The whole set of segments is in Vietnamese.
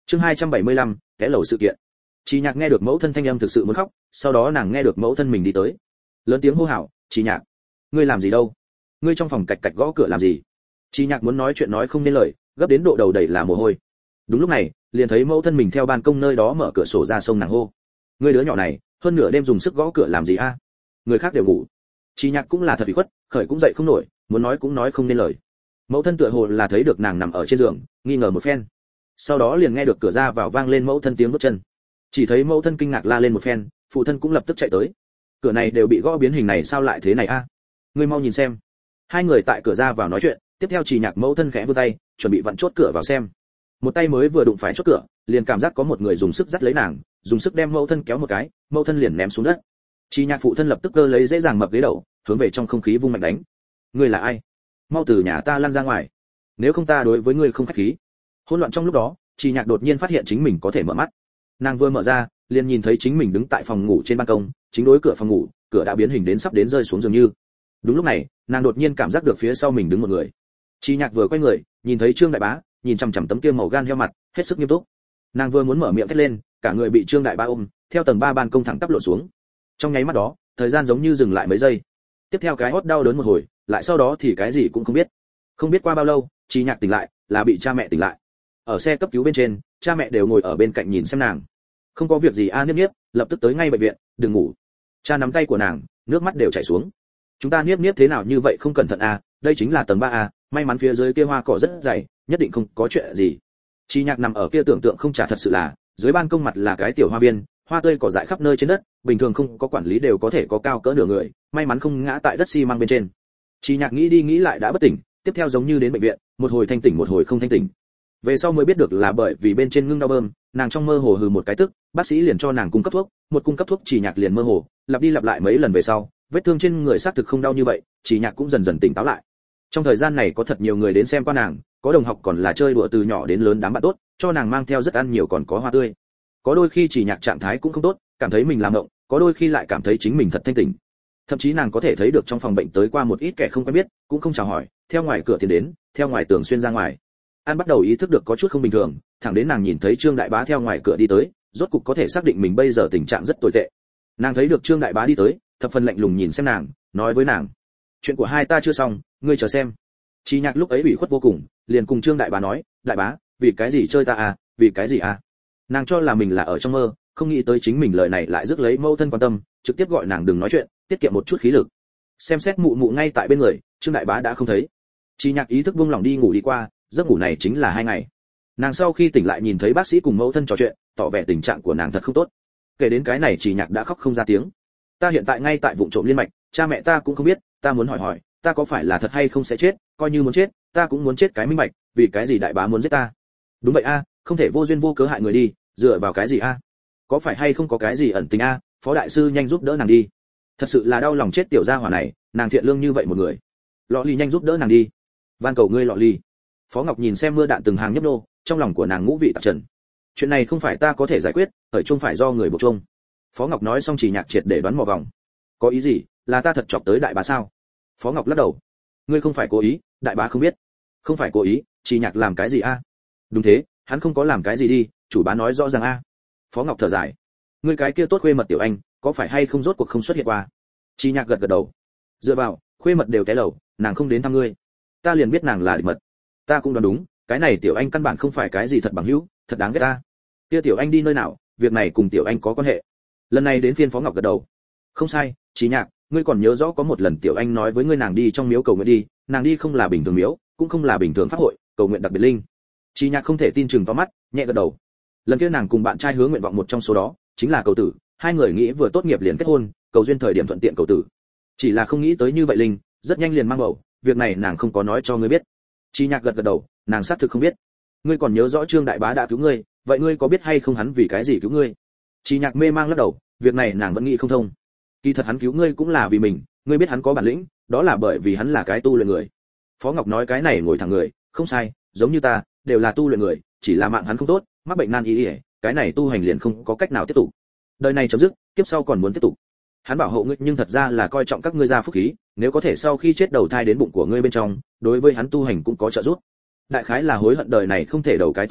Chương 275, kẽ lầu sự kiện. Trí Nhạc nghe được mẫu thân thanh âm thực sự muốn khóc, sau đó nàng nghe được mẫu thân mình đi tới, lớn tiếng hô hào, "Trí Nhạc, ngươi làm gì đâu? Ngươi trong phòng cạch cạch gõ cửa làm gì?" Trí Nhạc muốn nói chuyện nói không nên lời, gấp đến độ đầu đầy là mồ hôi. Đúng lúc này, liền thấy mẫu thân mình theo ban công nơi đó mở cửa sổ ra sông nàng hô, "Ngươi đứa nhỏ này, hơn nửa đêm dùng sức gõ cửa làm gì a? Người khác đều ngủ." Trí Nhạc cũng là thật ủy khuất, khởi cũng dậy không nổi, muốn nói cũng nói không nên lời. Mẫu thân tựa hồ là thấy được nàng nằm ở trên giường, nghi ngờ một phen. Sau đó liền nghe được cửa ra vào vang lên mẫu thân tiếng bước chân. Chỉ thấy mẫu thân kinh ngạc la lên một phen, phụ thân cũng lập tức chạy tới. Cửa này đều bị gõ biến hình này sao lại thế này a? Ngươi mau nhìn xem. Hai người tại cửa ra vào nói chuyện, tiếp theo Trí Nhạc mẫu thân khẽ vươn tay, chuẩn bị vặn chốt cửa vào xem. Một tay mới vừa đụng phải chốt cửa, liền cảm giác có một người dùng sức dắt lấy nàng, dùng sức đem mẫu thân kéo một cái, mẫu thân liền ném xuống đất. Trí Nhạc phụ thân lập tức cơ lấy dễ dàng mập ghế đầu, hướng về trong không khí vung mạnh đánh. Ngươi là ai? Mau từ nhà ta lăn ra ngoài, nếu không ta đối với ngươi không khách khí. Hỗn loạn trong lúc đó, Trí Nhạc đột nhiên phát hiện chính mình có thể mở mắt. Nàng vừa mở ra, liền nhìn thấy chính mình đứng tại phòng ngủ trên ban công, chính đối cửa phòng ngủ, cửa đã biến hình đến sắp đến rơi xuống dường như. Đúng lúc này, nàng đột nhiên cảm giác được phía sau mình đứng một người. Trí Nhạc vừa quay người, nhìn thấy Trương Đại Bá, nhìn chằm chằm tấm kia màu gan heo mặt, hết sức nghiêm túc. Nàng vừa muốn mở miệng thét lên, cả người bị Trương Đại Bá ôm, theo tầng 3 ban công thẳng tắp lộn xuống. Trong nháy mắt đó, thời gian giống như dừng lại mấy giây. Tiếp theo cái hốt đau đớn một hồi, lại sau đó thì cái gì cũng không biết. Không biết qua bao lâu, Trí Nhạc tỉnh lại, là bị cha mẹ tỉnh lại. Ở xe cấp cứu bên trên, cha mẹ đều ngồi ở bên cạnh nhìn xem nàng. Không có việc gì a, Niếp Niếp, lập tức tới ngay bệnh viện, đừng ngủ. Cha nắm tay của nàng, nước mắt đều chảy xuống. Chúng ta Niếp Niếp thế nào như vậy không cẩn thận a, đây chính là tầng 3 a, may mắn phía dưới kia hoa cỏ rất dày, nhất định không có chuyện gì. Trí Nhạc nằm ở kia tưởng tượng không trả thật sự là, dưới ban công mặt là cái tiểu hoa viên, hoa tươi cỏ dại khắp nơi trên đất, bình thường không có quản lý đều có thể có cao cỡ nửa người, may mắn không ngã tại đất xi măng bên trên. Trí Nhạc nghĩ đi nghĩ lại đã bất tỉnh, tiếp theo giống như đến bệnh viện, một hồi thanh tỉnh một hồi không thanh tỉnh. Về sau mới biết được là bởi vì bên trên ngưng đau bơm, nàng trong mơ hồ hừ một cái tức, bác sĩ liền cho nàng cung cấp thuốc, một cung cấp thuốc Trí Nhạc liền mơ hồ, lặp đi lặp lại mấy lần về sau, vết thương trên người xác thực không đau như vậy, Trí Nhạc cũng dần dần tỉnh táo lại. Trong thời gian này có thật nhiều người đến xem qua nàng, có đồng học còn là chơi đùa từ nhỏ đến lớn đám bạn tốt, cho nàng mang theo rất ăn nhiều còn có hoa tươi. Có đôi khi Trí Nhạc trạng thái cũng không tốt, cảm thấy mình làm ngộng, có đôi khi lại cảm thấy chính mình thật thanh tỉnh. Thậm chí nàng có thể thấy được trong phòng bệnh tới qua một ít kẻ không quen biết, cũng không chào hỏi, theo ngoài cửa tiến đến, theo ngoài tường xuyên ra ngoài. An bắt đầu ý thức được có chút không bình thường, thẳng đến nàng nhìn thấy Trương Đại Bá theo ngoài cửa đi tới, rốt cục có thể xác định mình bây giờ tình trạng rất tồi tệ. Nàng thấy được Trương Đại Bá đi tới, thập phần lạnh lùng nhìn xem nàng, nói với nàng: "Chuyện của hai ta chưa xong, ngươi chờ xem." Trí Nhạc lúc ấy ủy khuất vô cùng, liền cùng Trương Đại Bá nói: "Đại bá, vì cái gì chơi ta à, vì cái gì à?" Nàng cho là mình là ở trong mơ, không nghĩ tới chính mình lời này lại rước lấy mẫu thân quan tâm, trực tiếp gọi nàng đừng nói chuyện, tiết kiệm một chút khí lực. Xem xét mụ mụ ngay tại bên người, Trương Đại Bá đã không thấy. Trí Nhạc ý thức buông lỏng đi ngủ đi qua, giấc ngủ này chính là 2 ngày. Nàng sau khi tỉnh lại nhìn thấy bác sĩ cùng mẫu thân trò chuyện, tỏ vẻ tình trạng của nàng thật không tốt. Kể đến cái này Trí Nhạc đã khóc không ra tiếng. Ta hiện tại ngay tại vụ trộm liên mạch, cha mẹ ta cũng không biết, ta muốn hỏi hỏi, ta có phải là thật hay không sẽ chết, coi như muốn chết, ta cũng muốn chết cái minh bạch, vì cái gì đại bá muốn giết ta? Đúng vậy a, không thể vô duyên vô cớ hại người đi, dựa vào cái gì a? Có phải hay không có cái gì ẩn tình a? Phó đại sư nhanh giúp đỡ nàng đi. Thật sự là đau lòng chết tiểu gia hỏa này, nàng thiện lương như vậy một người. Lọ Ly nhanh giúp đỡ nàng đi. Van cầu ngươi Lọ Ly. Phó Ngọc nhìn xem mưa đạn từng hàng nhấp nô, trong lòng của nàng ngũ vị tạp trần. Chuyện này không phải ta có thể giải quyết, ở chung phải do người buộc chung. Phó Ngọc nói xong Trí Nhạc triệt để đoán mò vòng. Có ý gì, là ta thật chọc tới đại bá sao? Phó Ngọc lắc đầu. Ngươi không phải cố ý, đại bá không biết. Không phải cố ý, Trí Nhạc làm cái gì a? Đúng thế, hắn không có làm cái gì đi, chủ bá nói rõ ràng a. Phó Ngọc thở dài. Ngươi cái kia tốt khuê mật tiểu anh, có phải hay không rốt cuộc không xuất hiện qua? Trí Nhạc gật gật đầu. Dựa vào, khuê mật đều té lầu, nàng không đến thăm ngươi. Ta liền biết nàng là địch mật. Ta cũng đoán đúng, cái này tiểu anh căn bản không phải cái gì thật bằng hữu, thật đáng ghét ta. Kia tiểu anh đi nơi nào, việc này cùng tiểu anh có quan hệ. Lần này đến phiên Phó Ngọc gật đầu. Không sai, Trí Nhạc, ngươi còn nhớ rõ có một lần tiểu anh nói với ngươi nàng đi trong miếu cầu nguyện đi, nàng đi không là bình thường miếu, cũng không là bình thường pháp hội, cầu nguyện đặc biệt linh. Trí Nhạc không thể tin chừng to mắt, nhẹ gật đầu. Lần kia nàng cùng bạn trai hứa nguyện vọng một trong số đó, chính là cầu tử, hai người nghĩ vừa tốt nghiệp liền kết hôn, cầu duyên thời điểm thuận tiện cầu tử. Chỉ là không nghĩ tới như vậy linh, rất nhanh liền mang bầu, việc này nàng không có nói cho ngươi biết. Trí Nhạc gật gật đầu, nàng xác thực không biết. Ngươi còn nhớ rõ Trương Đại Bá đã cứu ngươi, vậy ngươi có biết hay không hắn vì cái gì cứu ngươi? Trí Nhạc mê mang lắc đầu, việc này nàng vẫn nghĩ không thông. Kỳ thật hắn cứu ngươi cũng là vì mình, ngươi biết hắn có bản lĩnh, đó là bởi vì hắn là cái tu luyện người. Phó Ngọc nói cái này ngồi thẳng người, không sai, giống như ta, đều là tu luyện người, chỉ là mạng hắn không tốt, mắc bệnh nan y, cái này tu hành liền không có cách nào tiếp tục. Đời này chấm dứt, kiếp sau còn muốn tiếp tục. Hắn bảo hộ ngươi nhưng thật ra là coi trọng các ngươi gia phúc khí, nếu có thể sau khi chết đầu thai đến bụng của ngươi bên trong, đối với hắn tu hành cũng có trợ giúp. Đại khái là hối hận đời này không thể đầu cái tốt thai,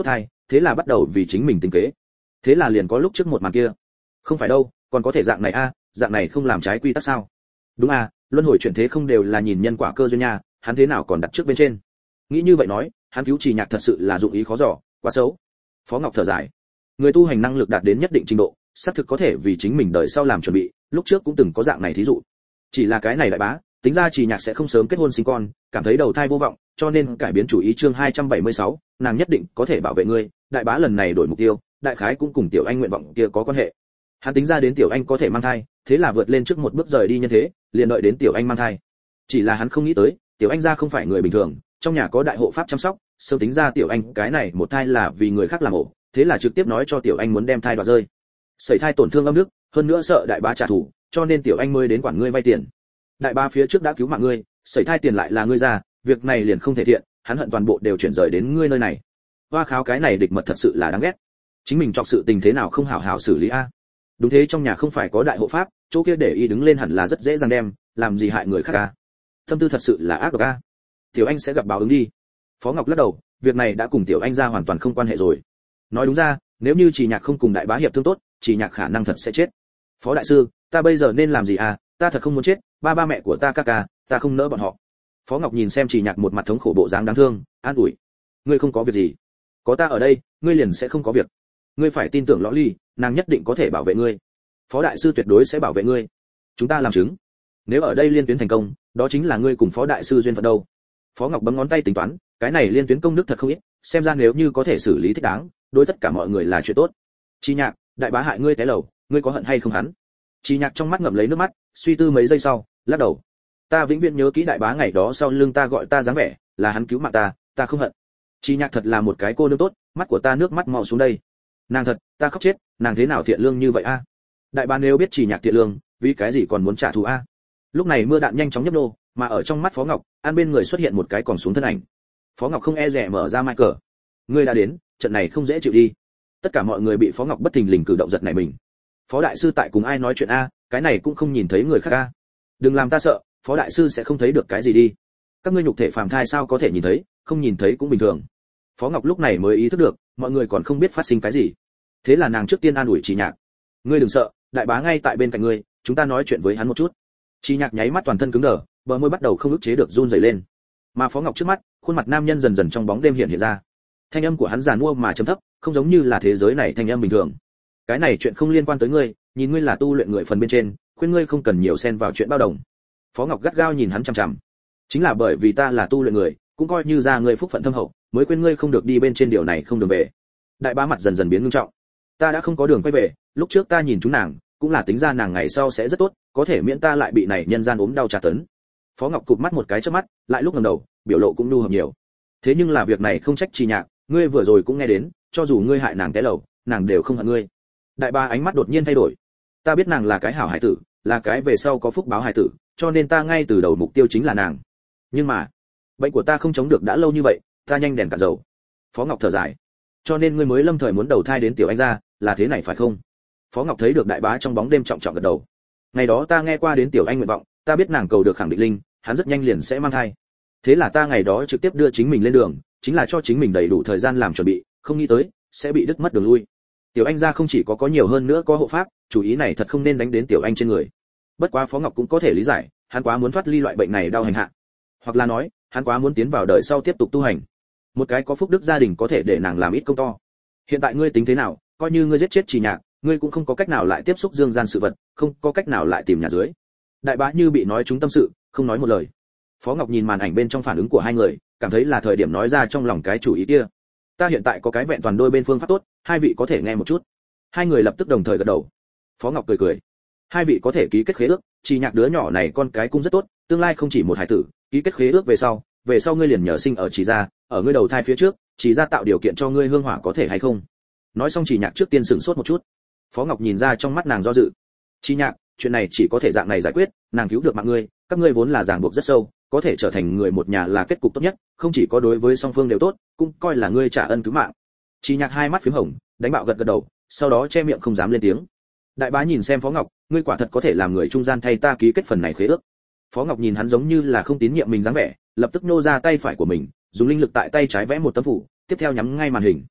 thế là bắt đầu vì chính mình tính kế. Thế là liền có lúc trước một màn kia. Không phải đâu, còn có thể dạng này a, dạng này không làm trái quy tắc sao? Đúng à, luân hồi chuyển thế không đều là nhìn nhân quả cơ duyên nha, hắn thế nào còn đặt trước bên trên. Nghĩ như vậy nói, hắn cứu Trì Nhạc thật sự là dụng ý khó dò, quá xấu. Phó Ngọc thở dài. Người tu hành năng lực đạt đến nhất định trình độ, xác thực có thể vì chính mình đời sau làm chuẩn bị, lúc trước cũng từng có dạng này thí dụ. Chỉ là cái này đại bá, tính ra Trì Nhạc sẽ không sớm kết hôn sinh con, cảm thấy đầu thai vô vọng, cho nên cải biến chủ ý. Chương 276, nàng nhất định có thể bảo vệ ngươi. Đại bá lần này đổi mục tiêu, đại khái cũng cùng Tiểu Anh nguyện vọng kia có quan hệ. Hắn tính ra đến Tiểu Anh có thể mang thai, thế là vượt lên trước một bước rời đi nhân thế, liền đợi đến Tiểu Anh mang thai. Chỉ là hắn không nghĩ tới, Tiểu Anh gia không phải người bình thường, trong nhà có đại hộ pháp chăm sóc, sớm tính ra Tiểu Anh cái này một thai là vì người khác làm ổ, thế là trực tiếp nói cho Tiểu Anh muốn đem thai đoạt rơi. Sẩy thai tổn thương âm đức, hơn nữa sợ đại bá trả thù, cho nên Tiểu Anh mới đến quản ngươi vay tiền. Đại bá phía trước đã cứu mạng ngươi, sẩy thai tiền lại là ngươi ra, việc này liền không thể thiện, hắn hận toàn bộ đều chuyển rời đến ngươi nơi này. Hoa kháo cái này địch mật thật sự là đáng ghét. Chính mình chọc sự tình thế nào không hảo hảo xử lý a? Đúng thế, trong nhà không phải có đại hộ pháp, chỗ kia để y đứng lên hẳn là rất dễ dàng đem, làm gì hại người khác a? Tâm tư thật sự là ác độc a. Tiểu Anh sẽ gặp báo ứng đi. Phó Ngọc lắc đầu, việc này đã cùng Tiểu Anh ra hoàn toàn không quan hệ rồi. Nói đúng ra, nếu như Trì Nhạc không cùng đại bá hiệp thương tốt, Trì Nhạc khả năng thật sẽ chết. Phó đại sư, ta bây giờ nên làm gì à? Ta thật không muốn chết, ba mẹ của ta ca ca, ta không nỡ bọn họ. Phó Ngọc nhìn xem Trì Nhạc một mặt thống khổ bộ dáng đáng thương, an ủi. Ngươi không có việc gì, có ta ở đây, ngươi liền sẽ không có việc. Ngươi phải tin tưởng Lõ Ly, nàng nhất định có thể bảo vệ ngươi. Phó đại sư tuyệt đối sẽ bảo vệ ngươi. Chúng ta làm chứng. Nếu ở đây liên tuyến thành công, đó chính là ngươi cùng Phó đại sư duyên phận đâu. Phó Ngọc bấm ngón tay tính toán, cái này liên tuyến công đức thật không ít, xem ra nếu như có thể xử lý thích đáng, đối tất cả mọi người là chuyện tốt. Trì Nhạc, đại bá hại ngươi té lầu, ngươi có hận hay không hắn? Trì Nhạc trong mắt ngậm lấy nước mắt, suy tư mấy giây sau, lắc đầu. Ta vĩnh viễn nhớ kỹ đại bá ngày đó sau lưng ta gọi ta dáng vẻ, là hắn cứu mạng ta không hận. Trì Nhạc thật là một cái cô nương tốt, mắt của ta nước mắt mò xuống đây. Nàng thật, ta khóc chết, nàng thế nào thiện lương như vậy a? Đại bá nếu biết Trì Nhạc thiện lương, vì cái gì còn muốn trả thù a? Lúc này mưa đạn nhanh chóng nhấp nô, mà ở trong mắt Phó Ngọc, an bên người xuất hiện một cái còn xuống thân ảnh. Phó Ngọc không e dè mở ra Michael. Ngươi đã đến, trận này không dễ chịu đi. Tất cả mọi người bị Phó Ngọc bất thình lình cử động giật nảy mình. Phó đại sư tại cùng ai nói chuyện a? Cái này cũng không nhìn thấy người khác a. Đừng làm ta sợ, Phó đại sư sẽ không thấy được cái gì đi. Các ngươi nhục thể phàm thai sao có thể nhìn thấy, không nhìn thấy cũng bình thường. Phó Ngọc lúc này mới ý thức được, mọi người còn không biết phát sinh cái gì. Thế là nàng trước tiên an ủi Trì Nhạc. Ngươi đừng sợ, đại bá ngay tại bên cạnh ngươi, chúng ta nói chuyện với hắn một chút. Trì Nhạc nháy mắt toàn thân cứng đờ, bờ môi bắt đầu không ức chế được run rẩy lên. Mà Phó Ngọc trước mắt, khuôn mặt nam nhân dần dần trong bóng đêm hiện ra. Thanh âm của hắn giàn mua mà trầm thấp, không giống như là thế giới này thanh âm bình thường. Cái này chuyện không liên quan tới ngươi, nhìn ngươi là tu luyện người phần bên trên, khuyên ngươi không cần nhiều xen vào chuyện bao đồng. Phó Ngọc gắt gao nhìn hắn chằm chằm. Chính là bởi vì ta là tu luyện người, cũng coi như ra ngươi phúc phận thâm hậu, mới khuyên ngươi không được đi bên trên điều này không đường về. Đại bá mặt dần dần biến nghiêm trọng. Ta đã không có đường quay về, lúc trước ta nhìn chúng nàng, cũng là tính ra nàng ngày sau sẽ rất tốt, có thể miễn ta lại bị này nhân gian ốm đau tra tấn. Phó Ngọc cụp mắt một cái chớp mắt, lại lúc ngẩng đầu, biểu lộ cũng nhu hợp nhiều. Thế nhưng là việc này không trách Trì Nhạc, ngươi vừa rồi cũng nghe đến, cho dù ngươi hại nàng té lầu, nàng đều không hận ngươi. Đại bá ánh mắt đột nhiên thay đổi. Ta biết nàng là cái hảo hải tử, là cái về sau có phúc báo hải tử, cho nên ta ngay từ đầu mục tiêu chính là nàng. Nhưng mà, bệnh của ta không chống được đã lâu như vậy, ta nhanh đèn cạn dầu. Phó Ngọc thở dài. Cho nên ngươi mới lâm thời muốn đầu thai đến Tiểu Anh gia, là thế này phải không? Phó Ngọc thấy được đại bá trong bóng đêm trọng trọng gật đầu. Ngày đó ta nghe qua đến Tiểu Anh nguyện vọng, ta biết nàng cầu được khẳng định linh, hắn rất nhanh liền sẽ mang thai. Thế là ta ngày đó trực tiếp đưa chính mình lên đường, chính là cho chính mình đầy đủ thời gian làm chuẩn bị, không nghĩ tới sẽ bị đứt mất đường lui. Tiểu Anh gia không chỉ có nhiều hơn nữa có hộ pháp, chủ ý này thật không nên đánh đến Tiểu Anh trên người. Bất quá Phó Ngọc cũng có thể lý giải, hắn quá muốn thoát ly loại bệnh này đau hành hạ, hoặc là nói, hắn quá muốn tiến vào đời sau tiếp tục tu hành. Một cái có phúc đức gia đình có thể để nàng làm ít công to. Hiện tại ngươi tính thế nào, coi như ngươi giết chết Trì Nhạc, ngươi cũng không có cách nào lại tiếp xúc dương gian sự vật, không có cách nào lại tìm nhà dưới. Đại bá như bị nói trúng tâm sự, không nói một lời. Phó Ngọc nhìn màn ảnh bên trong phản ứng của hai người, cảm thấy là thời điểm nói ra trong lòng cái chủ ý kia. Ta hiện tại có cái vẹn toàn đôi bên phương pháp tốt, hai vị có thể nghe một chút. Hai người lập tức đồng thời gật đầu. Phó Ngọc cười cười. Hai vị có thể ký kết khế ước, Trì Nhạc đứa nhỏ này con cái cũng rất tốt, tương lai không chỉ một hải tử, ký kết khế ước về sau ngươi liền nhờ sinh ở Trì gia, ở ngươi đầu thai phía trước, Trì gia tạo điều kiện cho ngươi hương hỏa có thể hay không? Nói xong Trì Nhạc trước tiên sửng sốt một chút. Phó Ngọc nhìn ra trong mắt nàng do dự. Trì Nhạc, chuyện này chỉ có thể dạng này giải quyết, nàng cứu được mạng ngươi, các ngươi vốn là ràng buộc rất sâu, có thể trở thành người một nhà là kết cục tốt nhất, không chỉ có đối với song phương đều tốt, cũng coi là ngươi trả ân cứu mạng. Trì Nhạc hai mắt phím hồng, đánh bạo gật gật đầu, sau đó che miệng không dám lên tiếng. Đại bá nhìn xem Phó Ngọc, ngươi quả thật có thể làm người trung gian thay ta ký kết phần này khế ước. Phó Ngọc nhìn hắn giống như là không tín nhiệm mình dáng vẻ, lập tức nô ra tay phải của mình, dùng linh lực tại tay trái vẽ một tấm phủ, tiếp theo nhắm ngay màn hình.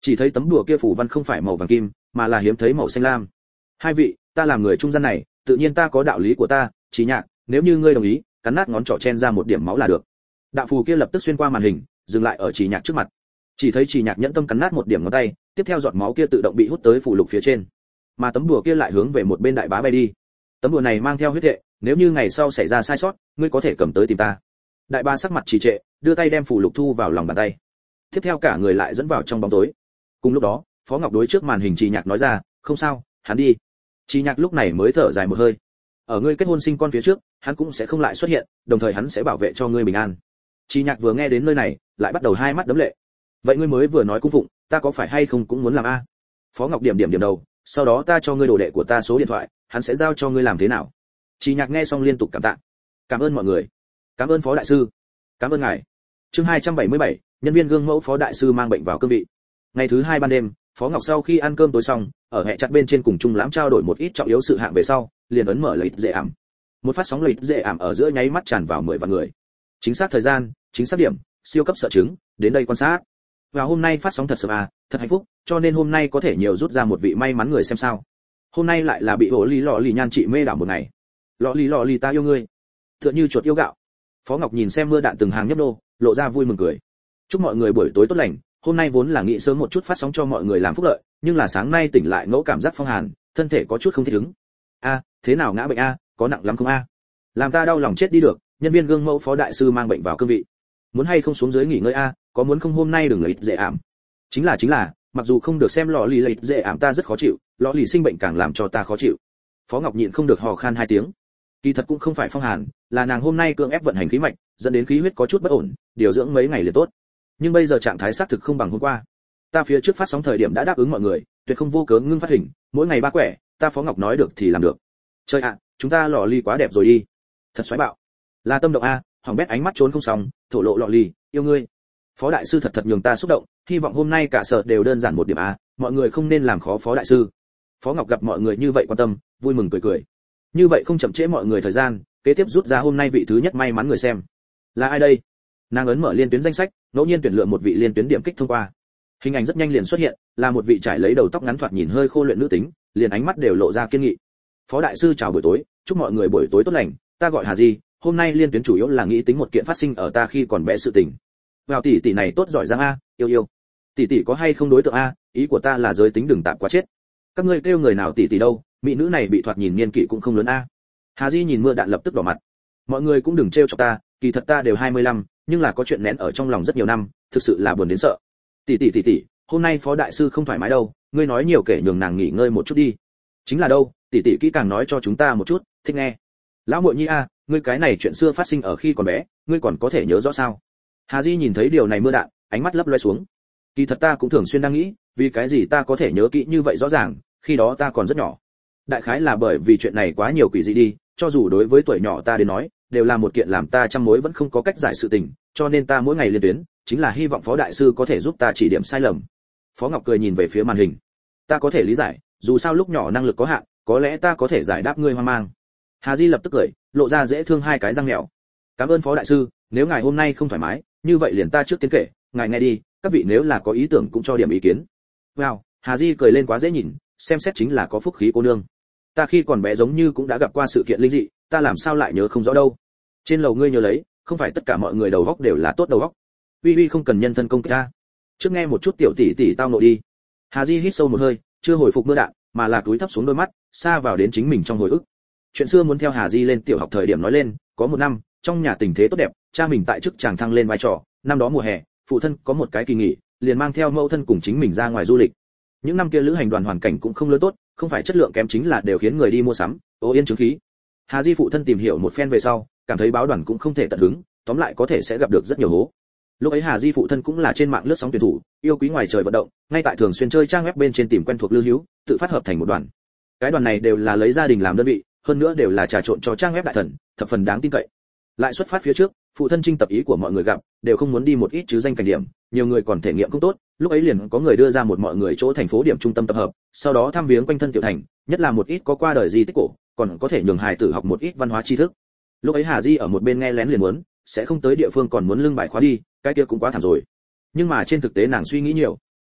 Chỉ thấy tấm đùa kia phủ văn không phải màu vàng kim, mà là hiếm thấy màu xanh lam. Hai vị, ta làm người trung gian này, tự nhiên ta có đạo lý của ta, Trí Nhạc, nếu như ngươi đồng ý, cắn nát ngón trỏ chen ra một điểm máu là được. Đạo phù kia lập tức xuyên qua màn hình, dừng lại ở Trí Nhạc trước mặt. Chỉ thấy Trí Nhạc nhẫn tâm cắn nát một điểm ngón tay, tiếp theo giọt máu kia tự động bị hút tới phù lục phía trên, mà tấm đùa kia lại hướng về một bên đại bá bay đi. Tấm đùa này mang theo huyết hệ, nếu như ngày sau xảy ra sai sót, ngươi có thể cầm tới tìm ta. Đại bá sắc mặt trì trệ, đưa tay đem phù lục thu vào lòng bàn tay. Tiếp theo cả người lại dẫn vào trong bóng tối. Cùng lúc đó, Phó Ngọc đối trước màn hình Trí Nhạc nói ra, không sao, hắn đi. Trí Nhạc lúc này mới thở dài một hơi. Ở ngươi kết hôn sinh con phía trước, hắn cũng sẽ không lại xuất hiện, đồng thời hắn sẽ bảo vệ cho ngươi bình an. Trí Nhạc vừa nghe đến nơi này, lại bắt đầu hai mắt đấm lệ. Vậy ngươi mới vừa nói cung phụng, ta có phải hay không cũng muốn làm a? Phó Ngọc điểm đầu, sau đó ta cho ngươi đồ đệ của ta số điện thoại, hắn sẽ giao cho ngươi làm thế nào? Trí Nhạc nghe xong liên tục cảm tạ. Cảm ơn mọi người, cảm ơn Phó đại sư, cảm ơn ngài. Chương 277, nhân viên gương mẫu Phó đại sư mang bệnh vào cương vị. Ngày thứ hai ban đêm, Phó Ngọc sau khi ăn cơm tối xong, ở hệ chặt bên trên cùng Trung Lãm trao đổi một ít trọng yếu sự hạng về sau, liền ấn mở lợi ích dễ ảm. Một phát sóng lợi ích dễ ảm ở giữa nháy mắt tràn vào 10 vạn người. Chính xác thời gian, chính xác điểm, siêu cấp sợ chứng, đến đây quan sát. Và hôm nay phát sóng thật sớm à, thật hạnh phúc, cho nên hôm nay có thể nhiều rút ra một vị may mắn người xem sao. Hôm nay lại là bị ổ lọ lì nhan chị mê đảo một ngày. Lọ lì ta yêu ngươi. Tựa như chuột yêu gạo. Phó Ngọc nhìn xem mưa đạn từng hàng nhấp nô, lộ ra vui mừng cười. Chúc mọi người buổi tối tốt lành, hôm nay vốn là nghĩ sớm một chút phát sóng cho mọi người làm phúc lợi, nhưng là sáng nay tỉnh lại ngẫu cảm giác phong hàn, thân thể có chút không thích ứng. A, thế nào ngã bệnh a, có nặng lắm không a? Làm ta đau lòng chết đi được, nhân viên gương mẫu Phó đại sư mang bệnh vào cương vị. Muốn hay không xuống dưới nghỉ ngơi a, có muốn không hôm nay đừng lấy dễ ảm. Chính là, mặc dù không được xem lọ lì lấy dễ ảm ta rất khó chịu, lọ lì sinh bệnh càng làm cho ta khó chịu. Phó Ngọc nhịn không được hò khan hai tiếng. Kỳ thật cũng không phải phong hàn, là nàng hôm nay cưỡng ép vận hành khí mạch, dẫn đến khí huyết có chút bất ổn, điều dưỡng mấy ngày liền tốt. Nhưng bây giờ trạng thái xác thực không bằng hôm qua. Ta phía trước phát sóng thời điểm đã đáp ứng mọi người, tuyệt không vô cớ ngưng phát hình, mỗi ngày 3 quẻ, ta Phó Ngọc nói được thì làm được. Trời ạ, chúng ta lọ lì quá đẹp rồi đi. Thật xoáy bạo. Là tâm động a, hỏng bét ánh mắt trốn không xong, thổ lộ lọ lì, yêu ngươi. Phó đại sư thật nhường ta xúc động, hy vọng hôm nay cả sở đều đơn giản một điểm a, mọi người không nên làm khó Phó đại sư. Phó Ngọc gặp mọi người như vậy quan tâm, vui mừng cười. Như vậy không chậm trễ mọi người thời gian, kế tiếp rút ra hôm nay vị thứ nhất may mắn người xem. Là ai đây? Nàng ấn mở liên tuyến danh sách, ngẫu nhiên tuyển lựa một vị liên tuyến điểm kích thông qua. Hình ảnh rất nhanh liền xuất hiện, là một vị trải lấy đầu tóc ngắn thoạt nhìn hơi khô luyện nữ tính, liền ánh mắt đều lộ ra kiên nghị. Phó đại sư chào buổi tối, chúc mọi người buổi tối tốt lành, ta gọi Hà Di, hôm nay liên tuyến chủ yếu là nghĩ tính một kiện phát sinh ở ta khi còn bé sự tình. Vào tỷ này tốt giỏi giang a, yêu. Tỷ có hay không đối tượng a, ý của ta là giới tính đừng tạm quá chết. Các ngươi kêu người nào tỷ đâu, mỹ nữ này bị thoạt nhìn niên kỷ cũng không lớn a. Hà Di nhìn mưa đạn lập tức đỏ mặt. Mọi người cũng đừng trêu chọc ta, kỳ thật ta đều 25, nhưng là có chuyện nén ở trong lòng rất nhiều năm, thực sự là buồn đến sợ. Tỷ, hôm nay Phó đại sư không thoải mái đâu, ngươi nói nhiều kể nhường nàng nghỉ ngơi một chút đi. Chính là đâu, tỷ kỹ càng nói cho chúng ta một chút, thích nghe. Lão muội nhi a, ngươi cái này chuyện xưa phát sinh ở khi còn bé, ngươi còn có thể nhớ rõ sao? Hà Di nhìn thấy điều này mưa đạn, ánh mắt lấp loe xuống. Kỳ thật ta cũng thường xuyên đang nghĩ, vì cái gì ta có thể nhớ kỹ như vậy rõ ràng, khi đó ta còn rất nhỏ. Đại khái là bởi vì chuyện này quá nhiều quỷ dị đi, cho dù đối với tuổi nhỏ ta đến nói, đều là một kiện làm ta trăm mối vẫn không có cách giải sự tình, cho nên ta mỗi ngày liên tuyến, chính là hy vọng Phó đại sư có thể giúp ta chỉ điểm sai lầm. Phó Ngọc cười nhìn về phía màn hình. Ta có thể lý giải, dù sao lúc nhỏ năng lực có hạn, có lẽ ta có thể giải đáp ngươi hoang mang. Hà Di lập tức cười, lộ ra dễ thương hai cái răng mèo. Cảm ơn Phó đại sư, nếu ngài hôm nay không thoải mái, như vậy liền ta trước tiên kể, ngài nghe đi, các vị nếu là có ý tưởng cũng cho điểm ý kiến. Wow, Hà Di cười lên quá dễ nhìn, xem xét chính là có phúc khí cô nương. Ta khi còn bé giống như cũng đã gặp qua sự kiện linh dị, ta làm sao lại nhớ không rõ đâu. Trên lầu ngươi nhớ lấy, không phải tất cả mọi người đầu óc đều là tốt đầu óc. Uy không cần nhân thân công kích ta. Trước nghe một chút tiểu tỷ tao nội đi. Hà Di hít sâu một hơi, chưa hồi phục mưa đạn, mà là cúi thấp xuống đôi mắt, xa vào đến chính mình trong hồi ức. Chuyện xưa muốn theo Hà Di lên tiểu học thời điểm nói lên, có một năm, trong nhà tình thế tốt đẹp, cha mình tại chức chàng thăng lên vai trò, năm đó mùa hè, phụ thân có một cái kỳ nghỉ, liền mang theo mẫu thân cùng chính mình ra ngoài du lịch. Những năm kia lữ hành đoàn hoàn cảnh cũng không lớn tốt, không phải chất lượng kém chính là đều khiến người đi mua sắm, ô yên chứng khí. Hà Di phụ thân tìm hiểu một phen về sau, cảm thấy báo đoàn cũng không thể tận hứng, tóm lại có thể sẽ gặp được rất nhiều hố. Lúc ấy Hà Di phụ thân cũng là trên mạng lướt sóng tuyển thủ, yêu quý ngoài trời vận động, ngay tại thường xuyên chơi trang web bên trên tìm quen thuộc lưu hữu, tự phát hợp thành một đoàn. Cái đoàn này đều là lấy gia đình làm đơn vị, hơn nữa đều là trà trộn cho trang web đại thần, thập phần đáng tin cậy. Lại xuất phát phía trước, phụ thân trinh tập ý của mọi người gặp, đều không muốn đi một ít chứ danh cảnh điểm, nhiều người còn thể nghiệm không tốt, lúc ấy liền có người đưa ra một mọi người chỗ thành phố điểm trung tâm tập hợp, sau đó thăm viếng quanh thân tiểu thành, nhất là một ít có qua đời di tích cổ, còn có thể nhường hài tử học một ít văn hóa tri thức. Lúc ấy Hà Di ở một bên nghe lén liền muốn, sẽ không tới địa phương còn muốn lưng bài khóa đi, cái kia cũng quá thảm rồi. Nhưng mà trên thực tế nàng suy nghĩ nhiều.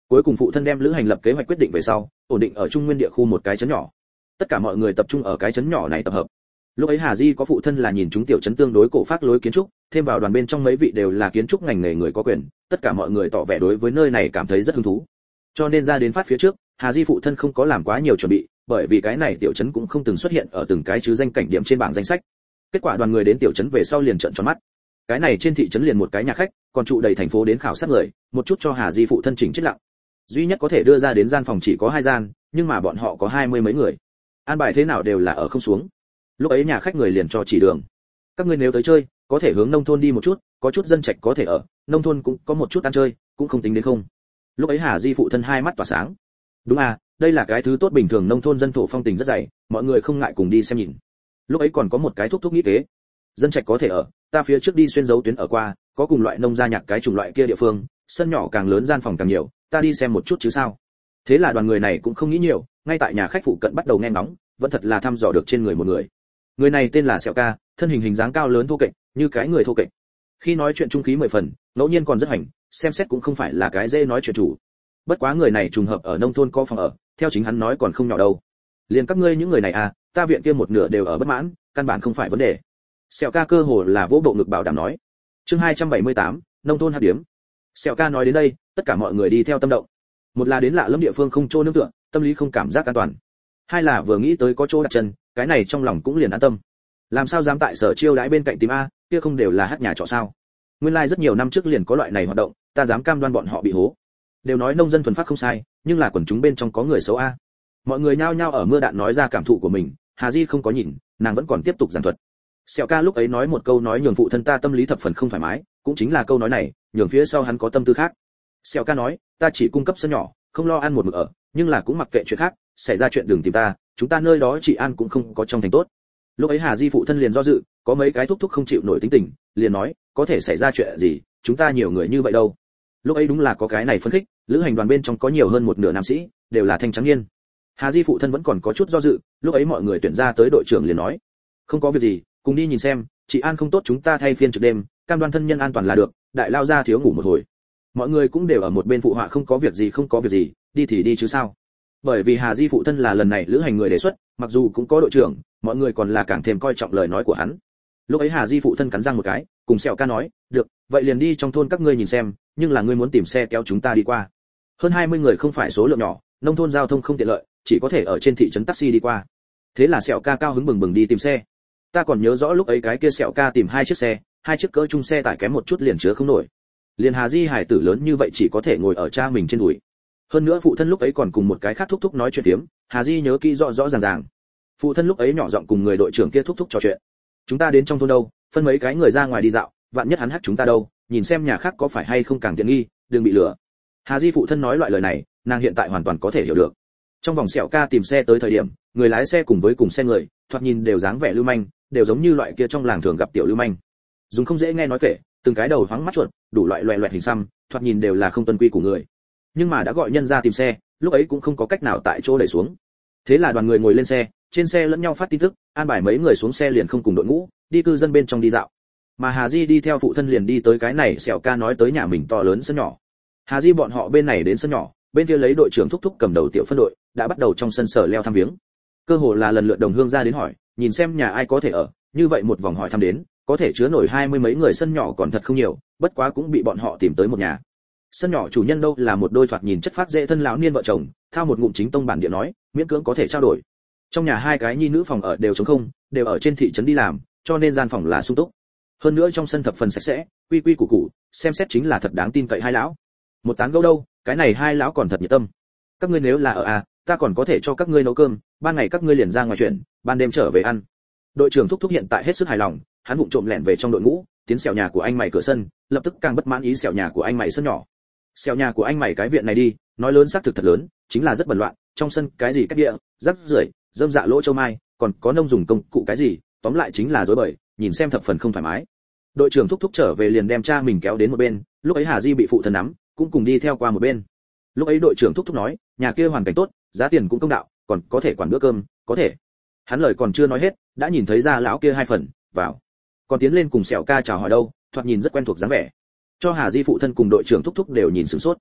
Cuối cùng phụ thân đem lữ hành lập kế hoạch quyết định về sau, ổn định ở trung nguyên địa khu một cái trấn nhỏ. Tất cả mọi người tập trung ở cái trấn nhỏ này tập hợp. Lúc ấy Hà Di có phụ thân là nhìn chúng tiểu trấn tương đối cổ phác lối kiến trúc, thêm vào đoàn bên trong mấy vị đều là kiến trúc ngành nghề người có quyền, tất cả mọi người tỏ vẻ đối với nơi này cảm thấy rất hứng thú. Cho nên ra đến phát phía trước, Hà Di phụ thân không có làm quá nhiều chuẩn bị, bởi vì cái này tiểu trấn cũng không từng xuất hiện ở từng cái chứ danh cảnh điểm trên bảng danh sách. Kết quả đoàn người đến tiểu trấn về sau liền trợn tròn mắt. Cái này trên thị trấn liền một cái nhà khách, còn trụ đầy thành phố đến khảo sát người, một chút cho Hà Di phụ thân chỉnh chết lặng. Duy nhất có thể đưa ra đến gian phòng chỉ có 2 gian, nhưng mà bọn họ có 20 mấy người. An bài thế nào đều là ở không xuống. Lúc ấy nhà khách người liền cho chỉ đường. Các ngươi nếu tới chơi, có thể hướng nông thôn đi một chút, có chút dân trạch có thể ở, nông thôn cũng có một chút ăn chơi, cũng không tính đến không. Lúc ấy Hà Di phụ thân hai mắt tỏa sáng. Đúng à, đây là cái thứ tốt bình thường, nông thôn dân thổ phong tình rất dày, mọi người không ngại cùng đi xem nhìn. Lúc ấy còn có một cái thúc thúc nghĩ kế. Dân trạch có thể ở, ta phía trước đi xuyên dấu tuyến ở qua, có cùng loại nông gia nhạc cái chủng loại kia địa phương, sân nhỏ càng lớn gian phòng càng nhiều, ta đi xem một chút chứ sao. Thế là đoàn người này cũng không nghĩ nhiều, ngay tại nhà khách phụ cận bắt đầu nghe ngóng, vẫn thật là thăm dò được trên người một người. Người này tên là Sẹo Ca, thân hình hình dáng cao lớn thô kệch, như cái người thô kệch. Khi nói chuyện trung khí 10 phần, ngẫu nhiên còn rất hành, xem xét cũng không phải là cái dễ nói chuyện chủ. Bất quá người này trùng hợp ở nông thôn có phòng ở, theo chính hắn nói còn không nhỏ đâu. Liền các ngươi những người này à, ta viện kia một nửa đều ở bất mãn, căn bản không phải vấn đề. Sẹo Ca cơ hồ là vỗ bộ ngực bảo đảm nói. Chương 278, nông thôn hạt điếm. Sẹo Ca nói đến đây, tất cả mọi người đi theo tâm động. Một là đến lạ lẫm địa phương không chỗ nương tựa, tâm lý không cảm giác an toàn. Hai là vừa nghĩ tới có chỗ đặt chân, cái này trong lòng cũng liền an tâm. Làm sao dám tại Sở Chiêu đãi bên cạnh tìm a, kia không đều là hát nhà trọ sao? Nguyên lai rất nhiều năm trước liền có loại này hoạt động, ta dám cam đoan bọn họ bị hố. Đều nói nông dân thuần phát không sai, nhưng là quần chúng bên trong có người xấu a. Mọi người nhao nhao ở mưa đạn nói ra cảm thụ của mình, Hà Di không có nhìn, nàng vẫn còn tiếp tục giảng thuật. Sẹo Ca lúc ấy nói một câu nói nhường phụ thân ta tâm lý thập phần không thoải mái, cũng chính là câu nói này, nhường phía sau hắn có tâm tư khác. Sẹo Ca nói, ta chỉ cung cấp sân nhỏ, không lo ăn một mực ở, nhưng là cũng mặc kệ chuyện khác, xảy ra chuyện đừng tìm ta, chúng ta nơi đó trị an cũng không có trong thành tốt. Lúc ấy Hà Di phụ thân liền do dự, có mấy cái thúc thúc không chịu nổi tính tình, liền nói, có thể xảy ra chuyện gì, chúng ta nhiều người như vậy đâu. Lúc ấy đúng là có cái này phân khích, lữ hành đoàn bên trong có nhiều hơn một nửa nam sĩ, đều là thanh trắng niên. Hà Di phụ thân vẫn còn có chút do dự, lúc ấy mọi người tuyển ra tới đội trưởng liền nói, không có việc gì, cùng đi nhìn xem, trị an không tốt chúng ta thay phiên trực đêm, cam đoan thân nhân an toàn là được, đại lao ra thiếu ngủ một hồi. Mọi người cũng đều ở một bên phụ họa không có việc gì không có việc gì, đi thì đi chứ sao. Bởi vì Hà Di phụ thân là lần này lữ hành người đề xuất, mặc dù cũng có đội trưởng, mọi người còn là càng thêm coi trọng lời nói của hắn. Lúc ấy Hà Di phụ thân cắn răng một cái, cùng Sẹo Ca nói, được, vậy liền đi trong thôn các ngươi nhìn xem, nhưng là ngươi muốn tìm xe kéo chúng ta đi qua. Hơn 20 người không phải số lượng nhỏ, nông thôn giao thông không tiện lợi, chỉ có thể ở trên thị trấn taxi đi qua. Thế là Sẹo Ca cao hứng bừng bừng đi tìm xe. Ta còn nhớ rõ lúc ấy cái kia Sẹo Ca tìm 2 chiếc xe, 2 chiếc cỡ trung xe tải kém một chút liền chứa không nổi. Liền Hà Di hải tử lớn như vậy chỉ có thể ngồi ở cha mình trên đùi. Hơn nữa phụ thân lúc ấy còn cùng một cái khác thúc thúc nói chuyện phiếm, Hà Di nhớ kỹ rõ rõ ràng ràng. Phụ thân lúc ấy nhỏ giọng cùng người đội trưởng kia thúc thúc trò chuyện. Chúng ta đến trong thôn đâu, phân mấy cái người ra ngoài đi dạo, vạn nhất hắn hắt chúng ta đâu, nhìn xem nhà khác có phải hay không càng tiện nghi, đừng bị lừa. Hà Di phụ thân nói loại lời này, nàng hiện tại hoàn toàn có thể hiểu được. Trong vòng Sẹo Ca tìm xe tới thời điểm, người lái xe cùng với cùng xe người, thoạt nhìn đều dáng vẻ lưu manh, đều giống như loại kia trong làng thường gặp tiểu lưu manh. Dùng không dễ nghe nói kể, từng cái đầu hoáng mắt chuột, đủ loại loè loẹt hình xăm, thoạt nhìn đều là không tuân quy của người. Nhưng mà đã gọi nhân ra tìm xe, lúc ấy cũng không có cách nào tại chỗ đẩy xuống. Thế là đoàn người ngồi lên xe, trên xe lẫn nhau phát tin tức, an bài mấy người xuống xe liền không cùng đội ngũ, đi cư dân bên trong đi dạo. Mà Hà Di đi theo phụ thân liền đi tới cái này Sẹo Ca nói tới nhà mình to lớn sân nhỏ. Hà Di bọn họ bên này đến sân nhỏ, bên kia lấy đội trưởng thúc thúc cầm đầu tiểu phân đội, đã bắt đầu trong sân sở leo thăm viếng. Cơ hồ là lần lượt đồng hương ra đến hỏi, nhìn xem nhà ai có thể ở, như vậy một vòng hỏi thăm đến, có thể chứa nổi 20 mấy người sân nhỏ còn thật không nhiều, bất quá cũng bị bọn họ tìm tới một nhà. Sân nhỏ chủ nhân đâu là một đôi thoạt nhìn chất phác dễ thân lão niên vợ chồng, thao một ngụm chính tông bản địa nói, miễn cưỡng có thể trao đổi. Trong nhà 2 cái nhi nữ phòng ở đều trống không, đều ở trên thị trấn đi làm, cho nên gian phòng là sung túc. Hơn nữa trong sân thập phần sạch sẽ, quy quy củ củ, xem xét chính là thật đáng tin cậy hai lão. Một tán gẫu đâu, cái này hai lão còn thật nhiệt tâm. Các ngươi nếu là ở ta còn có thể cho các ngươi nấu cơm, ban ngày các ngươi liền ra ngoài chuyện, ban đêm trở về ăn. Đội trưởng thúc thúc hiện tại hết sức hài lòng, hắn vụng trộm lẻn về trong đội ngũ, tiến Sẹo nhà của anh mày cửa sân, lập tức càng bất mãn ý Sẹo nhà của anh mày sân nhỏ. Sẹo nhà của anh mày cái viện này đi, nói lớn xác thực thật lớn, chính là rất bẩn loạn, trong sân cái gì cách địa, rác rưởi, rơm dạ lỗ châu mai, còn có nông dùng công cụ cái gì, tóm lại chính là rối bời, nhìn xem thập phần không thoải mái. Đội trưởng thúc thúc trở về liền đem cha mình kéo đến một bên, lúc ấy Hà Di bị phụ thân nắm, cũng cùng đi theo qua một bên. Lúc ấy đội trưởng thúc thúc nói, nhà kia hoàn cảnh tốt, giá tiền cũng công đạo, còn có thể quản bữa cơm, có thể. Hắn lời còn chưa nói hết, đã nhìn thấy ra lão kia 2 phần, vào. Còn tiến lên cùng Sẹo Ca chào hỏi đâu, thoạt nhìn rất quen thuộc dáng vẻ. Cho Hà Di phụ thân cùng đội trưởng thúc thúc đều nhìn sửng sốt.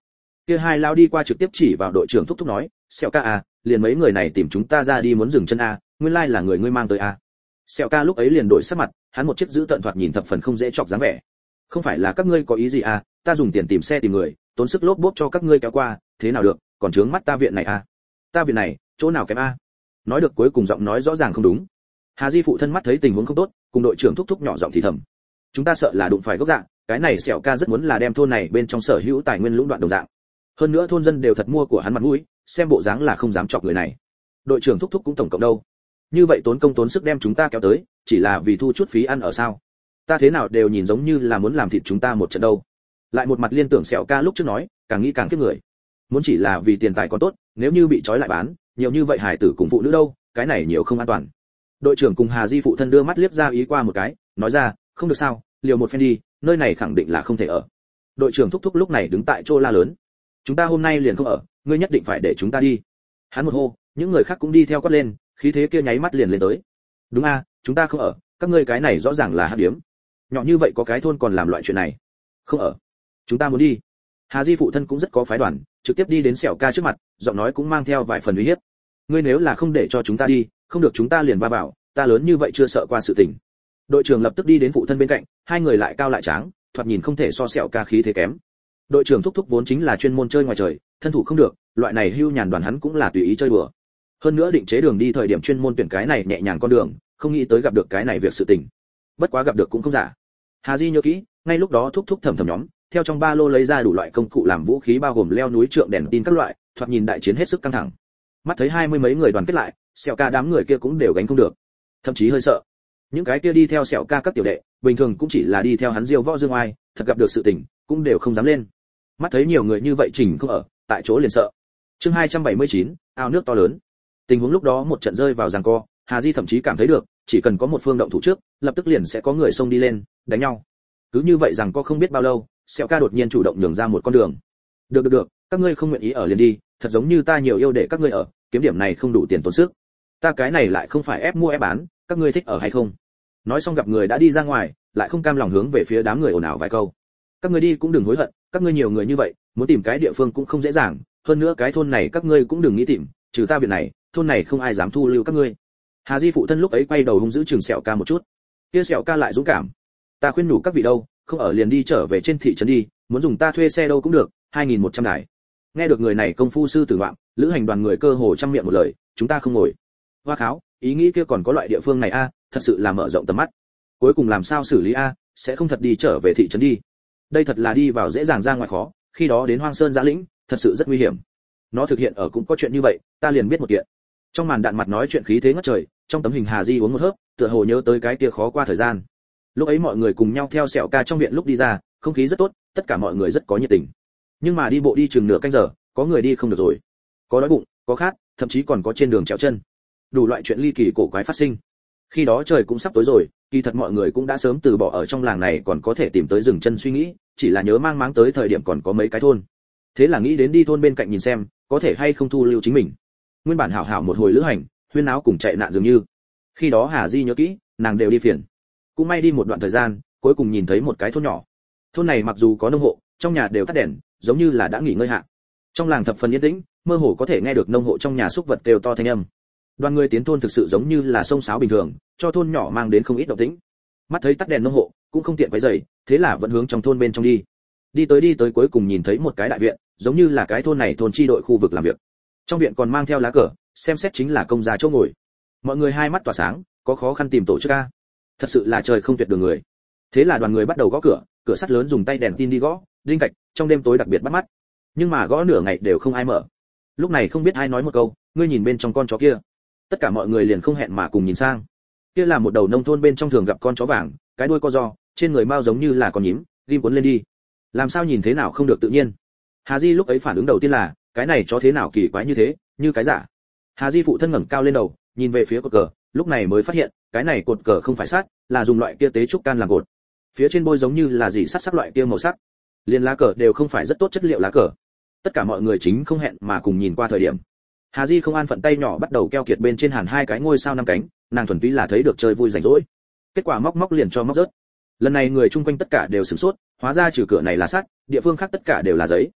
Kia hai lao đi qua trực tiếp chỉ vào đội trưởng thúc thúc nói, Sẹo ca à, liền mấy người này tìm chúng ta ra đi muốn dừng chân à, nguyên lai là người ngươi mang tới à. Sẹo ca lúc ấy liền đổi sắc mặt, hắn một chiếc giữ tận thoạt nhìn thập phần không dễ chọc dáng vẻ. Không phải là các ngươi có ý gì à, ta dùng tiền tìm xe tìm người, tốn sức lốp bốp cho các ngươi kéo qua, thế nào được, còn trướng mắt ta viện này à? Ta viện này, chỗ nào kém à? Nói được cuối cùng giọng nói rõ ràng không đúng. Hà Di phụ thân mắt thấy tình huống không tốt, cùng đội trưởng thúc thúc nhỏ giọng thì thầm. Chúng ta sợ là đụng phải gốc dạng, cái này Sẹo ca rất muốn là đem thôn này bên trong sở hữu tài nguyên lũng đoạn đồng dạng. Hơn nữa thôn dân đều thật mua của hắn mặt mũi, xem bộ dáng là không dám chọc người này. Đội trưởng thúc thúc cũng tổng cộng đâu? Như vậy tốn công tốn sức đem chúng ta kéo tới, chỉ là vì thu chút phí ăn ở sao? Ta thế nào đều nhìn giống như là muốn làm thịt chúng ta một trận đâu. Lại một mặt liên tưởng Sẹo ca lúc trước nói, càng nghĩ càng kiếp người. Muốn chỉ là vì tiền tài còn tốt, nếu như bị trói lại bán, nhiều như vậy hải tử cùng phụ nữ đâu, cái này nhiều không an toàn. Đội trưởng cùng Hà Di phụ thân đưa mắt liếc ra ý qua một cái, nói ra, không được sao, liều một phen đi, nơi này khẳng định là không thể ở. Đội trưởng thúc thúc lúc này đứng tại chỗ la lớn, chúng ta hôm nay liền không ở, ngươi nhất định phải để chúng ta đi. Hắn một hô, những người khác cũng đi theo quát lên, khí thế kia nháy mắt liền lên tới. Đúng a, chúng ta không ở, các ngươi cái này rõ ràng là hắc điếm. Nhỏ như vậy có cái thôn còn làm loại chuyện này. Không ở, chúng ta muốn đi. Hà Di phụ thân cũng rất có phái đoàn, trực tiếp đi đến Sẹo ca trước mặt, giọng nói cũng mang theo vài phần uy hiếp. Ngươi nếu là không để cho chúng ta đi, không được chúng ta liền va vào, ta lớn như vậy chưa sợ qua sự tình. Đội trưởng lập tức đi đến phụ thân bên cạnh, hai người lại cao lại tráng, thoạt nhìn không thể so Sẹo ca khí thế kém. Đội trưởng thúc thúc vốn chính là chuyên môn chơi ngoài trời, thân thủ không được, loại này hưu nhàn đoàn hắn cũng là tùy ý chơi đùa. Hơn nữa định chế đường đi thời điểm chuyên môn tuyển cái này nhẹ nhàng con đường, không nghĩ tới gặp được cái này việc sự tình. Bất quá gặp được cũng không giả. Hà Di nhớ kỹ, ngay lúc đó thúc thúc thầm thầm nhóm, theo trong ba lô lấy ra đủ loại công cụ làm vũ khí bao gồm leo núi trượng đèn tin các loại, thoạt nhìn đại chiến hết sức căng thẳng. Mắt thấy 20 mấy người đoàn kết lại, Sẹo ca đám người kia cũng đều gánh không được, thậm chí hơi sợ. Những cái kia đi theo Sẹo ca các tiểu đệ, bình thường cũng chỉ là đi theo hắn diêu võ dương oai, thật gặp được sự tình, cũng đều không dám lên. Mắt thấy nhiều người như vậy chỉnh không ở, tại chỗ liền sợ. Chương 279, ao nước to lớn. Tình huống lúc đó một trận rơi vào giằng co, Hà Di thậm chí cảm thấy được, chỉ cần có một phương động thủ trước, lập tức liền sẽ có người xông đi lên, đánh nhau. Cứ như vậy giằng co không biết bao lâu, Sẹo ca đột nhiên chủ động nhường ra một con đường. Được, các ngươi không nguyện ý ở liền đi, thật giống như ta nhiều yêu để các ngươi ở, kiếm điểm này không đủ tiền tốn sức. Ta cái này lại không phải ép mua ép bán, các ngươi thích ở hay không? Nói xong gặp người đã đi ra ngoài, lại không cam lòng hướng về phía đám người ồn ào vài câu. Các ngươi đi cũng đừng hối hận, các ngươi nhiều người như vậy, muốn tìm cái địa phương cũng không dễ dàng, hơn nữa cái thôn này các ngươi cũng đừng nghĩ tìm, trừ ta viện này, thôn này không ai dám thu lưu các ngươi. Hà Di phụ thân lúc ấy quay đầu hung dữ chừng Sẹo ca một chút. Kia Sẹo ca lại dũng cảm. Ta khuyên nhủ các vị đâu, không ở liền đi trở về trên thị trấn đi, muốn dùng ta thuê xe đâu cũng được, 2100 đài. Nghe được người này công phu sư tử ngoạm, lữ hành đoàn người cơ hồ trăm miệng một lời, chúng ta không ngồi. Hoa kháo, ý nghĩ kia còn có loại địa phương này a, thật sự là mở rộng tầm mắt. Cuối cùng làm sao xử lý a, sẽ không thật đi trở về thị trấn đi. Đây thật là đi vào dễ dàng ra ngoài khó, khi đó đến Hoang Sơn Giã Lĩnh, thật sự rất nguy hiểm. Nó thực hiện ở cũng có chuyện như vậy, ta liền biết một kiện. Trong màn đạn mặt nói chuyện khí thế ngất trời, trong tấm hình Hà Di uống một hớp, tựa hồ nhớ tới cái kia khó qua thời gian. Lúc ấy mọi người cùng nhau theo Sẹo ca trong viện lúc đi ra, không khí rất tốt, tất cả mọi người rất có nhiệt tình. Nhưng mà đi bộ đi chừng nửa canh giờ, có người đi không được rồi, có đói bụng, có khát, thậm chí còn có trên đường trèo chân. Đủ loại chuyện ly kỳ cổ quái phát sinh. Khi đó trời cũng sắp tối rồi, kỳ thật mọi người cũng đã sớm từ bỏ ở trong làng này còn có thể tìm tới dừng chân suy nghĩ, chỉ là nhớ mang máng tới thời điểm còn có mấy cái thôn. Thế là nghĩ đến đi thôn bên cạnh nhìn xem, có thể hay không thu lưu chính mình. Nguyên bản hảo hảo một hồi lữ hành, huyên náo cùng chạy nạn dường như. Khi đó Hà Di nhớ kỹ, nàng đều đi phiền. Cũng may đi một đoạn thời gian, cuối cùng nhìn thấy một cái thôn nhỏ. Thôn này mặc dù có nông hộ, trong nhà đều tắt đèn, giống như là đã nghỉ ngơi hạ. Trong làng thập phần yên tĩnh, mơ hồ có thể nghe được nông hộ trong nhà xúc vật kêu to thanh âm. Đoàn người tiến thôn thực sự giống như là sông sáo bình thường, cho thôn nhỏ mang đến không ít động tĩnh. Mắt thấy tắt đèn nông hộ, cũng không tiện quấy rầy, thế là vẫn hướng trong thôn bên trong đi. Đi tới cuối cùng nhìn thấy một cái đại viện, giống như là cái thôn này thôn chi đội khu vực làm việc. Trong viện còn mang theo lá cờ, xem xét chính là công gia chỗ ngồi. Mọi người hai mắt tỏa sáng, có khó khăn tìm tổ chức a. Thật sự là trời không tuyệt đường người. Thế là đoàn người bắt đầu gõ cửa, cửa sắt lớn dùng tay đèn tin đi gõ, đinh cạch, trong đêm tối đặc biệt bắt mắt. Nhưng mà gõ nửa ngày đều không ai mở. Lúc này không biết ai nói một câu, ngươi nhìn bên trong con chó kia. Tất cả mọi người liền không hẹn mà cùng nhìn sang. Kia là một đầu nông thôn bên trong thường gặp con chó vàng, cái đuôi co ro, trên người mao giống như là con nhím, ghim cuốn lên đi. Làm sao nhìn thế nào không được tự nhiên. Hà Di lúc ấy phản ứng đầu tiên là, cái này chó thế nào kỳ quái như thế, như cái giả. Hà Di phụ thân ngẩng cao lên đầu, nhìn về phía cột cờ, lúc này mới phát hiện, cái này cột cờ không phải sắt, là dùng loại kia tế trúc can làm cột. Phía trên bôi giống như là gì sắt sắc loại kia màu sắc. Liên lá cờ đều không phải rất tốt chất liệu lá cờ. Tất cả mọi người chính không hẹn mà cùng nhìn qua thời điểm. Hà Di không an phận tay nhỏ bắt đầu keo kiệt bên trên hàn hai cái ngôi sao năm cánh, nàng thuần túy là thấy được chơi vui rảnh rỗi. Kết quả móc liền cho móc rớt. Lần này người chung quanh tất cả đều sửng sốt, hóa ra trừ cửa này là sắt, địa phương khác tất cả đều là giấy.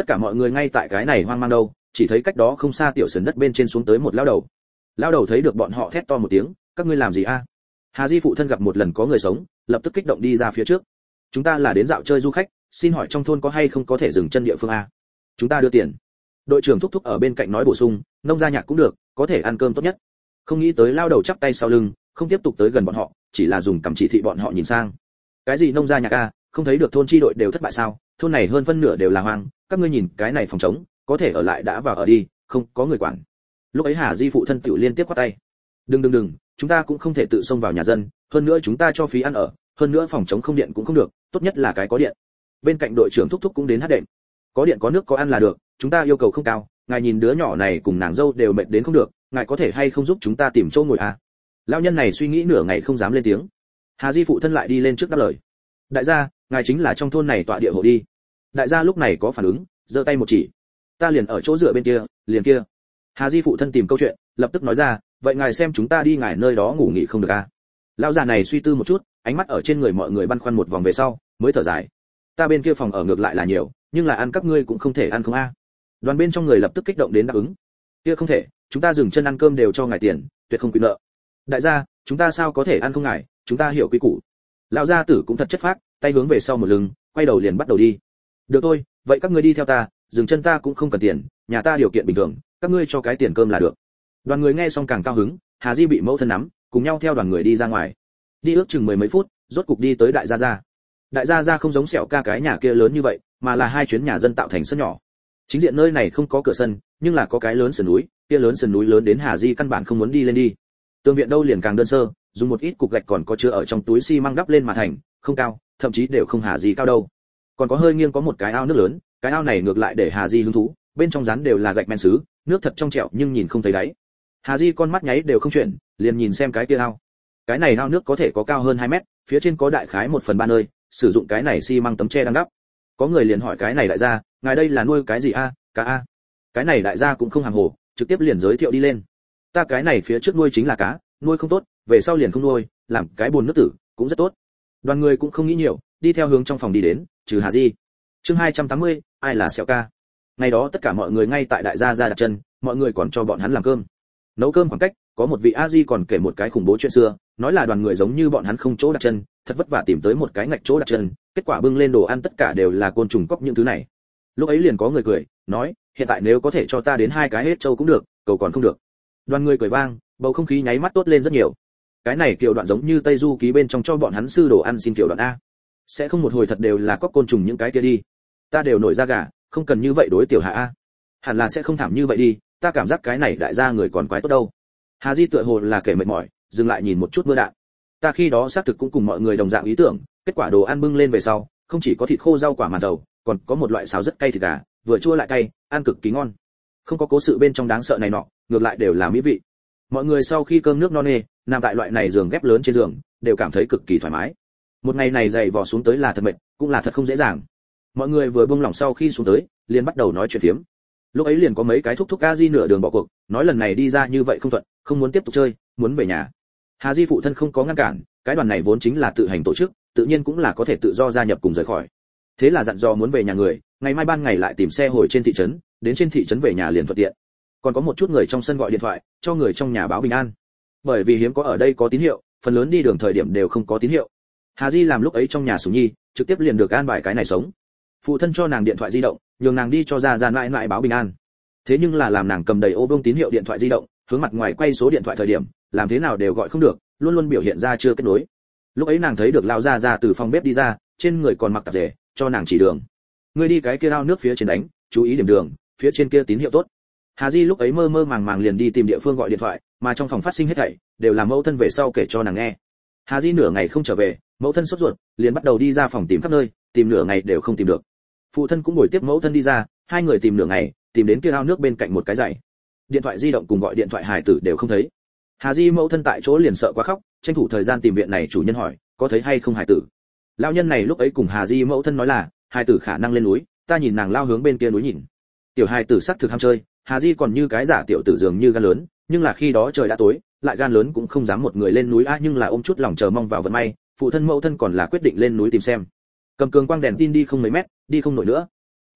Tất cả mọi người ngay tại cái này hoang mang đâu, chỉ thấy cách đó không xa tiểu sườn đất bên trên xuống tới một lão đầu. Lão đầu thấy được bọn họ thét to một tiếng, các ngươi làm gì a? Hà Di phụ thân gặp một lần có người sống, lập tức kích động đi ra phía trước. Chúng ta là đến dạo chơi du khách, xin hỏi trong thôn có hay không có thể dừng chân địa phương a? Chúng ta đưa tiền. Đội trưởng thúc thúc ở bên cạnh nói bổ sung, nông gia nhạc cũng được, có thể ăn cơm tốt nhất. Không nghĩ tới lao đầu chắp tay sau lưng, không tiếp tục tới gần bọn họ, chỉ là dùng cầm chỉ thị bọn họ nhìn sang. Cái gì nông gia nhạc a, không thấy được thôn chi đội đều thất bại sao? Thôn này hơn phân nửa đều là hoang, các ngươi nhìn cái này phòng trống, có thể ở lại đã vào ở đi, không có người quản. Lúc ấy Hà Di phụ thân tiểu liên tiếp quát tay. Đừng, chúng ta cũng không thể tự xông vào nhà dân, hơn nữa chúng ta cho phí ăn ở, hơn nữa phòng trống không điện cũng không được, tốt nhất là cái có điện. Bên cạnh đội trưởng thúc thúc cũng đến hát đệm. Có điện có nước có ăn là được, chúng ta yêu cầu không cao, ngài nhìn đứa nhỏ này cùng nàng dâu đều mệt đến không được, ngài có thể hay không giúp chúng ta tìm chỗ ngồi à? Lão nhân này suy nghĩ nửa ngày không dám lên tiếng. Hà Di phụ thân lại đi lên trước đáp lời. Đại gia, ngài chính là trong thôn này tọa địa hộ đi. Đại gia lúc này có phản ứng, giơ tay một chỉ. Ta liền ở chỗ dựa bên kia, liền kia. Hà Di phụ thân tìm câu chuyện, lập tức nói ra, vậy ngài xem chúng ta đi ngài nơi đó ngủ nghỉ không được à? Lão già này suy tư một chút, ánh mắt ở trên người mọi người băn khoăn một vòng về sau, mới thở dài. Ta bên kia phòng ở ngược lại là nhiều, nhưng là ăn các ngươi cũng không thể ăn không a. Đoàn bên trong người lập tức kích động đến đáp ứng. Kia không thể, chúng ta dừng chân ăn cơm đều cho ngài tiền, tuyệt không quy nợ. Đại gia, chúng ta sao có thể ăn không ngài, chúng ta hiểu quy củ. Lão gia tử cũng thật chất phác, tay hướng về sau một lưng, quay đầu liền bắt đầu đi. Được thôi, vậy các ngươi đi theo ta, dừng chân ta cũng không cần tiền, nhà ta điều kiện bình thường, các ngươi cho cái tiền cơm là được. Đoàn người nghe xong càng cao hứng, Hà Di bị mẫu thân nắm, cùng nhau theo đoàn người đi ra ngoài. Đi ước chừng mười mấy phút, rốt cục đi tới đại gia gia. Đại gia gia không giống sẹo ca cái nhà kia lớn như vậy, mà là hai chuyến nhà dân tạo thành sân nhỏ. Chính diện nơi này không có cửa sân, nhưng là có cái lớn sườn núi, kia lớn sườn núi lớn đến Hà Di căn bản không muốn đi lên đi. Tường viện đâu liền càng đơn sơ, dùng một ít cục gạch còn có chứa ở trong túi xi măng đắp lên mà thành, không cao, thậm chí đều không Hà Di cao đâu. Còn có hơi nghiêng có một cái ao nước lớn, cái ao này ngược lại để Hà Di hứng thú, bên trong rắn đều là gạch men sứ, nước thật trong trẻo nhưng nhìn không thấy đáy. Hà Di con mắt nháy đều không chuyển, liền nhìn xem cái kia ao. Cái này ao nước có thể có cao hơn 2 mét, phía trên có đại khái 1/3 nơi, sử dụng cái này xi măng tấm tre đang đắp. Có người liền hỏi cái này đại gia, ngài đây là nuôi cái gì a? Cá a. Cái này đại gia cũng không hàm hồ, trực tiếp liền giới thiệu đi lên. Ta cái này phía trước nuôi chính là cá, nuôi không tốt, về sau liền không nuôi, làm cái bồn nước tử, cũng rất tốt. Đoàn người cũng không nghĩ nhiều, đi theo hướng trong phòng đi đến, trừ Hà Di. Chương 280, ai là sẹo ca? Ngày đó tất cả mọi người ngay tại đại gia ra đặt chân, mọi người còn cho bọn hắn làm cơm. Nấu cơm khoảng cách, có một vị a di còn kể một cái khủng bố chuyện xưa, nói là đoàn người giống như bọn hắn không chỗ đặt chân, thật vất vả tìm tới một cái ngạch chỗ đặt chân, kết quả bưng lên đồ ăn tất cả đều là côn trùng cóc những thứ này. Lúc ấy liền có người cười, nói, hiện tại nếu có thể cho ta đến 2 cái hết trâu cũng được, cầu còn không được. Đoàn người cười vang, bầu không khí nháy mắt tốt lên rất nhiều. Cái này kiểu đoạn giống như Tây Du ký bên trong cho bọn hắn sư đồ ăn xin kiểu đoạn a. Sẽ không một hồi thật đều là cóc côn trùng những cái kia đi. Ta đều nổi da gà, không cần như vậy đối tiểu hạ a. Hẳn là sẽ không thảm như vậy đi, ta cảm giác cái này đại gia người còn quái tốt đâu. Hà Di tựa hồ là kể mệt mỏi, dừng lại nhìn một chút mưa đạn. Ta khi đó xác thực cũng cùng mọi người đồng dạng ý tưởng, kết quả đồ ăn bưng lên về sau, không chỉ có thịt khô rau quả màn thầu, còn có một loại xào rất cay thịt gà, vừa chua lại cay, ăn cực kỳ ngon. Không có cố sự bên trong đáng sợ này nọ, ngược lại đều là mỹ vị. Mọi người sau khi cơm nước no nê, nằm tại loại này giường ghép lớn trên giường, đều cảm thấy cực kỳ thoải mái. Một ngày này dày vò xuống tới là thật mệt, cũng là thật không dễ dàng. Mọi người vừa buông lỏng sau khi xuống tới, liền bắt đầu nói chuyện phiếm. Lúc ấy liền có mấy cái thúc thúc a di nửa đường bỏ cuộc, nói lần này đi ra như vậy không thuận, không muốn tiếp tục chơi, muốn về nhà. Hà Di phụ thân không có ngăn cản, cái đoàn này vốn chính là tự hành tổ chức, tự nhiên cũng là có thể tự do gia nhập cùng rời khỏi. Thế là dặn dò muốn về nhà người, ngày mai ban ngày lại tìm xe hồi trên thị trấn, đến trên thị trấn về nhà liền thuận tiện. Còn có một chút người trong sân gọi điện thoại, cho người trong nhà báo bình an. Bởi vì hiếm có ở đây có tín hiệu, phần lớn đi đường thời điểm đều không có tín hiệu. Hà Di làm lúc ấy trong nhà Sủng Nhi, trực tiếp liền được an bài cái này sống. Phụ thân cho nàng điện thoại di động, nhường nàng đi cho ra mãi mãi báo bình an. Thế nhưng là làm nàng cầm đầy ô vuông tín hiệu điện thoại di động, hướng mặt ngoài quay số điện thoại thời điểm, làm thế nào đều gọi không được, luôn luôn biểu hiện ra chưa kết nối. Lúc ấy nàng thấy được lão gia từ phòng bếp đi ra, trên người còn mặc tạp dề, cho nàng chỉ đường. Ngươi đi cái kia ao nước phía trên đánh, chú ý điểm đường, phía trên kia tín hiệu tốt. Hà Di lúc ấy mơ mơ màng màng liền đi tìm địa phương gọi điện thoại, mà trong phòng phát sinh hết thảy đều là mẫu thân về sau kể cho nàng nghe. Hà Di nửa ngày không trở về, mẫu thân sốt ruột, liền bắt đầu đi ra phòng tìm khắp nơi, tìm nửa ngày đều không tìm được. Phụ thân cũng ngồi tiếp mẫu thân đi ra, hai người tìm nửa ngày, tìm đến kia ao nước bên cạnh một cái dãy. Điện thoại di động cùng gọi điện thoại hài tử đều không thấy. Hà Di mẫu thân tại chỗ liền sợ quá khóc, tranh thủ thời gian tìm viện này chủ nhân hỏi, có thấy hay không hài tử. Lão nhân này lúc ấy cùng Hà Di mẫu thân nói là, hài tử khả năng lên núi, ta nhìn nàng lao hướng bên kia núi nhìn. Tiểu hài tử sắc thực ham chơi, Hà Di còn như cái giả tiểu tử dường như gan lớn, nhưng là khi đó trời đã tối, lại gan lớn cũng không dám một người lên núi nhưng là ôm chút lòng chờ mong vào vận may, phụ thân mẫu thân còn là quyết định lên núi tìm xem. Cầm cường quang đèn tin đi không mấy mét, đi không nổi nữa.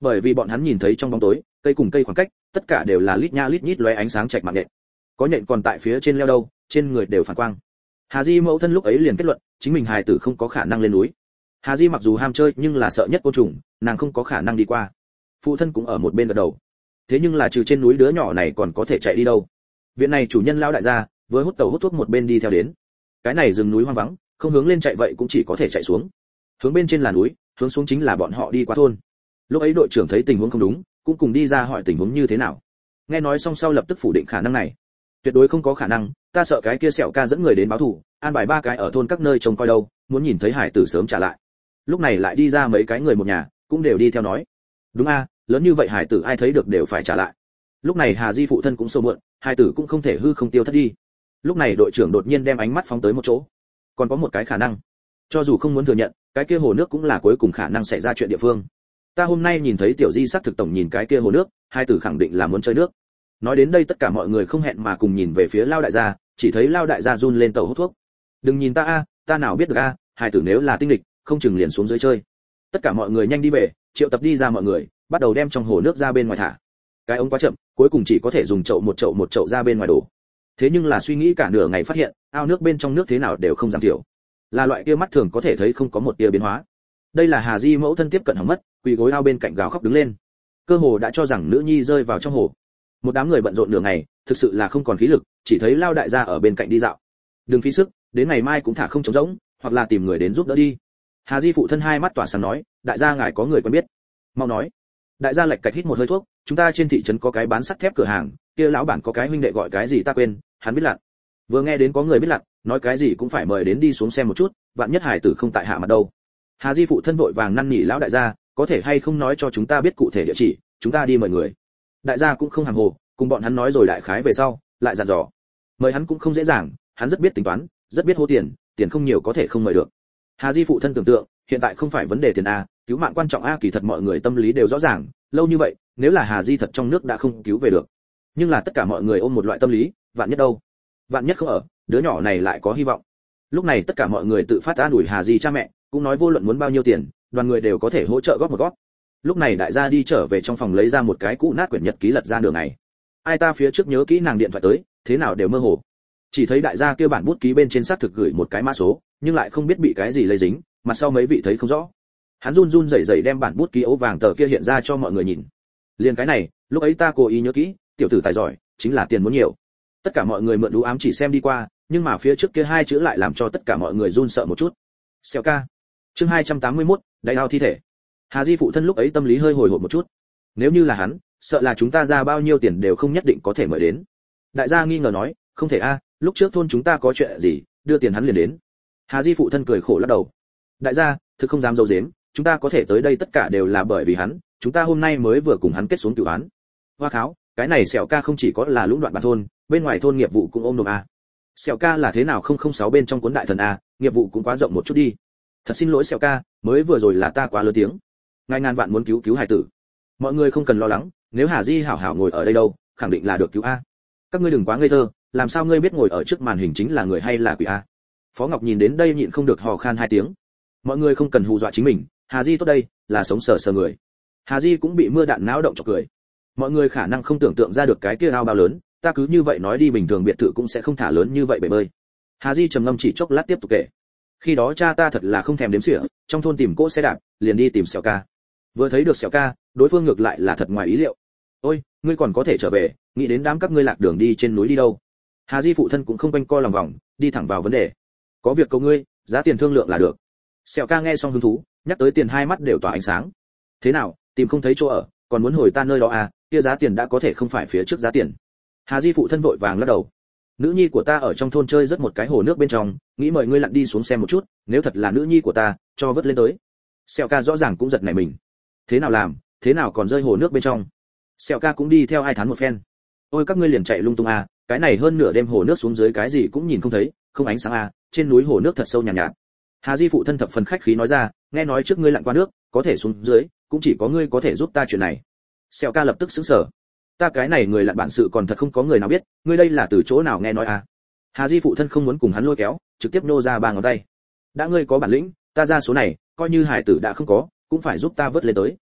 Bởi vì bọn hắn nhìn thấy trong bóng tối, cây cùng cây khoảng cách, tất cả đều là lít nha lít nhít lóe ánh sáng chạch mạng nhện. Có nhện còn tại phía trên leo đâu, trên người đều phản quang. Hà Di mẫu thân lúc ấy liền kết luận, chính mình hài tử không có khả năng lên núi. Hà Di mặc dù ham chơi nhưng là sợ nhất côn trùng, nàng không có khả năng đi qua. Phụ thân cũng ở một bên gật đầu. Thế nhưng là trừ trên núi đứa nhỏ này còn có thể chạy đi đâu? Viện này chủ nhân lão đại gia, với hút tẩu hút thuốc một bên đi theo đến. Cái này rừng núi hoang vắng, không hướng lên chạy vậy cũng chỉ có thể chạy xuống. Hướng bên trên là núi, hướng xuống chính là bọn họ đi qua thôn. Lúc ấy đội trưởng thấy tình huống không đúng, cũng cùng đi ra hỏi tình huống như thế nào. Nghe nói xong sau lập tức phủ định khả năng này. Tuyệt đối không có khả năng, ta sợ cái kia Sẹo Ca dẫn người đến báo thù, an bài 3 cái ở thôn các nơi trông coi đâu, muốn nhìn thấy hải tử sớm trả lại. Lúc này lại đi ra mấy cái người một nhà, cũng đều đi theo nói. Đúng a, lớn như vậy hải tử ai thấy được đều phải trả lại. Lúc này Hà Di phụ thân cũng sâu muộn, hải tử cũng không thể hư không tiêu thất đi. Lúc này đội trưởng đột nhiên đem ánh mắt phóng tới một chỗ. Còn có một cái khả năng, cho dù không muốn thừa nhận, cái kia hồ nước cũng là cuối cùng khả năng xảy ra chuyện địa phương. Ta hôm nay nhìn thấy tiểu Di sắc thực tổng nhìn cái kia hồ nước, hai tử khẳng định là muốn chơi nước. Nói đến đây tất cả mọi người không hẹn mà cùng nhìn về phía Lao đại gia, chỉ thấy Lao đại gia run lên tàu hút thuốc. Đừng nhìn ta a, ta nào biết được a, hai tử nếu là tinh địch, không chừng liền xuống dưới chơi. Tất cả mọi người nhanh đi về, triệu tập đi ra mọi người, bắt đầu đem trong hồ nước ra bên ngoài thả. Cái ống quá chậm, cuối cùng chỉ có thể dùng chậu một chậu ra bên ngoài đổ. Thế nhưng là suy nghĩ cả nửa ngày phát hiện, ao nước bên trong nước thế nào đều không giảm thiểu. Là loại kia mắt thường có thể thấy không có một tia biến hóa. Đây là Hà Di mẫu thân tiếp cận hỏng mất, quỳ gối ao bên cạnh gào khóc đứng lên. Cơ hồ đã cho rằng nữ nhi rơi vào trong hồ. Một đám người bận rộn nửa ngày, thực sự là không còn khí lực, chỉ thấy Lao đại gia ở bên cạnh đi dạo. Đừng phí sức, đến ngày mai cũng thả không trống rỗng, hoặc là tìm người đến giúp đỡ đi. Hà Di phụ thân hai mắt tỏa sáng nói, đại gia ngài có người quen biết. Mau nói. Đại gia lệch cạch hít một hơi thuốc, chúng ta trên thị trấn có cái bán sắt thép cửa hàng, kia lão bản có cái huynh đệ gọi cái gì ta quên, hắn biết lặn. Vừa nghe đến có người biết lặn, nói cái gì cũng phải mời đến đi xuống xem một chút, vạn nhất hải tử không tại hạ mặt đâu. Hà Di phụ thân vội vàng năn nỉ lão đại gia, có thể hay không nói cho chúng ta biết cụ thể địa chỉ, chúng ta đi mời người. Đại gia cũng không hàng hồ, cùng bọn hắn nói rồi đại khái về sau, lại dặn dò. Mời hắn cũng không dễ dàng, hắn rất biết tính toán, rất biết hô tiền, tiền không nhiều có thể không mời được. Hà Di phụ thân tưởng tượng, hiện tại không phải vấn đề tiền a, cứu mạng quan trọng a, kỳ thật mọi người tâm lý đều rõ ràng, lâu như vậy, nếu là Hà Di thật trong nước đã không cứu về được. Nhưng là tất cả mọi người ôm một loại tâm lý, vạn nhất đâu? Vạn nhất không ở, đứa nhỏ này lại có hy vọng. Lúc này tất cả mọi người tự phát an ủi Hà Di cha mẹ, cũng nói vô luận muốn bao nhiêu tiền, đoàn người đều có thể hỗ trợ góp một góp. Lúc này đại gia đi trở về trong phòng lấy ra một cái cũ nát quyển nhật ký lật ra đường này. Ai ta phía trước nhớ kỹ nàng điện thoại tới, thế nào đều mơ hồ. Chỉ thấy đại gia kia bản bút ký bên trên xác thực gửi một cái mã số, nhưng lại không biết bị cái gì lây dính, mặt sau mấy vị thấy không rõ. Hắn run run rẩy rẩy đem bản bút ký ấu vàng tờ kia hiện ra cho mọi người nhìn. Liền cái này, lúc ấy ta cố ý nhớ kỹ, tiểu tử tài giỏi, chính là tiền muốn nhiều. Tất cả mọi người mượn đũ ám chỉ xem đi qua, nhưng mà phía trước kia hai chữ lại làm cho tất cả mọi người run sợ một chút. Sẹo Ca. Chương 281, đại ao thi thể. Hà Di phụ thân lúc ấy tâm lý hơi hồi hộp một chút. Nếu như là hắn, sợ là chúng ta ra bao nhiêu tiền đều không nhất định có thể mời đến. Đại gia nghi ngờ nói, không thể a, lúc trước thôn chúng ta có chuyện gì, đưa tiền hắn liền đến. Hà Di phụ thân cười khổ lắc đầu. Đại gia, thực không dám giấu giếm, chúng ta có thể tới đây tất cả đều là bởi vì hắn, chúng ta hôm nay mới vừa cùng hắn kết xuống cửu án. Hoa kháo, cái này Sẹo Ca không chỉ có là lũng đoạn bản thôn, bên ngoài thôn nghiệp vụ cũng ôm đồm a. Sẹo Ca là thế nào 006 bên trong cuốn đại thần a, nghiệp vụ cũng quá rộng một chút đi. Thật xin lỗi Sẹo Ca, mới vừa rồi là ta quá lớn tiếng. Ngài ngàn vạn muốn cứu cứu hải tử. Mọi người không cần lo lắng, nếu Hà Di hảo hảo ngồi ở đây đâu, khẳng định là được cứu a. Các ngươi đừng quá ngây thơ, làm sao ngươi biết ngồi ở trước màn hình chính là người hay là quỷ a? Phó Ngọc nhìn đến đây nhịn không được hò khan hai tiếng. Mọi người không cần hù dọa chính mình, Hà Di tốt đây, là sống sờ sờ người. Hà Di cũng bị mưa đạn náo động chọc cười. Mọi người khả năng không tưởng tượng ra được cái kia ao bao lớn, ta cứ như vậy nói đi bình thường biệt thự cũng sẽ không thả lớn như vậy bể bơi. Hà Di trầm ngâm chỉ chốc lát tiếp tục kể. Khi đó cha ta thật là không thèm đếm xỉa, trong thôn tìm cỗ xe đạp, liền đi tìm Sẹo Ca. Vừa thấy được Sẹo Ca, đối phương ngược lại là thật ngoài ý liệu. Ôi, ngươi còn có thể trở về, nghĩ đến đám các ngươi lạc đường đi trên núi đi đâu? Hà Di phụ thân cũng không quanh co lòng vòng, đi thẳng vào vấn đề. Có việc cầu ngươi, giá tiền thương lượng là được. Sẹo Ca nghe xong hứng thú, nhắc tới tiền hai mắt đều tỏa ánh sáng. Thế nào, tìm không thấy chỗ ở, còn muốn hồi ta nơi đó à? Kia giá tiền đã có thể không phải phía trước giá tiền. Hà Di phụ thân vội vàng lắc đầu. Nữ nhi của ta ở trong thôn chơi rất một cái hồ nước bên trong, nghĩ mời ngươi lặn đi xuống xem một chút, nếu thật là nữ nhi của ta, cho vớt lên tới. Sẹo Ca rõ ràng cũng giật nảy mình. Thế nào làm, thế nào còn rơi hồ nước bên trong? Sẹo Ca cũng đi theo ai thán một phen. Ôi các ngươi liền chạy lung tung à, cái này hơn nửa đêm hồ nước xuống dưới cái gì cũng nhìn không thấy, không ánh sáng à, trên núi hồ nước thật sâu nhàn nhạt. Hà Di phụ thân thập phần khách khí nói ra, nghe nói trước ngươi lặn qua nước, có thể xuống dưới, cũng chỉ có ngươi có thể giúp ta chuyện này. Sẹo Ca lập tức sững sờ. Ta cái này người lặn bản sự còn thật không có người nào biết, ngươi đây là từ chỗ nào nghe nói à? Hà Di phụ thân không muốn cùng hắn lôi kéo, trực tiếp nô ra ba ngón tay. Đã ngươi có bản lĩnh, ta ra số này, coi như hải tử đã không có, cũng phải giúp ta vớt lên tới.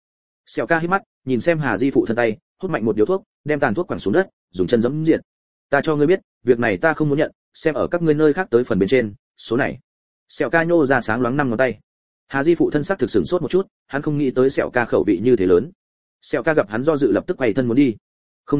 Sẹo ca hít mắt, nhìn xem Hà Di phụ thân tay, hút mạnh một điếu thuốc, đem tàn thuốc quẳng xuống đất, dùng chân giẫm diệt. Ta cho ngươi biết, việc này ta không muốn nhận, xem ở các ngươi nơi khác tới phần bên trên, số này. Sẹo ca nhô ra sáng loáng 5 ngón tay. Hà Di phụ thân sắc thực sửng sốt một chút, hắn không nghĩ tới Sẹo ca khẩu vị như thế lớn. Sẹo ca gặp hắn do dự lập tức quay thân muốn đi. Không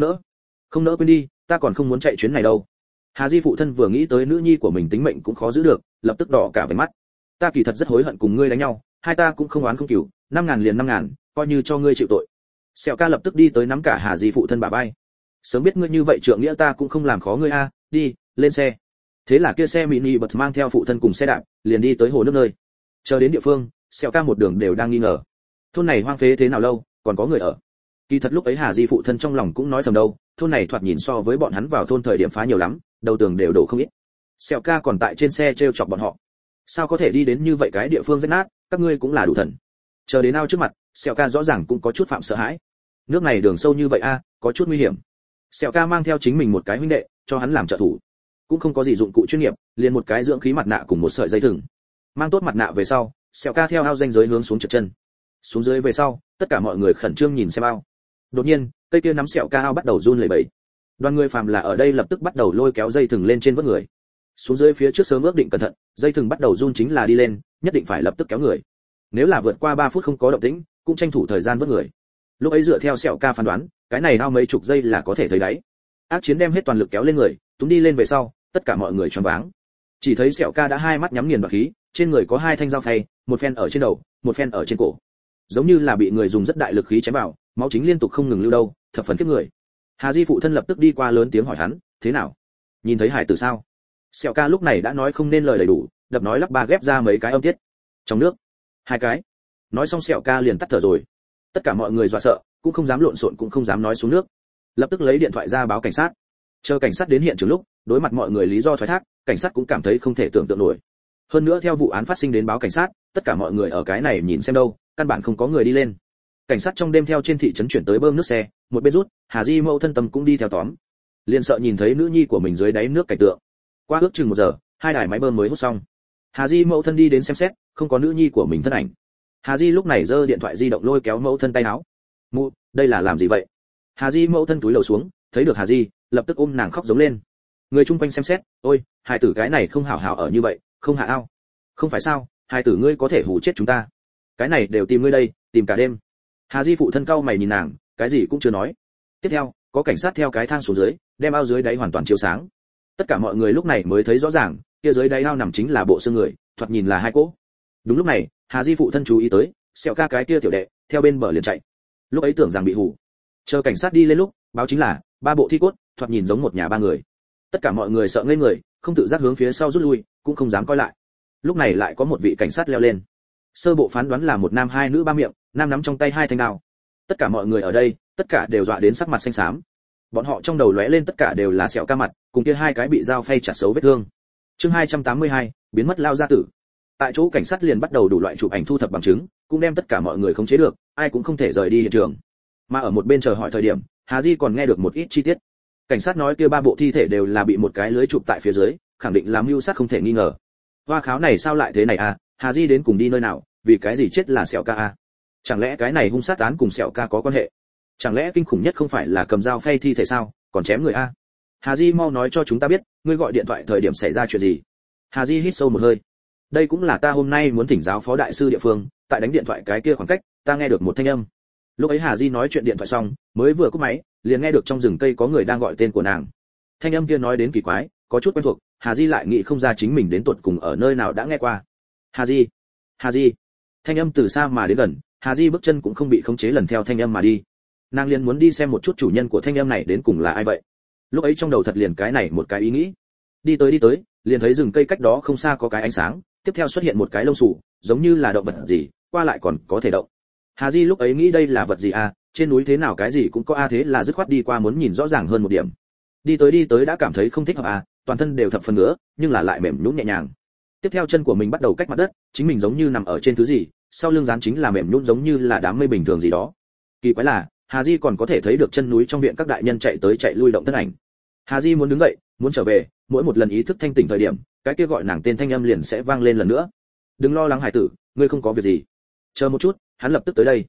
nỡ quên đi, ta còn không muốn chạy chuyến này đâu. Hà Di phụ thân vừa nghĩ tới nữ nhi của mình tính mệnh cũng khó giữ được, lập tức đỏ cả váy mắt. Ta kỳ thật rất hối hận cùng ngươi đánh nhau, hai ta cũng không oán không cừu, 5.000 liền 5.000, coi như cho ngươi chịu tội. Sẹo ca lập tức đi tới nắm cả Hà Di phụ thân bả vai. Sớm biết ngươi như vậy trượng nghĩa ta cũng không làm khó ngươi a, đi, lên xe. Thế là kia xe mini bật mang theo phụ thân cùng xe đạp, liền đi tới hồ nước nơi. Chờ đến địa phương, Sẹo ca một đường đều đang nghi ngờ. Thôn này hoang phế thế nào lâu, còn có người ở. Kỳ thật lúc ấy Hà Di phụ thân trong lòng cũng nói thầm đâu, thôn này thoạt nhìn so với bọn hắn vào thôn thời điểm phá nhiều lắm, đầu tường đều đổ không ít. Sẹo ca còn tại trên xe trêu chọc bọn họ. Sao có thể đi đến như vậy cái địa phương rách nát, các ngươi cũng là đủ thần. Chờ đến ao trước mặt, Sẹo ca rõ ràng cũng có chút phạm sợ hãi. Nước này đường sâu như vậy a, có chút nguy hiểm. Sẹo ca mang theo chính mình một cái huynh đệ, cho hắn làm trợ thủ. Cũng không có gì dụng cụ chuyên nghiệp, liền một cái dưỡng khí mặt nạ cùng một sợi dây thừng. Mang tốt mặt nạ về sau, Sẹo ca theo ao ranh giới hướng xuống trượt chân. Xuống dưới về sau, tất cả mọi người khẩn trương nhìn xem ao. Đột nhiên, cây kia nắm Sẹo ca ao bắt đầu run lẩy bẩy. Đoàn người phàm là ở đây lập tức bắt đầu lôi kéo dây thừng lên trên vớt người. Xuống dưới phía trước sớm ước định cẩn thận, dây thừng bắt đầu run chính là đi lên, nhất định phải lập tức kéo người. Nếu là vượt qua 3 phút không có động tĩnh, cũng tranh thủ thời gian vớt người. Lúc ấy dựa theo Sẹo ca phán đoán, cái này ao mấy chục giây là có thể thấy đáy. Ác chiến đem hết toàn lực kéo lên người, túm đi lên về sau, tất cả mọi người choáng váng. Chỉ thấy Sẹo ca đã hai mắt nhắm nghiền vào khí, trên người có 2 thanh dao phay, một phen ở trên đầu, một phen ở trên cổ. Giống như là bị người dùng rất đại lực khí chém vào, máu chính liên tục không ngừng lưu đâu, thập phần kiếp người. Hà Di phụ thân lập tức đi qua lớn tiếng hỏi hắn, thế nào? Nhìn thấy hải tử sao? Sẹo ca lúc này đã nói không nên lời đầy đủ, đập nói lắp ba ghép ra mấy cái âm tiết. Trong nước, 2 cái. Nói xong Sẹo ca liền tắt thở rồi. Tất cả mọi người dọa sợ, cũng không dám lộn xộn cũng không dám nói xuống nước. Lập tức lấy điện thoại ra báo cảnh sát. Chờ cảnh sát đến hiện trường lúc, đối mặt mọi người lý do thoái thác, cảnh sát cũng cảm thấy không thể tưởng tượng nổi. Hơn nữa theo vụ án phát sinh đến báo cảnh sát, tất cả mọi người ở cái này nhìn xem đâu, căn bản không có người đi lên. Cảnh sát trong đêm theo trên thị trấn chuyển tới bơm nước xe, một bên rút, Hà Di mẫu thân tâm cũng đi theo tóm. Liền sợ nhìn thấy nữ nhi của mình dưới đáy nước cảnh tượng. Qua ước chừng 1 giờ, 2 đài máy bơm mới hút xong. Hà Di mẫu thân đi đến xem xét, không có nữ nhi của mình thân ảnh. Hà Di lúc này giơ điện thoại di động lôi kéo mẫu thân tay áo. "Mụ, đây là làm gì vậy?" Hà Di mẫu thân túi lầu xuống, thấy được Hà Di, lập tức ôm nàng khóc giống lên. Người chung quanh xem xét, "Ôi, hài tử cái này không hảo hảo ở như vậy, không hạ ao." "Không phải sao, hài tử ngươi có thể hù chết chúng ta. Cái này đều tìm ngươi đây, tìm cả đêm." Hà Di phụ thân cau mày nhìn nàng, cái gì cũng chưa nói. Tiếp theo, có cảnh sát theo cái thang xuống dưới, đem ao dưới đáy hoàn toàn chiếu sáng. Tất cả mọi người lúc này mới thấy rõ ràng, kia dưới đáy ao nằm chính là bộ xương người, thoạt nhìn là 2 cỗ. Đúng lúc này, Hà Di phụ thân chú ý tới, Sẹo ca cái kia tiểu đệ, theo bên bờ liền chạy. Lúc ấy tưởng rằng bị hù. Chờ cảnh sát đi lên lúc, báo chính là 3 bộ thi cốt, thoạt nhìn giống một nhà 3 người. Tất cả mọi người sợ ngây người, không tự giác hướng phía sau rút lui, cũng không dám coi lại. Lúc này lại có một vị cảnh sát leo lên. Sơ bộ phán đoán là một nam 2 nữ 3 miệng, nam nắm trong tay 2 thanh đao. Tất cả mọi người ở đây, tất cả đều dọa đến sắc mặt xanh xám. Bọn họ trong đầu lóe lên tất cả đều là Sẹo ca mặt, cùng kia 2 cái bị dao phay chặt xấu vết thương. Chương 282, biến mất lao gia tử. Tại chỗ cảnh sát liền bắt đầu đủ loại chụp ảnh thu thập bằng chứng, cũng đem tất cả mọi người khống chế được, ai cũng không thể rời đi hiện trường. Mà ở một bên chờ hỏi thời điểm, Hà Di còn nghe được một ít chi tiết. Cảnh sát nói kia 3 bộ thi thể đều là bị một cái lưới chụp tại phía dưới, khẳng định là mưu sát không thể nghi ngờ. Hoa kháo này sao lại thế này à, Hà Di đến cùng đi nơi nào, vì cái gì chết là Sẹo ca à? Chẳng lẽ cái này hung sát án cùng Sẹo ca có quan hệ? Chẳng lẽ kinh khủng nhất không phải là cầm dao phay thi thể sao, còn chém người a? Hà Di mau nói cho chúng ta biết, ngươi gọi điện thoại thời điểm xảy ra chuyện gì? Hà Di hít sâu một hơi. Đây cũng là ta hôm nay muốn thỉnh giáo phó đại sư địa phương, tại đánh điện thoại cái kia khoảng cách, ta nghe được một thanh âm. Lúc ấy Hà Di nói chuyện điện thoại xong, mới vừa cúp máy, liền nghe được trong rừng cây có người đang gọi tên của nàng. Thanh âm kia nói đến kỳ quái, có chút quen thuộc, Hà Di lại nghĩ không ra chính mình đến tuột cùng ở nơi nào đã nghe qua. Hà Di, Hà Di. Thanh âm từ xa mà đến gần, Hà Di bước chân cũng không bị khống chế lần theo thanh âm mà đi. Nàng liền muốn đi xem một chút chủ nhân của thanh âm này đến cùng là ai vậy. Lúc ấy trong đầu thật liền cái này một cái ý nghĩ. Đi tới, liền thấy rừng cây cách đó không xa có cái ánh sáng, tiếp theo xuất hiện một cái lông xù, giống như là động vật gì, qua lại còn có thể động. Hà Di lúc ấy nghĩ đây là vật gì à, trên núi thế nào cái gì cũng có a, thế là dứt khoát đi qua muốn nhìn rõ ràng hơn một điểm. Đi tới đã cảm thấy không thích hợp à, toàn thân đều thập phần ngứa, nhưng là lại mềm nhũn nhẹ nhàng. Tiếp theo chân của mình bắt đầu cách mặt đất, chính mình giống như nằm ở trên thứ gì, sau lưng dán chính là mềm nhũn giống như là đám mây bình thường gì đó. Kỳ quái là, Hà Di còn có thể thấy được chân núi trong viện các đại nhân chạy tới chạy lui động thân ảnh. Hà Di muốn đứng dậy, muốn trở về, mỗi một lần ý thức thanh tỉnh thời điểm, cái kia gọi nàng tên thanh âm liền sẽ vang lên lần nữa. Đừng lo lắng hải tử, ngươi không có việc gì. Chờ một chút, hắn lập tức tới đây.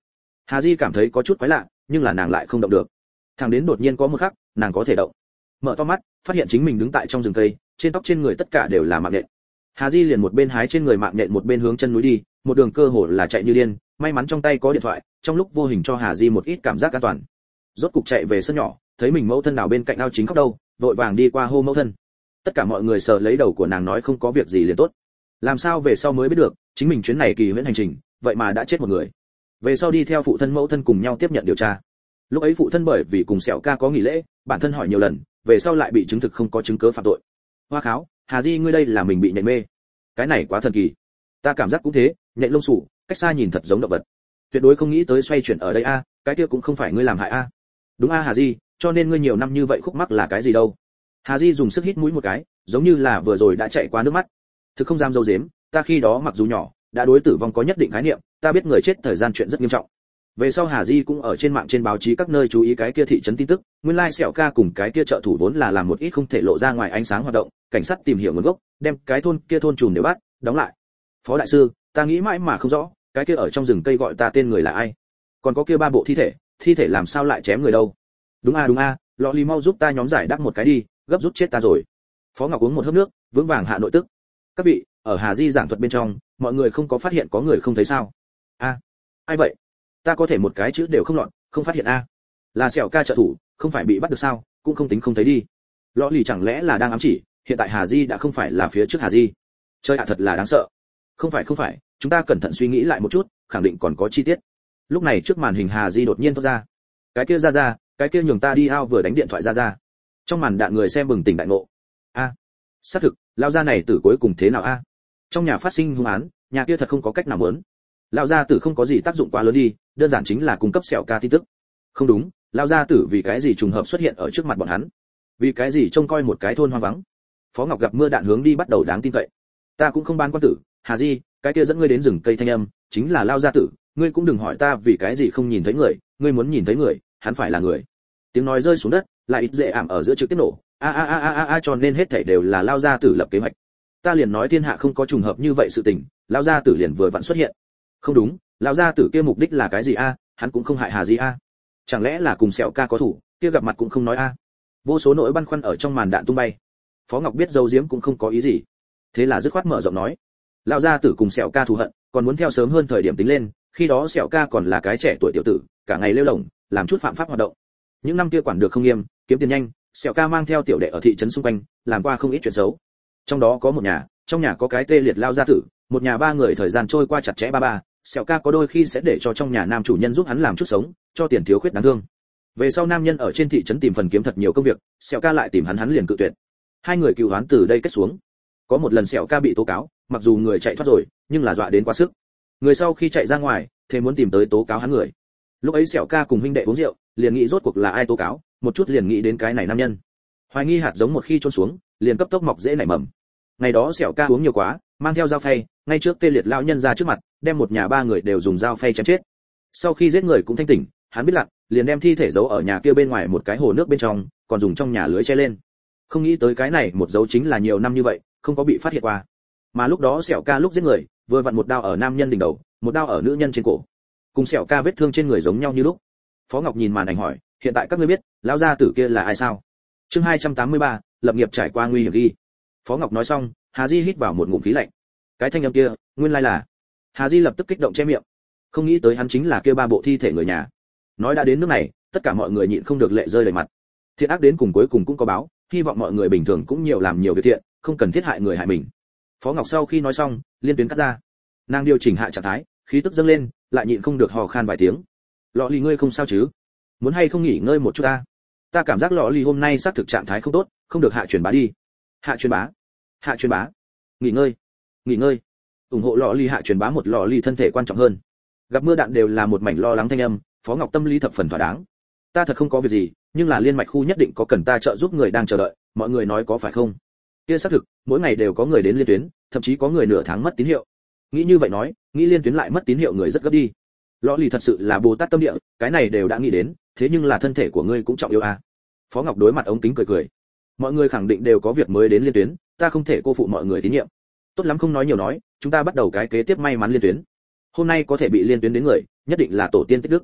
Hà Di cảm thấy có chút quái lạ, nhưng là nàng lại không động được. Thẳng đến đột nhiên có một khắc, nàng có thể động. Mở to mắt, phát hiện chính mình đứng tại trong rừng cây, trên tóc trên người tất cả đều là mạng nhện. Hà Di liền một bên hái trên người mạng nhện một bên hướng chân núi đi, một đường cơ hồ là chạy như điên, may mắn trong tay có điện thoại, trong lúc vô hình cho Hà Di một ít cảm giác an toàn. Rốt cục chạy về sân nhỏ, thấy mình mẫu thân nào bên cạnh ao chính khóc đâu, vội vàng đi qua hô mẫu thân. Tất cả mọi người sờ lấy đầu của nàng nói không có việc gì liền tốt. Làm sao về sau mới biết được, chính mình chuyến này kỳ huyễn hành trình, vậy mà đã chết một người. Về sau đi theo phụ thân mẫu thân cùng nhau tiếp nhận điều tra. Lúc ấy phụ thân bởi vì cùng Sẹo Ca có nghỉ lễ, bản thân hỏi nhiều lần, về sau lại bị chứng thực không có chứng cứ phạm tội. Hoa kháo, Hà Di ngươi đây là mình bị nhện mê. Cái này quá thần kỳ. Ta cảm giác cũng thế, nhện lông sủ, cách xa nhìn thật giống động vật. Tuyệt đối không nghĩ tới xoay chuyển ở đây a, cái kia cũng không phải ngươi làm hại a. Đúng a Hà Di, cho nên ngươi nhiều năm như vậy khúc mắc là cái gì đâu? Hà Di dùng sức hít mũi một cái, giống như là vừa rồi đã chạy qua nước mắt. Thực không dám dâu dếm, ta khi đó mặc dù nhỏ, đã đối tử vong có nhất định khái niệm, ta biết người chết thời gian chuyện rất nghiêm trọng. Về sau Hà Di cũng ở trên mạng trên báo chí các nơi chú ý cái kia thị trấn tin tức, nguyên lai Sẹo Ca cùng cái kia trợ thủ vốn là làm một ít không thể lộ ra ngoài ánh sáng hoạt động, cảnh sát tìm hiểu nguồn gốc, đem cái thôn kia thôn trùm đều bắt, đóng lại. Phó đại sư, ta nghĩ mãi mà không rõ, cái kia ở trong rừng cây gọi ta tên người là ai? Còn có kia 3 bộ thi thể làm sao lại chém người đâu? Đúng a, Lọ Lì mau giúp ta nhóm giải đáp một cái đi, gấp rút chết ta rồi. Phó Ngọc uống một hớp nước, vững vàng hạ nội tức. Các vị, ở Hà Di giảng thuật bên trong, mọi người không có phát hiện có người không thấy sao? A, ai vậy? Ta có thể một cái chữ đều không lọt, không phát hiện a. Là Sẹo Ca trợ thủ, không phải bị bắt được sao, cũng không tính không thấy đi. Lọ Lì chẳng lẽ là đang ám chỉ, hiện tại Hà Di đã không phải là phía trước Hà Di. Chơi thật là đáng sợ. Không phải, chúng ta cẩn thận suy nghĩ lại một chút, khẳng định còn có chi tiết. Lúc này trước màn hình Hà Di đột nhiên thoát ra. Cái kia ra, cái kia nhường ta đi ao vừa đánh điện thoại ra. Trong màn đạn người xem bừng tỉnh đại ngộ. A, xác thực, lao gia này tử cuối cùng thế nào a? Trong nhà phát sinh hung án, nhà kia thật không có cách nào muốn. Lão gia tử không có gì tác dụng quá lớn đi, đơn giản chính là cung cấp Sẹo Ca tin tức. Không đúng, lão gia tử vì cái gì trùng hợp xuất hiện ở trước mặt bọn hắn? Vì cái gì trông coi một cái thôn hoang vắng? Phó Ngọc gặp mưa đạn hướng đi bắt đầu đáng tin cậy. Ta cũng không ban quan tử, Hà Di, cái kia dẫn ngươi đến rừng cây thanh âm, chính là lão gia tử, ngươi cũng đừng hỏi ta vì cái gì không nhìn thấy người, ngươi muốn nhìn thấy người, hắn phải là người. Tiếng nói rơi xuống đất, lại ít dễ ảm ở giữa trực tiếp nổ. A cho nên hết thảy đều là lão gia tử lập kế hoạch. Ta liền nói thiên hạ không có trùng hợp như vậy sự tình, lão gia tử liền vừa vặn xuất hiện. Không đúng, lão gia tử kia mục đích là cái gì a? Hắn cũng không hại Hà Di a. Chẳng lẽ là cùng Sẹo Ca có thủ, kia gặp mặt cũng không nói a. Vô số nỗi băn khoăn ở trong màn đạn tung bay. Phó Ngọc biết dấu diếm cũng không có ý gì, thế là dứt khoát mở rộng nói, lão gia tử cùng Sẹo Ca thù hận, còn muốn theo sớm hơn thời điểm tính lên, khi đó Sẹo Ca còn là cái trẻ tuổi tiểu tử, cả ngày lêu lổng, làm chút phạm pháp hoạt động. Những năm kia quản được không nghiêm, kiếm tiền nhanh, Sẹo Ca mang theo tiểu đệ ở thị trấn xung quanh, làm qua không ít chuyện xấu. Trong đó có một nhà, trong nhà có cái tê liệt lão gia tử, một nhà 3 người thời gian trôi qua chặt chẽ ba. Sẹo Ca có đôi khi sẽ để cho trong nhà nam chủ nhân giúp hắn làm chút sống, cho tiền thiếu khuyết đáng thương. Về sau nam nhân ở trên thị trấn tìm phần kiếm thật nhiều công việc, Sẹo Ca lại tìm hắn liền cự tuyệt. 2 người cừu oán từ đây kết xuống. Có một lần Sẹo Ca bị tố cáo, mặc dù người chạy thoát rồi, nhưng là dọa đến quá sức. Người sau khi chạy ra ngoài, thế muốn tìm tới tố cáo hắn người. Lúc ấy Sẹo Ca cùng huynh đệ uống rượu, liền nghĩ rốt cuộc là ai tố cáo, một chút liền nghĩ đến cái này nam nhân. Hoài nghi hạt giống một khi chôn xuống, liền cấp tốc mọc dễ nảy mầm. Ngày đó Sẹo Ca uống nhiều quá, mang theo dao phay, ngay trước tê liệt lão nhân ra trước mặt, đem một nhà 3 người đều dùng dao phay chém chết. Sau khi giết người cũng thanh tỉnh, hắn biết lặn, liền đem thi thể giấu ở nhà kia bên ngoài một cái hồ nước bên trong, còn dùng trong nhà lưới che lên. Không nghĩ tới cái này một dấu chính là nhiều năm như vậy, không có bị phát hiện qua. Mà lúc đó Sẹo Ca lúc giết người, vừa vặn một đao ở nam nhân đỉnh đầu, một đao ở nữ nhân trên cổ. Cùng Sẹo Ca vết thương trên người giống nhau như lúc. Phó Ngọc nhìn màn ảnh hỏi, hiện tại các ngươi biết, lão gia tử kia là ai sao? Chương 283, lập nghiệp trải qua nguy hiểm đi. Phó Ngọc nói xong, Hà Di hít vào một ngụm khí lạnh. Cái thanh âm kia, nguyên lai là. Hà Di lập tức kích động che miệng. Không nghĩ tới hắn chính là kia 3 bộ thi thể người nhà. Nói đã đến nước này, tất cả mọi người nhịn không được lệ rơi đầy mặt. Thiện ác đến cùng cuối cùng cũng có báo, hy vọng mọi người bình thường cũng nhiều làm nhiều việc thiện, không cần thiết hại người hại mình. Phó Ngọc sau khi nói xong, liên tuyến cắt ra. Nàng điều chỉnh hạ trạng thái, khí tức dâng lên, lại nhịn không được hò khan vài tiếng. Lọ Lì ngươi không sao chứ? Muốn hay không nghỉ ngơi một chút ta? Ta cảm giác Lọ Lì hôm nay xác thực trạng thái không tốt, không được hạ truyền bá đi. Hạ truyền bá. Nghỉ ngơi. Ủng hộ Lọ Lì hạ truyền bá một Lọ Lì thân thể quan trọng hơn. Gặp mưa đạn đều là một mảnh lo lắng thanh âm, Phó Ngọc tâm lý thập phần thỏa đáng. Ta thật không có việc gì, nhưng là liên mạch khu nhất định có cần ta trợ giúp người đang chờ đợi, mọi người nói có phải không? Kia xác thực, mỗi ngày đều có người đến liên tuyến, thậm chí có người nửa tháng mất tín hiệu. Nghĩ như vậy nói, nghĩ liên tuyến lại mất tín hiệu người rất gấp đi. Lọ Lì thật sự là Bồ Tát tâm địa, cái này đều đã nghĩ đến, thế nhưng là thân thể của ngươi cũng trọng yếu à? Phó Ngọc đối mặt ống kính cười. Mọi người khẳng định đều có việc mới đến liên tuyến, ta không thể cô phụ mọi người tín nhiệm. Tốt lắm không nói nhiều nói, chúng ta bắt đầu cái kế tiếp may mắn liên tuyến. Hôm nay có thể bị liên tuyến đến người, nhất định là tổ tiên tích đức.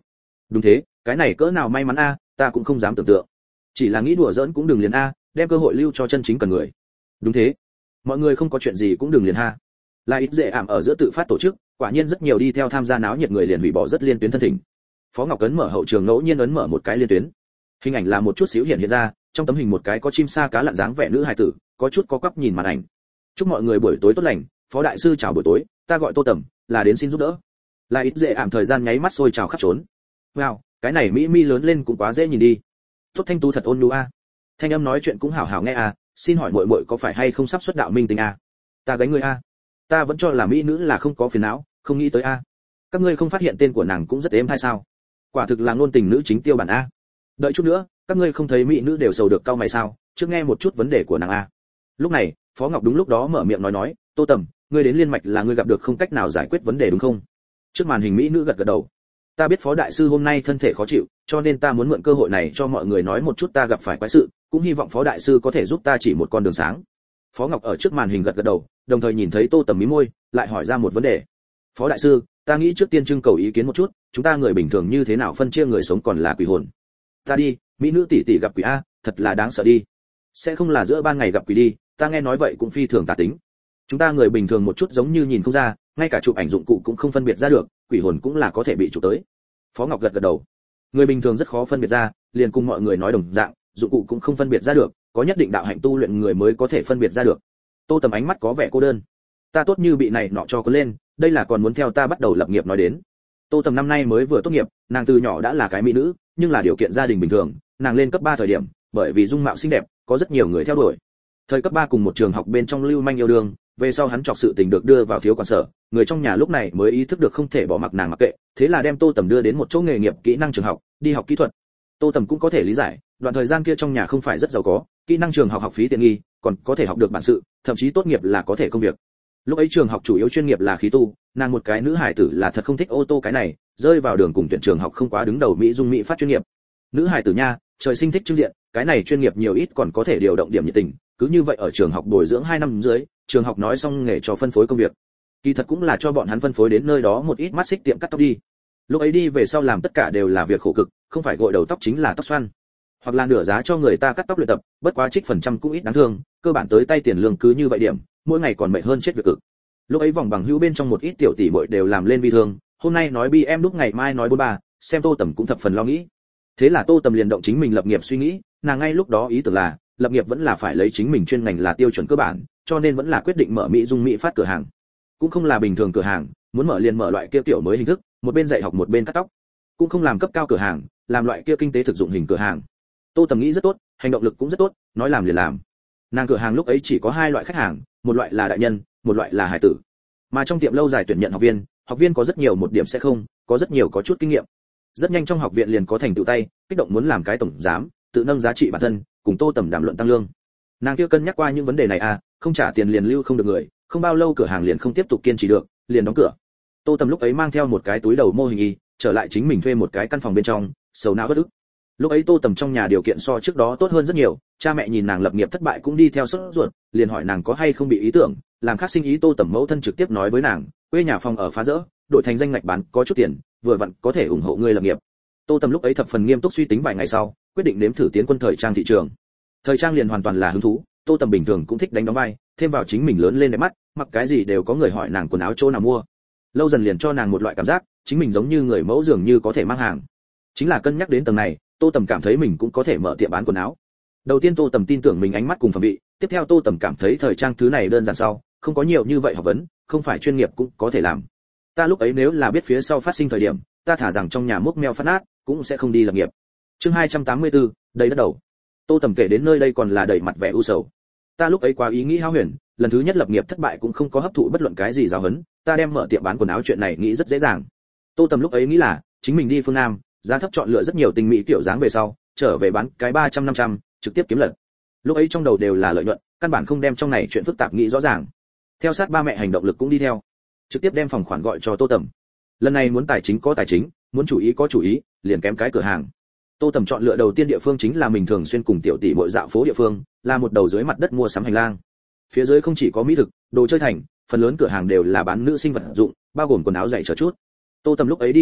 Đúng thế, cái này cỡ nào may mắn a, ta cũng không dám tưởng tượng. Chỉ là nghĩ đùa giỡn cũng đừng liền a, đem cơ hội lưu cho chân chính cần người. Đúng thế, mọi người không có chuyện gì cũng đừng liền ha. Là ít dễ ảm ở giữa tự phát tổ chức, quả nhiên rất nhiều đi theo tham gia náo nhiệt người liền hủy bỏ rất liên tuyến thân thỉnh. Phó Ngọc Cấn mở hậu trường ngẫu nhiên ấn mở một cái liên tuyến. Hình ảnh là một chút xíu hiện ra, trong tấm hình một cái có chim sa cá lặn dáng vẻ nữ hài tử, có chút có quắp nhìn màn ảnh. Chúc mọi người buổi tối tốt lành, Phó đại sư chào buổi tối, ta gọi Tô Tầm, là đến xin giúp đỡ. Là ít dễ ảm thời gian nháy mắt sôi trào khắp trốn. Wow, cái này mỹ mi lớn lên cũng quá dễ nhìn đi. Tốt thanh tú thật ôn nhu a. Thanh âm nói chuyện cũng hảo hảo nghe a, xin hỏi muội muội có phải hay không sắp xuất đạo minh tinh a? Ta gánh người a. Ta vẫn cho là mỹ nữ là không có phiền não, không nghĩ tới a. Các ngươi không phát hiện tên của nàng cũng rất êm hay sao? Quả thực là ngôn tình nữ chính tiêu bản a. Đợi chút nữa, các ngươi không thấy mỹ nữ đều sầu được cau mày sao? Trước nghe một chút vấn đề của nàng a. Lúc này, Phó Ngọc đúng lúc đó mở miệng nói, Tô Tầm, ngươi đến liên mạch là ngươi gặp được không cách nào giải quyết vấn đề đúng không? Trước màn hình mỹ nữ gật gật đầu. Ta biết Phó đại sư hôm nay thân thể khó chịu, cho nên ta muốn mượn cơ hội này cho mọi người nói một chút ta gặp phải quái sự, cũng hy vọng Phó đại sư có thể giúp ta chỉ một con đường sáng. Phó Ngọc ở trước màn hình gật gật đầu, đồng thời nhìn thấy Tô Tầm mí môi, lại hỏi ra một vấn đề. Phó đại sư, ta nghĩ trước tiên trưng cầu ý kiến một chút, chúng ta người bình thường như thế nào phân chia người sống còn là quỷ hồn? Ta đi, mỹ nữ tỷ tỷ gặp quỷ a, thật là đáng sợ đi. Sẽ không là giữa ban ngày gặp quỷ đi, ta nghe nói vậy cũng phi thường tà tính. Chúng ta người bình thường một chút giống như nhìn không ra, ngay cả chụp ảnh dụng cụ cũng không phân biệt ra được, quỷ hồn cũng là có thể bị chụp tới. Phó Ngọc gật gật đầu. Người bình thường rất khó phân biệt ra, liền cùng mọi người nói đồng dạng, dụng cụ cũng không phân biệt ra được, có nhất định đạo hạnh tu luyện người mới có thể phân biệt ra được. Tô Tầm ánh mắt có vẻ cô đơn. Ta tốt như bị này nọ cho có lên, đây là còn muốn theo ta bắt đầu lập nghiệp nói đến. Tô Tầm năm nay mới vừa tốt nghiệp, nàng từ nhỏ đã là cái mỹ nữ, nhưng là điều kiện gia đình bình thường, nàng lên cấp 3 thời điểm, bởi vì dung mạo xinh đẹp, có rất nhiều người theo đuổi. Thời cấp 3 cùng một trường học bên trong lưu manh yêu đương, về sau hắn chọc sự tình được đưa vào thiếu quản sở, người trong nhà lúc này mới ý thức được không thể bỏ mặc nàng mặc kệ, thế là đem Tô Tầm đưa đến một chỗ nghề nghiệp kỹ năng trường học, đi học kỹ thuật. Tô Tầm cũng có thể lý giải, đoạn thời gian kia trong nhà không phải rất giàu có, kỹ năng trường học học phí tiện nghi, còn có thể học được bản sự, thậm chí tốt nghiệp là có thể công việc. Lúc ấy trường học chủ yếu chuyên nghiệp là khí tu, nàng một cái nữ hải tử là thật không thích ô tô cái này, rơi vào đường cùng tuyển trường học không quá đứng đầu mỹ dung mỹ phát chuyên nghiệp. Nữ hải tử nha, trời sinh thích trưng diện, cái này chuyên nghiệp nhiều ít còn có thể điều động điểm nhiệt tình, cứ như vậy ở trường học bồi dưỡng 2 năm dưới, trường học nói xong nghề cho phân phối công việc. Kỳ thật cũng là cho bọn hắn phân phối đến nơi đó một ít mắt xích tiệm cắt tóc đi. Lúc ấy đi về sau làm tất cả đều là việc khổ cực, không phải gội đầu tóc chính là tóc xoăn, hoặc là nửa giá cho người ta cắt tóc luyện tập, bất quá trích phần trăm cũng ít đáng thương, cơ bản tới tay tiền lương cứ như vậy điểm, mỗi ngày còn mệt hơn chết việc cực. Lúc ấy vòng bằng hữu bên trong một ít tiểu tỷ muội đều làm lên vi thương, hôm nay nói bi em lúc ngày mai nói 43, xem Tô Tầm cũng thập phần lo nghĩ. Thế là Tô Tầm liền động chính mình lập nghiệp suy nghĩ, nàng ngay lúc đó ý tưởng là, lập nghiệp vẫn là phải lấy chính mình chuyên ngành là tiêu chuẩn cơ bản, cho nên vẫn là quyết định mở mỹ dung mỹ phát cửa hàng. Cũng không là bình thường cửa hàng, muốn mở liền mở loại kia tiểu mới hình thức, một bên dạy học một bên cắt tóc. Cũng không làm cấp cao cửa hàng, làm loại kia kinh tế thực dụng hình cửa hàng. Tô Tầm nghĩ rất tốt, hành động lực cũng rất tốt, nói làm liền làm. Nàng cửa hàng lúc ấy chỉ có 2 loại khách hàng, một loại là đại nhân, một loại là hải tử. Mà trong tiệm lâu dài tuyển nhận học viên có rất nhiều một điểm sẽ không, có rất nhiều có chút kinh nghiệm. Rất nhanh trong học viện liền có thành tựu tay, kích động muốn làm cái tổng giám, tự nâng giá trị bản thân, cùng Tô Tầm đàm luận tăng lương. Nàng kia cân nhắc qua những vấn đề này à, không trả tiền liền lưu không được người, không bao lâu cửa hàng liền không tiếp tục kiên trì được, liền đóng cửa. Tô Tầm lúc ấy mang theo một cái túi đầu mô hình y, trở lại chính mình thuê một cái căn phòng bên trong, sầu não bất ức. Lúc ấy Tô Tầm trong nhà điều kiện so trước đó tốt hơn rất nhiều, cha mẹ nhìn nàng lập nghiệp thất bại cũng đi theo sốt ruột, liền hỏi nàng có hay không bị ý tưởng, làm khác sinh ý. Tô Tầm mẫu thân trực tiếp nói với nàng, quê nhà phòng ở phá rỡ, đổi thành danh ngạch bán, có chút tiền, vừa vặn có thể ủng hộ ngươi lập nghiệp. Tô Tầm lúc ấy thập phần nghiêm túc suy tính vài ngày sau, quyết định nếm thử tiến quân thời trang thị trường. Thời trang liền hoàn toàn là hứng thú, Tô Tầm bình thường cũng thích đánh đóng vai, thêm vào chính mình lớn lên đẹp mắt, mặc cái gì đều có người hỏi nàng quần áo chỗ nào mua. Lâu dần liền cho nàng một loại cảm giác, chính mình giống như người mẫu dường như có thể mang hàng. Chính là cân nhắc đến tầng này, Tô Tầm cảm thấy mình cũng có thể mở tiệm bán quần áo. Đầu tiên Tô Tầm tin tưởng mình ánh mắt cùng phẩm vị, tiếp theo Tô Tầm cảm thấy thời trang thứ này đơn giản sau, không có nhiều như vậy học vấn, không phải chuyên nghiệp cũng có thể làm. Ta lúc ấy nếu là biết phía sau phát sinh thời điểm, ta thả rằng trong nhà mốc meo phát nát, cũng sẽ không đi lập nghiệp. Chương 284, đầy đất đầu. Tô Tầm kể đến nơi đây còn là đầy mặt vẻ u sầu. Ta lúc ấy quá ý nghĩ hão huyền, lần thứ nhất lập nghiệp thất bại cũng không có hấp thụ bất luận cái gì giáo huấn, ta đem mở tiệm bán quần áo chuyện này nghĩ rất dễ dàng. Tô Tầm lúc ấy nghĩ là, chính mình đi phương Nam, giá thấp chọn lựa rất nhiều tinh mỹ kiểu dáng về sau, trở về bán cái 300-500, trực tiếp kiếm lời. Lúc ấy trong đầu đều là lợi nhuận, căn bản không đem trong này chuyện phức tạp nghĩ rõ ràng. Theo sát ba mẹ hành động lực cũng đi theo, trực tiếp đem phòng khoản gọi cho Tô Tầm. Lần này muốn tài chính có tài chính, muốn chủ ý có chủ ý, liền kém cái cửa hàng. Tô Tầm chọn lựa đầu tiên địa phương chính là mình thường xuyên cùng tiểu tỷ muội dạo phố địa phương, là một đầu dưới mặt đất mua sắm hành lang. Phía dưới không chỉ có mỹ thực, đồ chơi thành, phần lớn cửa hàng đều là bán nữ sinh vật dụng, bao gồm quần áo giày chờ chút. Tô Tầm lúc ấy đi dạo,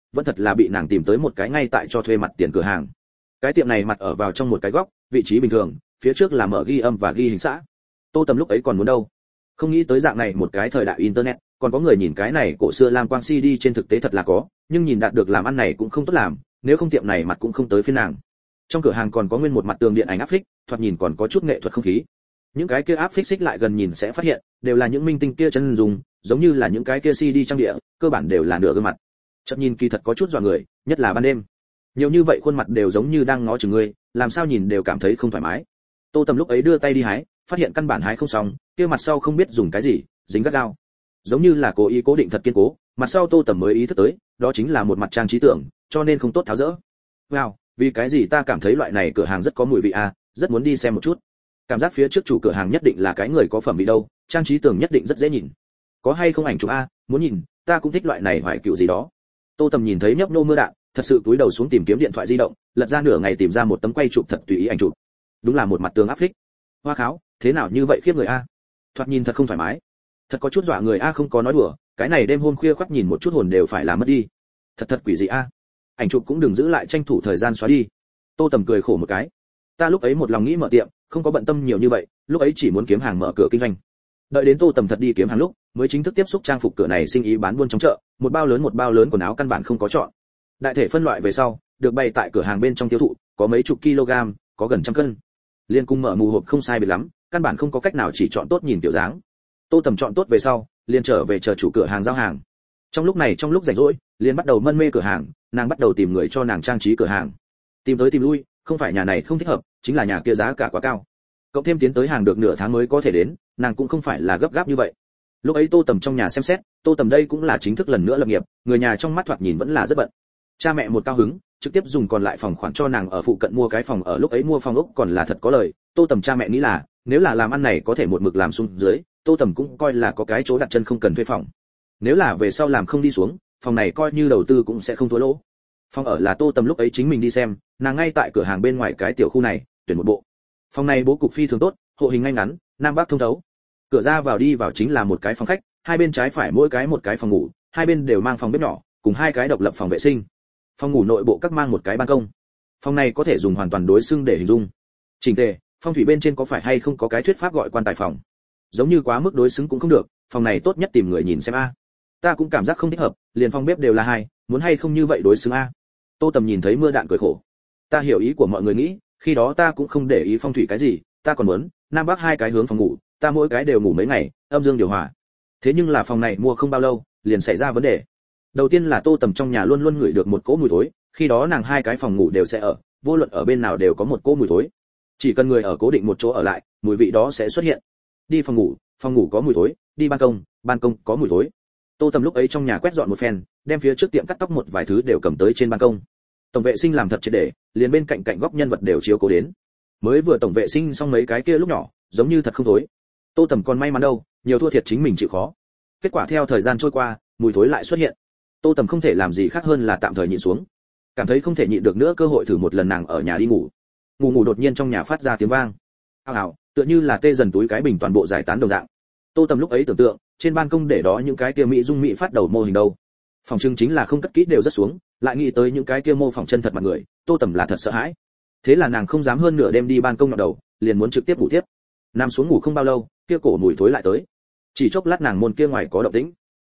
vẫn thật là bị nàng tìm tới một cái ngay tại cho thuê mặt tiền cửa hàng. Cái tiệm này mặt ở vào trong một cái góc, vị trí bình thường, phía trước là mở ghi âm và ghi hình xã. Tô Tầm lúc ấy còn muốn đâu, không nghĩ tới dạng này một cái thời đại internet, còn có người nhìn cái này cổ xưa lam quang CD trên thực tế thật là có, nhưng nhìn đạt được làm ăn này cũng không tốt làm, nếu không tiệm này mặt cũng không tới phiên nàng. Trong cửa hàng còn có nguyên một mặt tường điện ảnh áp phích, thoạt nhìn còn có chút nghệ thuật không khí. Những cái kia áp phích xích lại gần nhìn sẽ phát hiện, đều là những minh tinh kia chân dùng, giống như là những cái kia CD trang địa, cơ bản đều là nửa gương mặt. Chợt nhìn kỳ thật có chút dọa người, nhất là ban đêm. Nhiều như vậy khuôn mặt đều giống như đang ngó chừng ngươi, làm sao nhìn đều cảm thấy không thoải mái. Tô Tầm lúc ấy đưa tay đi hái, phát hiện căn bản hái không xong, kia mặt sau không biết dùng cái gì, dính gắt gao. Giống như là cố ý cố định thật kiên cố, mặt sau Tô Tầm mới ý thức tới, đó chính là một mặt trang trí tưởng, cho nên không tốt tháo dỡ. Wow, vì cái gì ta cảm thấy loại này cửa hàng rất có mùi vị a, rất muốn đi xem một chút. Cảm giác phía trước chủ cửa hàng nhất định là cái người có phẩm vị đâu, trang trí tưởng nhất định rất dễ nhìn. Có hay không ảnh chụp a, muốn nhìn, ta cũng thích loại này hoài cựu gì đó. Tô Tầm nhìn thấy nhấp nô mưa đạn, thật sự cúi đầu xuống tìm kiếm điện thoại di động, lật ra nửa ngày tìm ra một tấm quay chụp thật tùy ý ảnh chụp. Đúng là một mặt tường áp phích. Hoa kháo, thế nào như vậy khiếp người a. Thoạt nhìn thật không thoải mái, thật có chút dọa người a, không có nói đùa, cái này đêm hôm khuya khoắt nhìn một chút hồn đều phải làm mất đi. Thật quỷ dị a. Ảnh chụp cũng đừng giữ lại, tranh thủ thời gian xóa đi. Tô Tầm cười khổ một cái. Ta lúc ấy một lòng nghĩ mở tiệm, không có bận tâm nhiều như vậy, lúc ấy chỉ muốn kiếm hàng mở cửa kinh doanh. Đợi đến Tô Tầm thật đi kiếm hàng lúc, mới chính thức tiếp xúc trang phục cửa này sinh ý bán buôn trong chợ, một bao lớn quần áo căn bản không có chọn. Đại thể phân loại về sau, được bày tại cửa hàng bên trong tiêu thụ, có mấy chục kg, có gần trăm cân. Liên cung mở mù hộp không sai biệt lắm, căn bản không có cách nào chỉ chọn tốt nhìn kiểu dáng. Tô Tầm chọn tốt về sau, liền trở về chờ chủ cửa hàng giao hàng. Trong lúc rảnh rỗi, liền bắt đầu mân mê cửa hàng, nàng bắt đầu tìm người cho nàng trang trí cửa hàng. Tìm tới tìm lui, không phải nhà này không thích hợp, chính là nhà kia giá cả quá cao. Cộng thêm tiến tới hàng được nửa tháng mới có thể đến, nàng cũng không phải là gấp gáp như vậy. Lúc ấy Tô Tầm trong nhà xem xét, Tô Tầm đây cũng là chính thức lần nữa lập nghiệp, người nhà trong mắt thoạt nhìn vẫn là rất bận. Cha mẹ một cao hứng, trực tiếp dùng còn lại phòng khoản cho nàng ở phụ cận mua cái phòng ở, lúc ấy mua phòng ốc còn là thật có lời. Tô Tầm cha mẹ nghĩ là, nếu là làm ăn này có thể một mực làm xuống dưới, Tô Tầm cũng coi là có cái chỗ đặt chân không cần thuê phòng. Nếu là về sau làm không đi xuống, phòng này coi như đầu tư cũng sẽ không thua lỗ. Phòng ở là Tô Tầm lúc ấy chính mình đi xem, nàng ngay tại cửa hàng bên ngoài cái tiểu khu này, tuyển một bộ. Phòng này bố cục phi thường tốt, hộ hình ngay ngắn, nam bắc thông thấu. Cửa ra vào đi vào chính là một cái phòng khách, hai bên trái phải mỗi cái một cái phòng ngủ, hai bên đều mang phòng bếp nhỏ, cùng hai cái độc lập phòng vệ sinh. Phòng ngủ nội bộ các mang một cái ban công. Phòng này có thể dùng hoàn toàn đối xưng để hình dung. Chỉnh tề, phong thủy bên trên có phải hay không có cái thuyết pháp gọi quan tài phòng. Giống như quá mức đối xứng cũng không được, phòng này tốt nhất tìm người nhìn xem a. Ta cũng cảm giác không thích hợp, liền phòng bếp đều là hai, muốn hay không như vậy đối xứng a. Tô Tầm nhìn thấy mưa đạn cười khổ. Ta hiểu ý của mọi người nghĩ, khi đó ta cũng không để ý phong thủy cái gì, ta còn muốn nam bắc hai cái hướng phòng ngủ, ta mỗi cái đều ngủ mấy ngày, âm dương điều hòa. Thế nhưng là phòng này mua không bao lâu, liền xảy ra vấn đề. Đầu tiên là Tô Tầm trong nhà luôn luôn ngửi được một cỗ mùi thối, khi đó nàng hai cái phòng ngủ đều sẽ ở, vô luận ở bên nào đều có một cỗ mùi thối. Chỉ cần người ở cố định một chỗ ở lại, mùi vị đó sẽ xuất hiện. Đi phòng ngủ có mùi thối, đi ban công có mùi thối. Tô Tầm lúc ấy trong nhà quét dọn một phen, đem phía trước tiệm cắt tóc một vài thứ đều cầm tới trên ban công. Tổng vệ sinh làm thật triệt để, liền bên cạnh góc nhân vật đều chiếu cố đến. Mới vừa tổng vệ sinh xong mấy cái kia lúc nhỏ, giống như thật không thối. Tô Tầm còn may mắn đâu, nhiều thua thiệt chính mình chịu khó. Kết quả theo thời gian trôi qua, mùi thối lại xuất hiện. Tô Tầm không thể làm gì khác hơn là tạm thời nhịn xuống. Cảm thấy không thể nhịn được nữa, cơ hội thử một lần, nàng ở nhà đi ngủ. Ngủ đột nhiên trong nhà phát ra tiếng vang. Ào ào, tựa như là tê dần túi cái bình toàn bộ giải tán đồng dạng. Tô Tầm lúc ấy tưởng tượng, trên ban công để đó những cái kia mỹ dung mỹ phát đầu mô hình đâu. Phòng trưng chính là không cất kỹ đều rất xuống, lại nghĩ tới những cái kia mô phỏng chân thật mặt người, Tô Tầm là thật sợ hãi. Thế là nàng không dám hơn nửa đêm đi ban công nhọ đầu, liền muốn trực tiếp ngủ tiếp. Nằm xuống ngủ không bao lâu, kia cổ mùi thối lại tới. Chỉ chốc lát nàng môn kia ngoài có động tĩnh.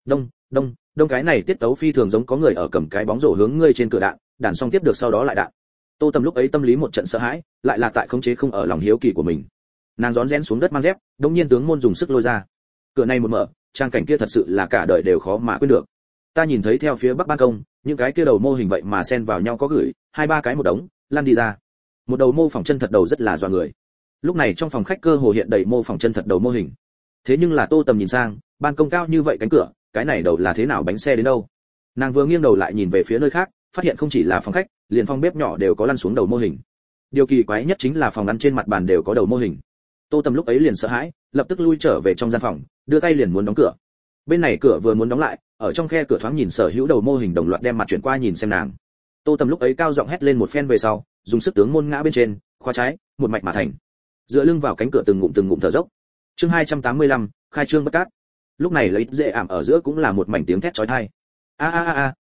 Đông cái này tiết tấu phi thường giống có người ở cầm cái bóng rổ hướng ngươi trên cửa đạn xong tiếp được sau đó lại đạn. Tô Tầm lúc ấy tâm lý một trận sợ hãi, lại là tại khống chế không ở lòng hiếu kỳ của mình. Nàng rón rén xuống đất mang dép, đột nhiên tướng môn dùng sức lôi ra. Cửa này một mở, trang cảnh kia thật sự là cả đời đều khó mà quên được. Ta nhìn thấy theo phía bắc ban công, những cái kia đầu mô hình vậy mà xen vào nhau có gửi, hai ba cái một đống, lăn đi ra. Một đầu mô phỏng chân thật đầu rất là dọa người. Lúc này trong phòng khách cơ hồ hiện đầy mô phỏng chân thật đầu mô hình. Thế nhưng là Tô Tầm nhìn sang, ban công cao như vậy cánh cửa, cái này đầu là thế nào bánh xe đến đâu? Nàng vừa nghiêng đầu lại nhìn về phía nơi khác, phát hiện không chỉ là phòng khách, liền phòng bếp nhỏ đều có lăn xuống đầu mô hình. Điều kỳ quái nhất chính là phòng ăn trên mặt bàn đều có đầu mô hình. Tô Tầm lúc ấy liền sợ hãi, lập tức lui trở về trong gian phòng, đưa tay liền muốn đóng cửa. Bên này cửa vừa muốn đóng lại, ở trong khe cửa thoáng nhìn sở hữu đầu mô hình đồng loạt đem mặt chuyển qua nhìn xem nàng. Tô Tầm lúc ấy cao giọng hét lên một phen về sau, dùng sức tướng môn ngã bên trên, khóa trái, một mạch mà thành. Dựa lưng vào cánh cửa từng ngụm thở dốc. Chương 285, khai trương bất cát. Lúc này lấy dễ ảm ở giữa cũng là một mảnh tiếng thét chói tai. A a a,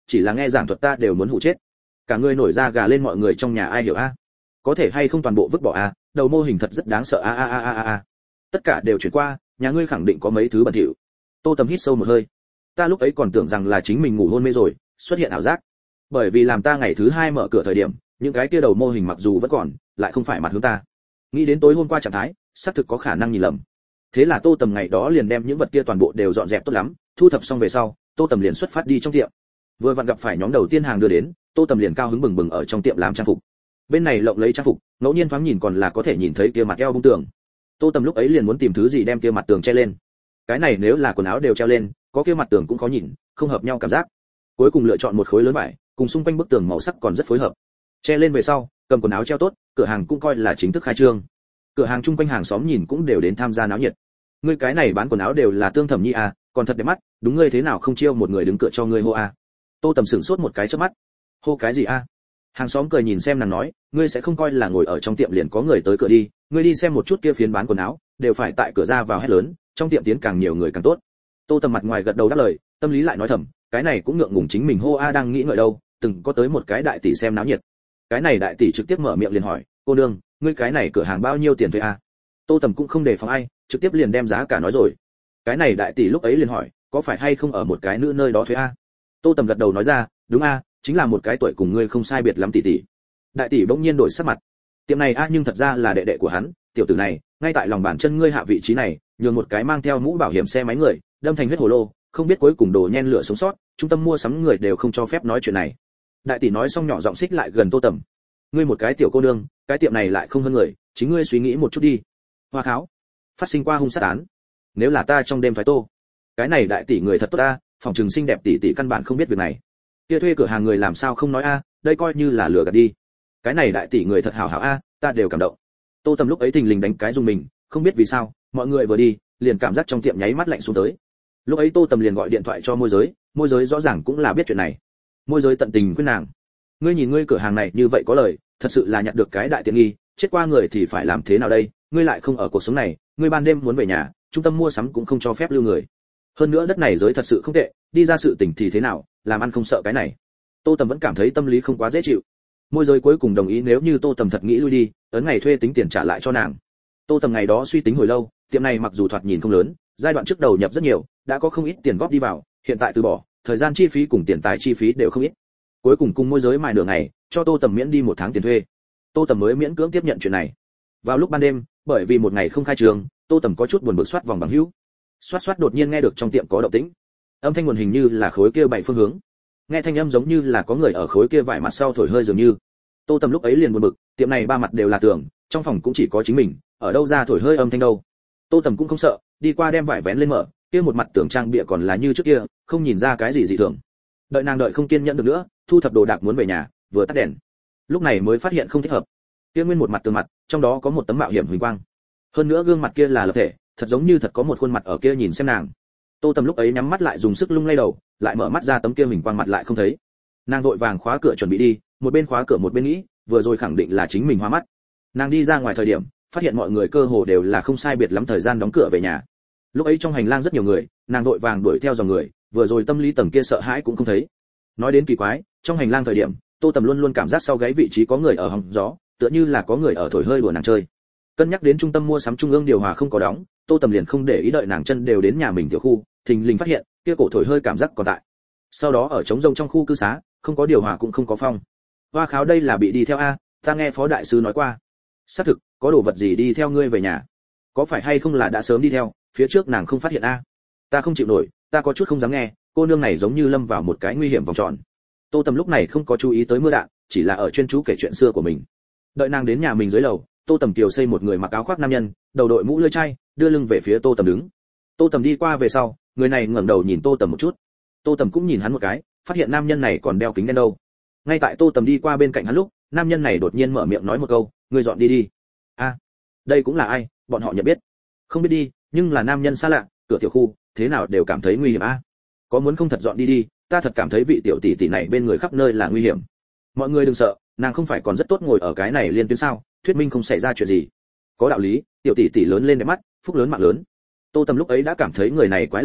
chỉ là nghe giảng thuật ta đều muốn hụ chết. Cả người nổi da gà lên, mọi người trong nhà ai hiểu a? Có thể hay không toàn bộ vứt bỏ a? Đầu mô hình thật rất đáng sợ a. Tất cả đều chuyển qua, nhà ngươi khẳng định có mấy thứ bẩn thỉu. Tô Tầm hít sâu một hơi. Ta lúc ấy còn tưởng rằng là chính mình ngủ hôn mê rồi, xuất hiện ảo giác. Bởi vì làm ta ngày thứ 2 mở cửa thời điểm, những cái kia đầu mô hình mặc dù vẫn còn, lại không phải mặt hướng ta. Nghĩ đến tối hôm qua trạng thái, xác thực có khả năng nhìn lầm. Thế là Tô Tầm ngày đó liền đem những vật kia toàn bộ đều dọn dẹp tốt lắm, thu thập xong về sau, Tô Tầm liền xuất phát đi trong tiệm. Vừa vặn gặp phải nhóm đầu tiên hàng đưa đến, Tô Tầm liền cao hứng bừng bừng ở trong tiệm làm trang phục. Bên này lộng lấy trang phục, ngẫu nhiên thoáng nhìn còn là có thể nhìn thấy kia mặt eo bung tường. Tô Tầm lúc ấy liền muốn tìm thứ gì đem kia mặt tường che lên. Cái này nếu là quần áo đều treo lên, có kia mặt tường cũng khó nhìn, không hợp nhau cảm giác. Cuối cùng lựa chọn một khối lớn vải, cùng xung quanh bức tường màu sắc còn rất phối hợp. Che lên về sau, cầm quần áo treo tốt, cửa hàng cũng coi là chính thức khai trương. Cửa hàng chung quanh hàng xóm nhìn cũng đều đến tham gia náo nhiệt. Ngươi cái này bán quần áo đều là Tương Thẩm Nhi à, còn thật đẹp mắt, đúng ngươi thế nào không chiêu một người đứng cửa cho ngươi hô à? Tô Tầm sửng sốt một cái chớp mắt. Hô cái gì a? Hàng xóm cười nhìn xem nàng nói, ngươi sẽ không coi là ngồi ở trong tiệm liền có người tới cửa đi, ngươi đi xem một chút kia phiến bán quần áo, đều phải tại cửa ra vào hét lớn, trong tiệm tiến càng nhiều người càng tốt. Tô Tầm mặt ngoài gật đầu đáp lời, tâm lý lại nói thầm, cái này cũng ngượng ngùng chính mình hô a đang nghĩ ngợi đâu, từng có tới một cái đại tỷ xem náo nhiệt. Cái này đại tỷ trực tiếp mở miệng liền hỏi, cô nương, ngươi cái này cửa hàng bao nhiêu tiền thuê a? Tô Tầm cũng không để phòng ai, trực tiếp liền đem giá cả nói rồi. Cái này đại tỷ lúc ấy liền hỏi, có phải hay không ở một cái nữ nơi đó thuê a? Tô Tầm gật đầu nói ra, đúng a, chính là một cái tuổi cùng ngươi không sai biệt lắm tỷ tỷ. Đại tỷ bỗng nhiên đổi sắc mặt. Tiệm này a nhưng thật ra là đệ đệ của hắn, tiểu tử này, ngay tại lòng bàn chân ngươi hạ vị trí này, nhường một cái mang theo mũ bảo hiểm xe máy người, đâm thành huyết hồ lô, không biết cuối cùng đồ nhen lửa sống sót, trung tâm mua sắm người đều không cho phép nói chuyện này. Đại tỷ nói xong nhỏ giọng xích lại gần Tô Tầm. Ngươi một cái tiểu cô nương, cái tiệm này lại không hơn người, chính ngươi suy nghĩ một chút đi. Hoa kháo, phát sinh qua hung sát án. Nếu là ta trong đêm phái Tô, cái này đại tỷ người thật tốt ta, phòng trừng xinh đẹp tỷ tỷ căn bản không biết việc này. Kia thuê cửa hàng người làm sao không nói a, đây coi như là lừa gạt đi. Cái này đại tỷ người thật hảo hảo a, ta đều cảm động. Tô Tầm lúc ấy thình lình đánh cái dùng mình, không biết vì sao, mọi người vừa đi, liền cảm giác trong tiệm nháy mắt lạnh xuống tới. Lúc ấy Tô Tầm liền gọi điện thoại cho môi giới rõ ràng cũng là biết chuyện này. Môi giới tận tình khuyên nàng, ngươi nhìn ngươi cửa hàng này như vậy có lời, thật sự là nhặt được cái đại tiện nghi, chết qua người thì phải làm thế nào đây, ngươi lại không ở cuộc sống này, ngươi ban đêm muốn về nhà, trung tâm mua sắm cũng không cho phép lưu người. Hơn nữa đất này giới thật sự không tệ, đi ra sự tình thì thế nào, làm ăn không sợ cái này. Tô Tầm vẫn cảm thấy tâm lý không quá dễ chịu. Môi giới cuối cùng đồng ý nếu như Tô Tầm thật nghĩ lui đi, ấn ngày thuê tính tiền trả lại cho nàng. Tô Tầm ngày đó suy tính hồi lâu, tiệm này mặc dù thoạt nhìn không lớn, giai đoạn trước đầu nhập rất nhiều, đã có không ít tiền góp đi vào, hiện tại từ bỏ, thời gian chi phí cùng tiền tài chi phí đều không ít. Cuối cùng cùng môi giới mài nửa ngày, cho Tô Tầm miễn đi 1 tháng tiền thuê. Tô Tầm mới miễn cưỡng tiếp nhận chuyện này. Vào lúc ban đêm, bởi vì một ngày không khai trường, Tô Tầm có chút buồn bực soát vòng bằng hữu. Soát đột nhiên nghe được trong tiệm có động tĩnh. Âm thanh nguồn hình như là khối kia 7 phương hướng. Nghe thanh âm giống như là có người ở khối kia vải mặt sau thổi hơi dường như. Tô Tầm lúc ấy liền buồn bực, tiệm này 3 mặt đều là tường, trong phòng cũng chỉ có chính mình, ở đâu ra thổi hơi âm thanh đâu. Tô Tầm cũng không sợ, đi qua đem vải vén lên mở, kia một mặt tường trang bịa còn là như trước kia, không nhìn ra cái gì dị thường. Đợi nàng đợi không kiên nhẫn được nữa, thu thập đồ đạc muốn về nhà, vừa tắt đèn. Lúc này mới phát hiện không thích hợp. Kia nguyên một mặt tường mặt, trong đó có một tấm mạo hiểm huỳnh quang. Hơn nữa gương mặt kia là lập thể, thật giống như thật có một khuôn mặt ở kia nhìn xem nàng. Tô Tầm lúc ấy nhắm mắt lại dùng sức lung lay đầu, lại mở mắt ra tấm kia huỳnh quang mặt lại không thấy. Nàng vội vàng khóa cửa chuẩn bị đi, một bên khóa cửa một bên nghĩ, vừa rồi khẳng định là chính mình hoa mắt. Nàng đi ra ngoài thời điểm, phát hiện mọi người cơ hồ đều là không sai biệt lắm thời gian đóng cửa về nhà. Lúc ấy trong hành lang rất nhiều người, nàng vội vàng đuổi theo dòng người, vừa rồi tâm lý tầng kia sợ hãi cũng không thấy. Nói đến kỳ quái, trong hành lang thời điểm, Tô Tầm luôn luôn cảm giác sau gáy vị trí có người ở hòng gió, tựa như là có người ở thổi hơi đùa nàng chơi. Cân nhắc đến trung tâm mua sắm trung ương điều hòa không có đóng, Tô Tầm liền không để ý đợi nàng chân đều đến nhà mình tiểu khu, thình lình phát hiện, kia cổ thổi hơi cảm giác còn tại. Sau đó ở trống rông trong khu cư xá, không có điều hòa cũng không có phong. Hoa kháo đây là bị đi theo a, ta nghe phó đại sứ nói qua. Xác thực, có đồ vật gì đi theo ngươi về nhà? Có phải hay không là đã sớm đi theo, phía trước nàng không phát hiện a? Ta không chịu nổi, ta có chút không dám nghe, cô nương này giống như lâm vào một cái nguy hiểm vòng tròn. Tô Tầm lúc này không có chú ý tới mưa đạn, chỉ là ở chuyên chú kể chuyện xưa của mình. Đợi nàng đến nhà mình dưới lầu, Tô Tầm kiều xây một người mặc áo khoác nam nhân, đầu đội mũ lưỡi chai, đưa lưng về phía Tô Tầm đứng. Tô Tầm đi qua về sau, người này ngẩng đầu nhìn Tô Tầm một chút. Tô Tầm cũng nhìn hắn một cái, phát hiện nam nhân này còn đeo kính đen đâu. Ngay tại Tô Tầm đi qua bên cạnh hắn lúc, nam nhân này đột nhiên mở miệng nói một câu, ngươi dọn đi đi. A, đây cũng là ai, bọn họ nhận biết. Không biết đi, nhưng là nam nhân xa lạ, cửa tiểu khu, thế nào đều cảm thấy nguy hiểm a. Có muốn không thật dọn đi đi, ta thật cảm thấy vị tiểu tỷ tỷ này bên người khắp nơi là nguy hiểm. Mọi người đừng sợ, nàng không phải còn rất tốt ngồi ở cái này liên tuyến sao, thuyết minh không xảy ra chuyện gì. Có đạo lý, tiểu tỷ tỷ lớn lên đẹp mắt, phúc lớn mạng lớn. Tô Tầm lúc ấy đã cảm thấy người này quái lạ hắc,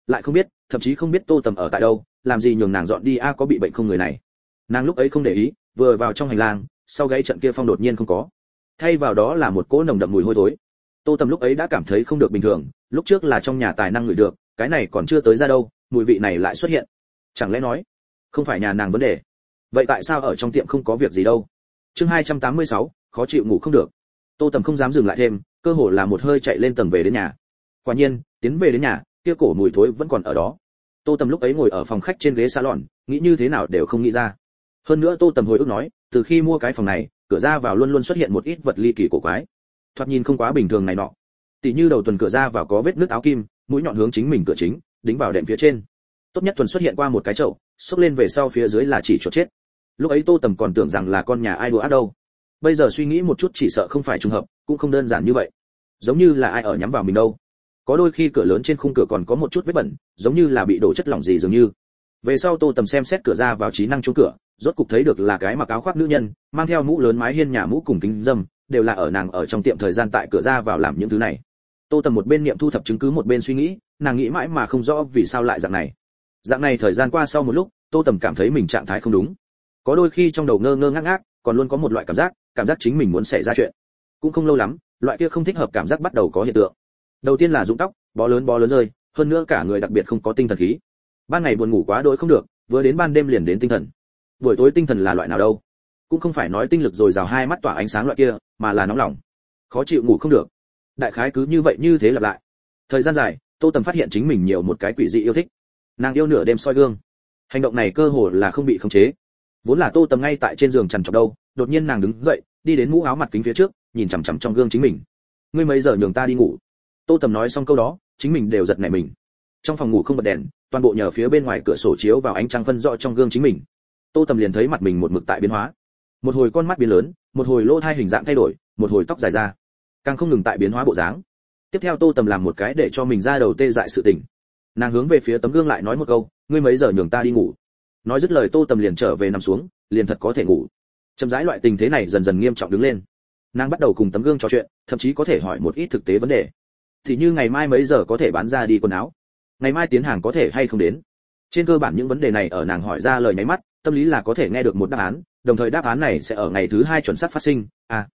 lại không biết, thậm chí không biết Tô Tầm ở tại đâu, làm gì nhường nàng dọn đi a, có bị bệnh không người này. Nàng lúc ấy không để ý, vừa vào trong hành lang, sau gáy trận kia phong đột nhiên không có, thay vào đó là một cỗ nồng đậm mùi hôi thối. Tô Tầm lúc ấy đã cảm thấy không được bình thường, lúc trước là trong nhà tài năng ngửi được, cái này còn chưa tới ra đâu, mùi vị này lại xuất hiện. Chẳng lẽ nói, không phải nhà nàng vấn đề? Vậy tại sao ở trong tiệm không có việc gì đâu? Chương 286, khó chịu ngủ không được. Tô Tầm không dám dừng lại thêm, cơ hồ là một hơi chạy lên tầng về đến nhà. Quả nhiên, tiến về đến nhà, kia cổ mùi thối vẫn còn ở đó. Tô Tầm lúc ấy ngồi ở phòng khách trên ghế salon, nghĩ như thế nào đều không nghĩ ra. Hơn nữa Tô Tầm hồi ức nói, từ khi mua cái phòng này, cửa ra vào luôn luôn xuất hiện một ít vật ly kỳ cổ quái, thoạt nhìn không quá bình thường này nọ. Tỷ như đầu tuần cửa ra vào có vết nứt áo kim, mũi nhọn hướng chính mình cửa chính, đính vào đệm phía trên. Tốt nhất tuần xuất hiện qua một cái chậu, xốc lên về sau phía dưới là chỉ chuột chết. Lúc ấy Tô Tầm còn tưởng rằng là con nhà ai đùa ác đâu. Bây giờ suy nghĩ một chút chỉ sợ không phải trùng hợp, cũng không đơn giản như vậy. Giống như là ai ở nhắm vào mình đâu. Có đôi khi cửa lớn trên khung cửa còn có một chút vết bẩn, giống như là bị đổ chất lỏng gì dường như. Về sau Tô Tầm xem xét cửa ra vào trí năng chống cửa, rốt cục thấy được là cái mặc áo khoác nữ nhân, mang theo mũ lớn mái hiên nhà mũ cùng kính dâm, đều là ở nàng ở trong tiệm thời gian tại cửa ra vào làm những thứ này. Tô Tầm một bên niệm thu thập chứng cứ một bên suy nghĩ, nàng nghĩ mãi mà không rõ vì sao lại dạng này. Dạng này thời gian qua sau một lúc, Tô Tầm cảm thấy mình trạng thái không đúng. Có đôi khi trong đầu ngơ ngơ ngác ngác, còn luôn có một loại cảm giác chính mình muốn xảy ra chuyện. Cũng không lâu lắm, loại kia không thích hợp cảm giác bắt đầu có hiện tượng. Đầu tiên là rụng tóc, bó lớn rơi, hơn nữa cả người đặc biệt không có tinh thần khí. Ban ngày buồn ngủ quá đỗi không được, vừa đến ban đêm liền đến tinh thần. Buổi tối tinh thần là loại nào đâu? Cũng không phải nói tinh lực dồi dào hai mắt tỏa ánh sáng loại kia, mà là nóng lòng, khó chịu ngủ không được. Đại khái cứ như vậy như thế lặp lại. Thời gian dài, Tô Tầm phát hiện chính mình nhiều một cái quỷ dị yêu thích. Nàng yêu nửa đêm soi gương. Hành động này cơ hồ là không bị khống chế. Vốn là Tô Tầm ngay tại trên giường trằn trọc đâu, đột nhiên nàng đứng dậy, đi đến mũ áo mặt kính phía trước, nhìn chằm chằm trong gương chính mình. Ngươi mấy giờ nhường ta đi ngủ? Tô Tầm nói xong câu đó, chính mình đều giật nảy mình. Trong phòng ngủ không bật đèn, toàn bộ nhờ phía bên ngoài cửa sổ chiếu vào ánh trăng phân rõ trong gương chính mình. Tô Tầm liền thấy mặt mình một mực tại biến hóa. Một hồi con mắt biến lớn, một hồi lỗ tai hình dạng thay đổi, một hồi tóc dài ra, càng không ngừng tại biến hóa bộ dáng. Tiếp theo Tô Tầm làm một cái để cho mình ra đầu tê dại sự tình. Nàng hướng về phía tấm gương lại nói một câu, ngươi mấy giờ nhường ta đi ngủ? Nói dứt lời Tô Tầm liền trở về nằm xuống, liền thật có thể ngủ. Chậm rãi loại tình thế này dần dần nghiêm trọng đứng lên. Nàng bắt đầu cùng tấm gương trò chuyện, thậm chí có thể hỏi một ít thực tế vấn đề. Thì như ngày mai mấy giờ có thể bán ra đi quần áo? Ngày mai tiến hàng có thể hay không đến? Trên cơ bản những vấn đề này ở nàng hỏi ra lời nháy mắt, tâm lý là có thể nghe được một đáp án, đồng thời đáp án này sẽ ở ngày thứ 2 chuẩn xác phát sinh.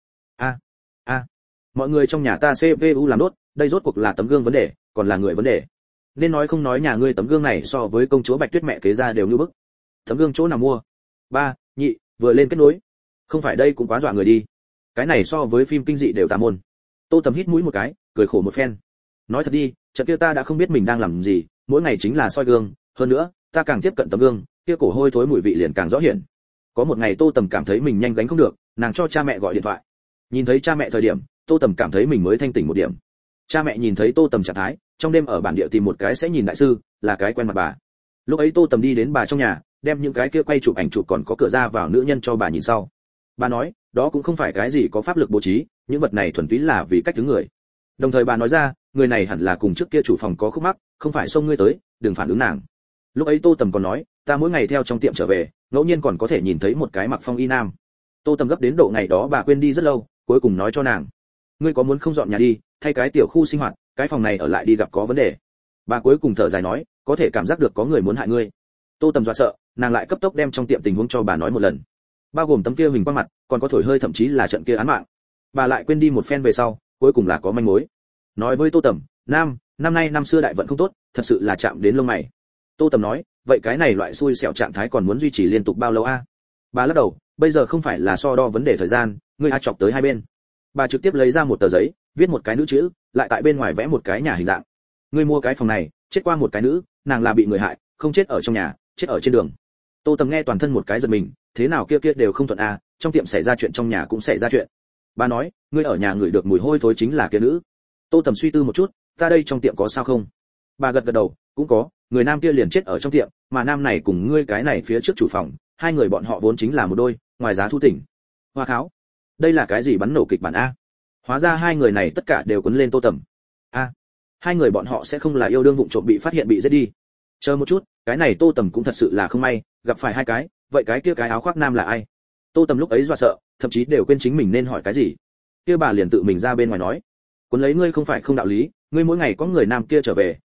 Mọi người trong nhà ta CPU làm đốt, đây rốt cuộc là tấm gương vấn đề, còn là người vấn đề. Nên nói không nói nhà ngươi tấm gương này so với công chúa Bạch Tuyết mẹ kế ra đều như bức. Tấm gương chỗ nào mua? Ba, nhị, vừa lên kết nối. Không phải đây cũng quá dọa người đi. Cái này so với phim kinh dị đều tà môn. Tô Tầm hít mũi một cái, cười khổ một phen. Nói thật đi, trận kia ta đã không biết mình đang làm gì, mỗi ngày chính là soi gương, hơn nữa, ta càng tiếp cận tấm gương, kia cổ hôi thối mùi vị liền càng rõ hiển. Có một ngày Tô Tầm cảm thấy mình nhanh gánh không được, nàng cho cha mẹ gọi điện thoại. Nhìn thấy cha mẹ thời điểm, Tô Tầm cảm thấy mình mới thanh tỉnh một điểm. Cha mẹ nhìn thấy Tô Tầm trạng thái, trong đêm ở bản địa tìm một cái sẽ nhìn đại sư, là cái quen mặt bà. Lúc ấy Tô Tầm đi đến bà trong nhà, đem những cái kia quay chụp ảnh chụp còn có cửa ra vào nữ nhân cho bà nhìn sau. Bà nói, đó cũng không phải cái gì có pháp lực bố trí, những vật này thuần túy là vì cách thứ người. Đồng thời bà nói ra, người này hẳn là cùng trước kia chủ phòng có khúc mắc, không phải xông ngươi tới, đừng phản ứng nàng. Lúc ấy Tô Tầm còn nói, ta mỗi ngày theo trong tiệm trở về, ngẫu nhiên còn có thể nhìn thấy một cái mặc phong y nam. Tô Tầm gấp đến độ ngày đó bà quên đi rất lâu, cuối cùng nói cho nàng, ngươi có muốn không dọn nhà đi, thay cái tiểu khu sinh hoạt, cái phòng này ở lại đi gặp có vấn đề. Bà cuối cùng thở dài nói, có thể cảm giác được có người muốn hại ngươi. Tô Tầm dọa sợ, nàng lại cấp tốc đem trong tiệm tình huống cho bà nói một lần, bao gồm tấm kia hình quang mặt, còn có thổi hơi thậm chí là trận kia án mạng. Bà lại quên đi một phen về sau, cuối cùng là có manh mối. Nói với Tô Tầm, năm nay năm xưa đại vận không tốt, thật sự là chạm đến lông mày. Tô Tầm nói, vậy cái này loại xui xẻo trạng thái còn muốn duy trì liên tục bao lâu a? Bà lắc đầu, bây giờ không phải là so đo vấn đề thời gian, ngươi a chọc tới hai bên. Bà trực tiếp lấy ra một tờ giấy, viết một cái nữ chữ, lại tại bên ngoài vẽ một cái nhà hình dạng. Ngươi mua cái phòng này, chết qua một cái nữ, nàng là bị người hại, không chết ở trong nhà, chết ở trên đường. Tô Tầm nghe toàn thân một cái giật mình, thế nào kia đều không thuận a, trong tiệm xảy ra chuyện trong nhà cũng xảy ra chuyện. Bà nói, ngươi ở nhà ngửi được mùi hôi thối chính là kia nữ. Tô Tầm suy tư một chút, ta đây trong tiệm có sao không? Bà gật gật đầu, cũng có, người nam kia liền chết ở trong tiệm, mà nam này cùng ngươi cái này phía trước chủ phòng, hai người bọn họ vốn chính là một đôi, ngoài giá thu tỉnh. Hoa kháo, đây là cái gì bắn nổ kịch bản a? Hóa ra hai người này tất cả đều quấn lên Tô Tầm. A, hai người bọn họ sẽ không là yêu đương vụng trộm bị phát hiện bị giết đi. Chờ một chút, cái này Tô Tầm cũng thật sự là không may, gặp phải hai cái, vậy cái kia cái áo khoác nam là ai? Tô Tầm lúc ấy dọa sợ, thậm chí đều quên chính mình nên hỏi cái gì. Kia bà liền tự mình ra bên ngoài nói, cuốn lấy ngươi không phải không đạo lý, ngươi mỗi ngày có người nam kia trở về,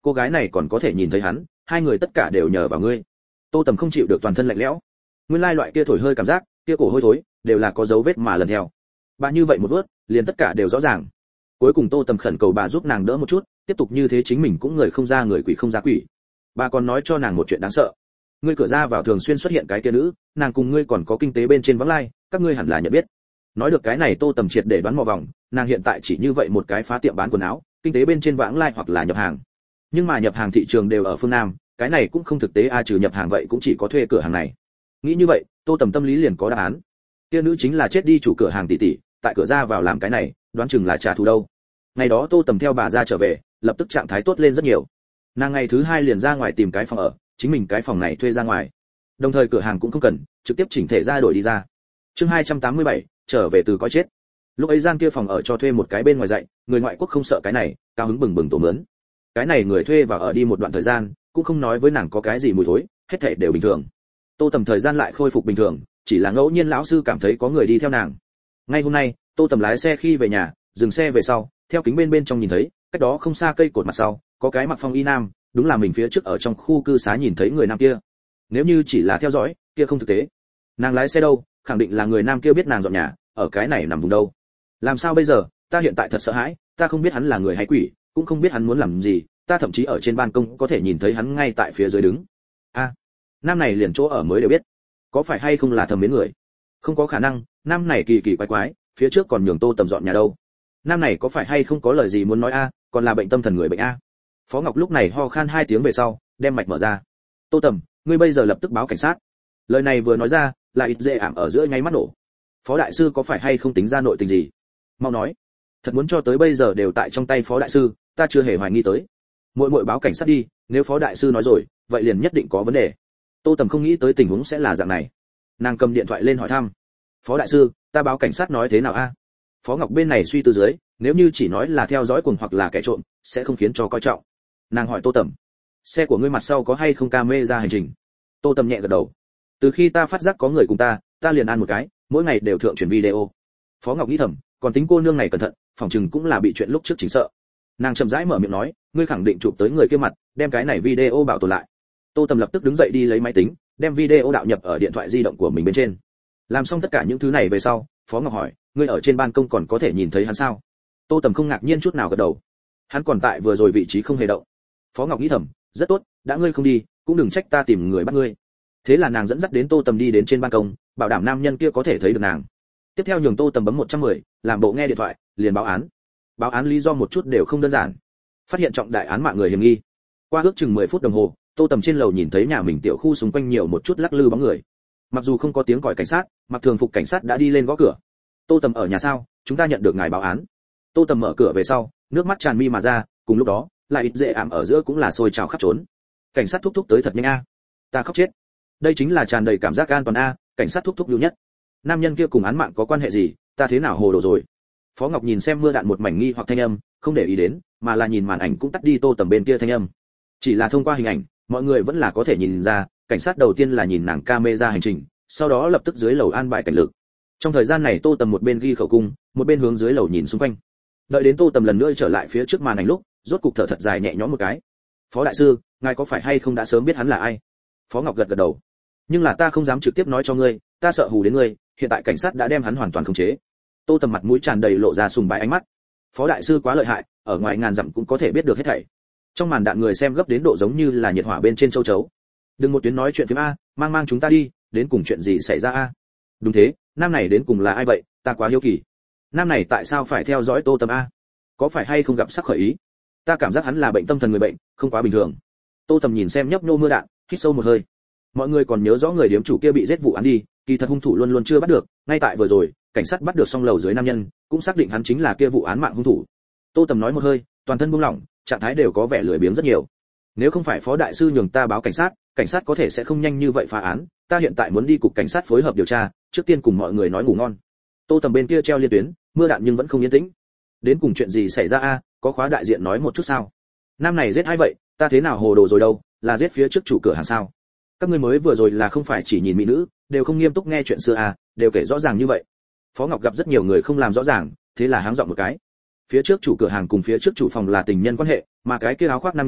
cô gái này còn có thể nhìn thấy hắn, hai người tất cả đều nhờ vào ngươi. Tô Tầm không chịu được, toàn thân lạnh lẽo. Nguyên lai loại kia thổi hơi cảm giác, kia cổ hôi thối, đều là có dấu vết mà lần theo. Bà như vậy một vớt, liền tất cả đều rõ ràng. Cuối cùng Tô Tầm khẩn cầu bà giúp nàng đỡ một chút, tiếp tục như thế chính mình cũng người không ra người quỷ không ra quỷ. Bà còn nói cho nàng một chuyện đáng sợ. Ngươi cửa ra vào thường xuyên xuất hiện cái kia nữ, nàng cùng ngươi còn có kinh tế bên trên vắng lai, các ngươi hẳn là nhận biết. Nói được cái này Tô Tầm triệt để đoán mò vòng, nàng hiện tại chỉ như vậy một cái phá tiệm bán quần áo, kinh tế bên trên vãng lai hoặc là nhập hàng. Nhưng mà nhập hàng thị trường đều ở phương Nam, cái này cũng không thực tế trừ nhập hàng vậy cũng chỉ có thuê cửa hàng này. Nghĩ như vậy, Tô Tầm tâm lý liền có đáp án. Kia nữ chính là chết đi chủ cửa hàng tỷ tỷ, tại cửa ra vào làm cái này, đoán chừng là trả thù đâu. Ngày đó Tô Tầm theo bà ra trở về, lập tức trạng thái tốt lên rất nhiều. Nàng ngày thứ hai liền ra ngoài tìm cái phòng ở, chính mình cái phòng này thuê ra ngoài. Đồng thời cửa hàng cũng không cần, trực tiếp chỉnh thể ra đổi đi ra. Chương 287, trở về từ coi chết. Lúc ấy gian kia phòng ở cho thuê một cái bên ngoài dạy, người ngoại quốc không sợ cái này, cao hứng bừng bừng tổ mướn. Cái này người thuê vào ở đi một đoạn thời gian, cũng không nói với nàng có cái gì mùi thối, hết thảy đều bình thường. Tô Tầm thời gian lại khôi phục bình thường, chỉ là ngẫu nhiên lão sư cảm thấy có người đi theo nàng. Ngay hôm nay, Tô Tầm lái xe khi về nhà, dừng xe về sau, theo kính bên trong nhìn thấy, cách đó không xa cây cột mặt sau, có cái mặc phong y nam, đúng là mình phía trước ở trong khu cư xá nhìn thấy người nam kia. Nếu như chỉ là theo dõi, kia không thực tế. Nàng lái xe đâu, khẳng định là người nam kia biết nàng dọn nhà, ở cái này nằm vùng đâu. Làm sao bây giờ, ta hiện tại thật sợ hãi, ta không biết hắn là người hay quỷ, cũng không biết hắn muốn làm gì, ta thậm chí ở trên ban công có thể nhìn thấy hắn ngay tại phía dưới đứng. Nam này liền chỗ ở mới đều biết, có phải hay không là thầm mến người? Không có khả năng, nam này kỳ kỳ quái quái, phía trước còn nhường Tô Tầm dọn nhà đâu. Nam này có phải hay không có lời gì muốn nói còn là bệnh tâm thần người bệnh Phó Ngọc lúc này ho khan 2 tiếng về sau, đem mạch mở ra. Tô Tầm, ngươi bây giờ lập tức báo cảnh sát. Lời này vừa nói ra, là ít dễ ảm ở giữa ngay mắt nổ. Phó đại sư có phải hay không tính ra nội tình gì? Mau nói. Thật muốn cho tới bây giờ đều tại trong tay Phó đại sư, ta chưa hề hoài nghi tới. Muội báo cảnh sát đi, nếu Phó đại sư nói rồi, vậy liền nhất định có vấn đề. Tô Tầm không nghĩ tới tình huống sẽ là dạng này. Nàng cầm điện thoại lên hỏi thăm. Phó đại sư, ta báo cảnh sát nói thế nào Phó Ngọc bên này suy tư dưới, nếu như chỉ nói là theo dõi cuồng hoặc là kẻ trộm, sẽ không khiến cho coi trọng. Nàng hỏi Tô Tầm, xe của ngươi mặt sau có hay không camera hành trình? Tô Tầm nhẹ gật đầu. Từ khi ta phát giác có người cùng ta liền ăn một cái, mỗi ngày đều thượng truyền video. Phó Ngọc nghĩ thầm, còn tính cô nương này cẩn thận, phòng chừng cũng là bị chuyện lúc trước chính sợ. Nàng chậm rãi mở miệng nói, ngươi khẳng định chụp tới người kia mặt, đem cái này video bảo tồn lại. Tô Tầm lập tức đứng dậy đi lấy máy tính, đem video đạo nhập ở điện thoại di động của mình bên trên. Làm xong tất cả những thứ này về sau, Phó Ngọc hỏi, ngươi ở trên ban công còn có thể nhìn thấy hắn sao? Tô Tầm không ngạc nhiên chút nào gật đầu. Hắn còn tại vừa rồi vị trí không hề động. Phó Ngọc nghĩ thầm, rất tốt, đã ngươi không đi, cũng đừng trách ta tìm người bắt ngươi. Thế là nàng dẫn dắt đến Tô Tầm đi đến trên ban công, bảo đảm nam nhân kia có thể thấy được nàng. Tiếp theo nhường Tô Tầm bấm 110, làm bộ nghe điện thoại, liền báo án. Báo án lý do một chút đều không đơn giản. Phát hiện trọng đại án mạng người hiểm nghi. Qua ước chừng 10 phút đồng hồ, Tô Tầm trên lầu nhìn thấy nhà mình tiểu khu xung quanh nhiều một chút lắc lư bóng người. Mặc dù không có tiếng còi cảnh sát, mặc thường phục cảnh sát đã đi lên gõ cửa. Tô Tầm ở nhà sao? Chúng ta nhận được ngài báo án. Tô Tầm mở cửa về sau, nước mắt tràn mi mà ra, cùng lúc đó, lại ít dễ ảm ở giữa cũng là sôi trào khắp trốn. Cảnh sát thúc thúc tới thật nhanh ta khóc chết. Đây chính là tràn đầy cảm giác an toàn cảnh sát thúc thúc lưu nhất. Nam nhân kia cùng án mạng có quan hệ gì, ta thế nào hồ đồ rồi. Phó Ngọc nhìn xem mưa đạn một mảnh nghi hoặc thanh âm, không để ý đến, mà là nhìn màn ảnh cũng tắt đi Tô Tầm bên kia thanh âm. Chỉ là thông qua hình ảnh, mọi người vẫn là có thể nhìn ra, cảnh sát đầu tiên là nhìn nàng camera hành trình, sau đó lập tức dưới lầu an bài cảnh lực. Trong thời gian này Tô Tầm một bên ghi khẩu cung, một bên hướng dưới lầu nhìn xung quanh. Đợi đến Tô Tầm lần nữa trở lại phía trước màn ảnh lúc, rốt cục thở thật dài nhẹ nhõm một cái. Phó đại sư, ngài có phải hay không đã sớm biết hắn là ai? Phó Ngọc gật gật đầu. Nhưng là ta không dám trực tiếp nói cho ngươi, ta sợ hù đến ngươi, hiện tại cảnh sát đã đem hắn hoàn toàn khống chế. Tô Tầm mặt mũi tràn đầy lộ ra sùng bái ánh mắt. Phó đại sư quá lợi hại, ở ngoài ngàn dặm cũng có thể biết được hết thảy. Trong màn đạn người xem gấp đến độ giống như là nhiệt hỏa bên trên châu chấu. Đừng một tuyến nói chuyện phim mang chúng ta đi, đến cùng chuyện gì xảy ra Đúng thế, nam này đến cùng là ai vậy, ta quá hiếu kỳ. Nam này tại sao phải theo dõi Tô Tầm có phải hay không gặp sắc khởi ý? Ta cảm giác hắn là bệnh tâm thần người bệnh, không quá bình thường. Tô Tầm nhìn xem nhấp nhô mưa đạn, hít sâu một hơi. Mọi người còn nhớ rõ người điếm chủ kia bị giết vụ án đi, kỳ thật hung thủ luôn luôn chưa bắt được, ngay tại vừa rồi, cảnh sát bắt được xong lầu dưới nam nhân, cũng xác định hắn chính là kia vụ án mạng hung thủ. Tô Tầm nói một hơi, toàn thân buông lỏng, trạng thái đều có vẻ lười biếng rất nhiều. Nếu không phải Phó đại sư nhường ta báo cảnh sát có thể sẽ không nhanh như vậy phá án, ta hiện tại muốn đi cục cảnh sát phối hợp điều tra, trước tiên cùng mọi người nói ngủ ngon. Tô Tầm bên kia treo liên tuyến, mưa đạn nhưng vẫn không yên tĩnh. Đến cùng chuyện gì xảy ra có khóa đại diện nói một chút sao? Nam này giết ai vậy, ta thế nào hồ đồ rồi đâu, là giết phía trước chủ cửa hàng sao? Các ngươi mới vừa rồi là không phải chỉ nhìn mỹ nữ, đều không nghiêm túc nghe chuyện xưa đều kể rõ ràng như vậy. Phó Ngọc gặp rất nhiều người không làm rõ ràng, thế là háng giọng một cái. Phía trước chủ cửa hàng cùng phía trước chủ phòng là tình nhân quan hệ, mà cái kia áo khoác nam nhân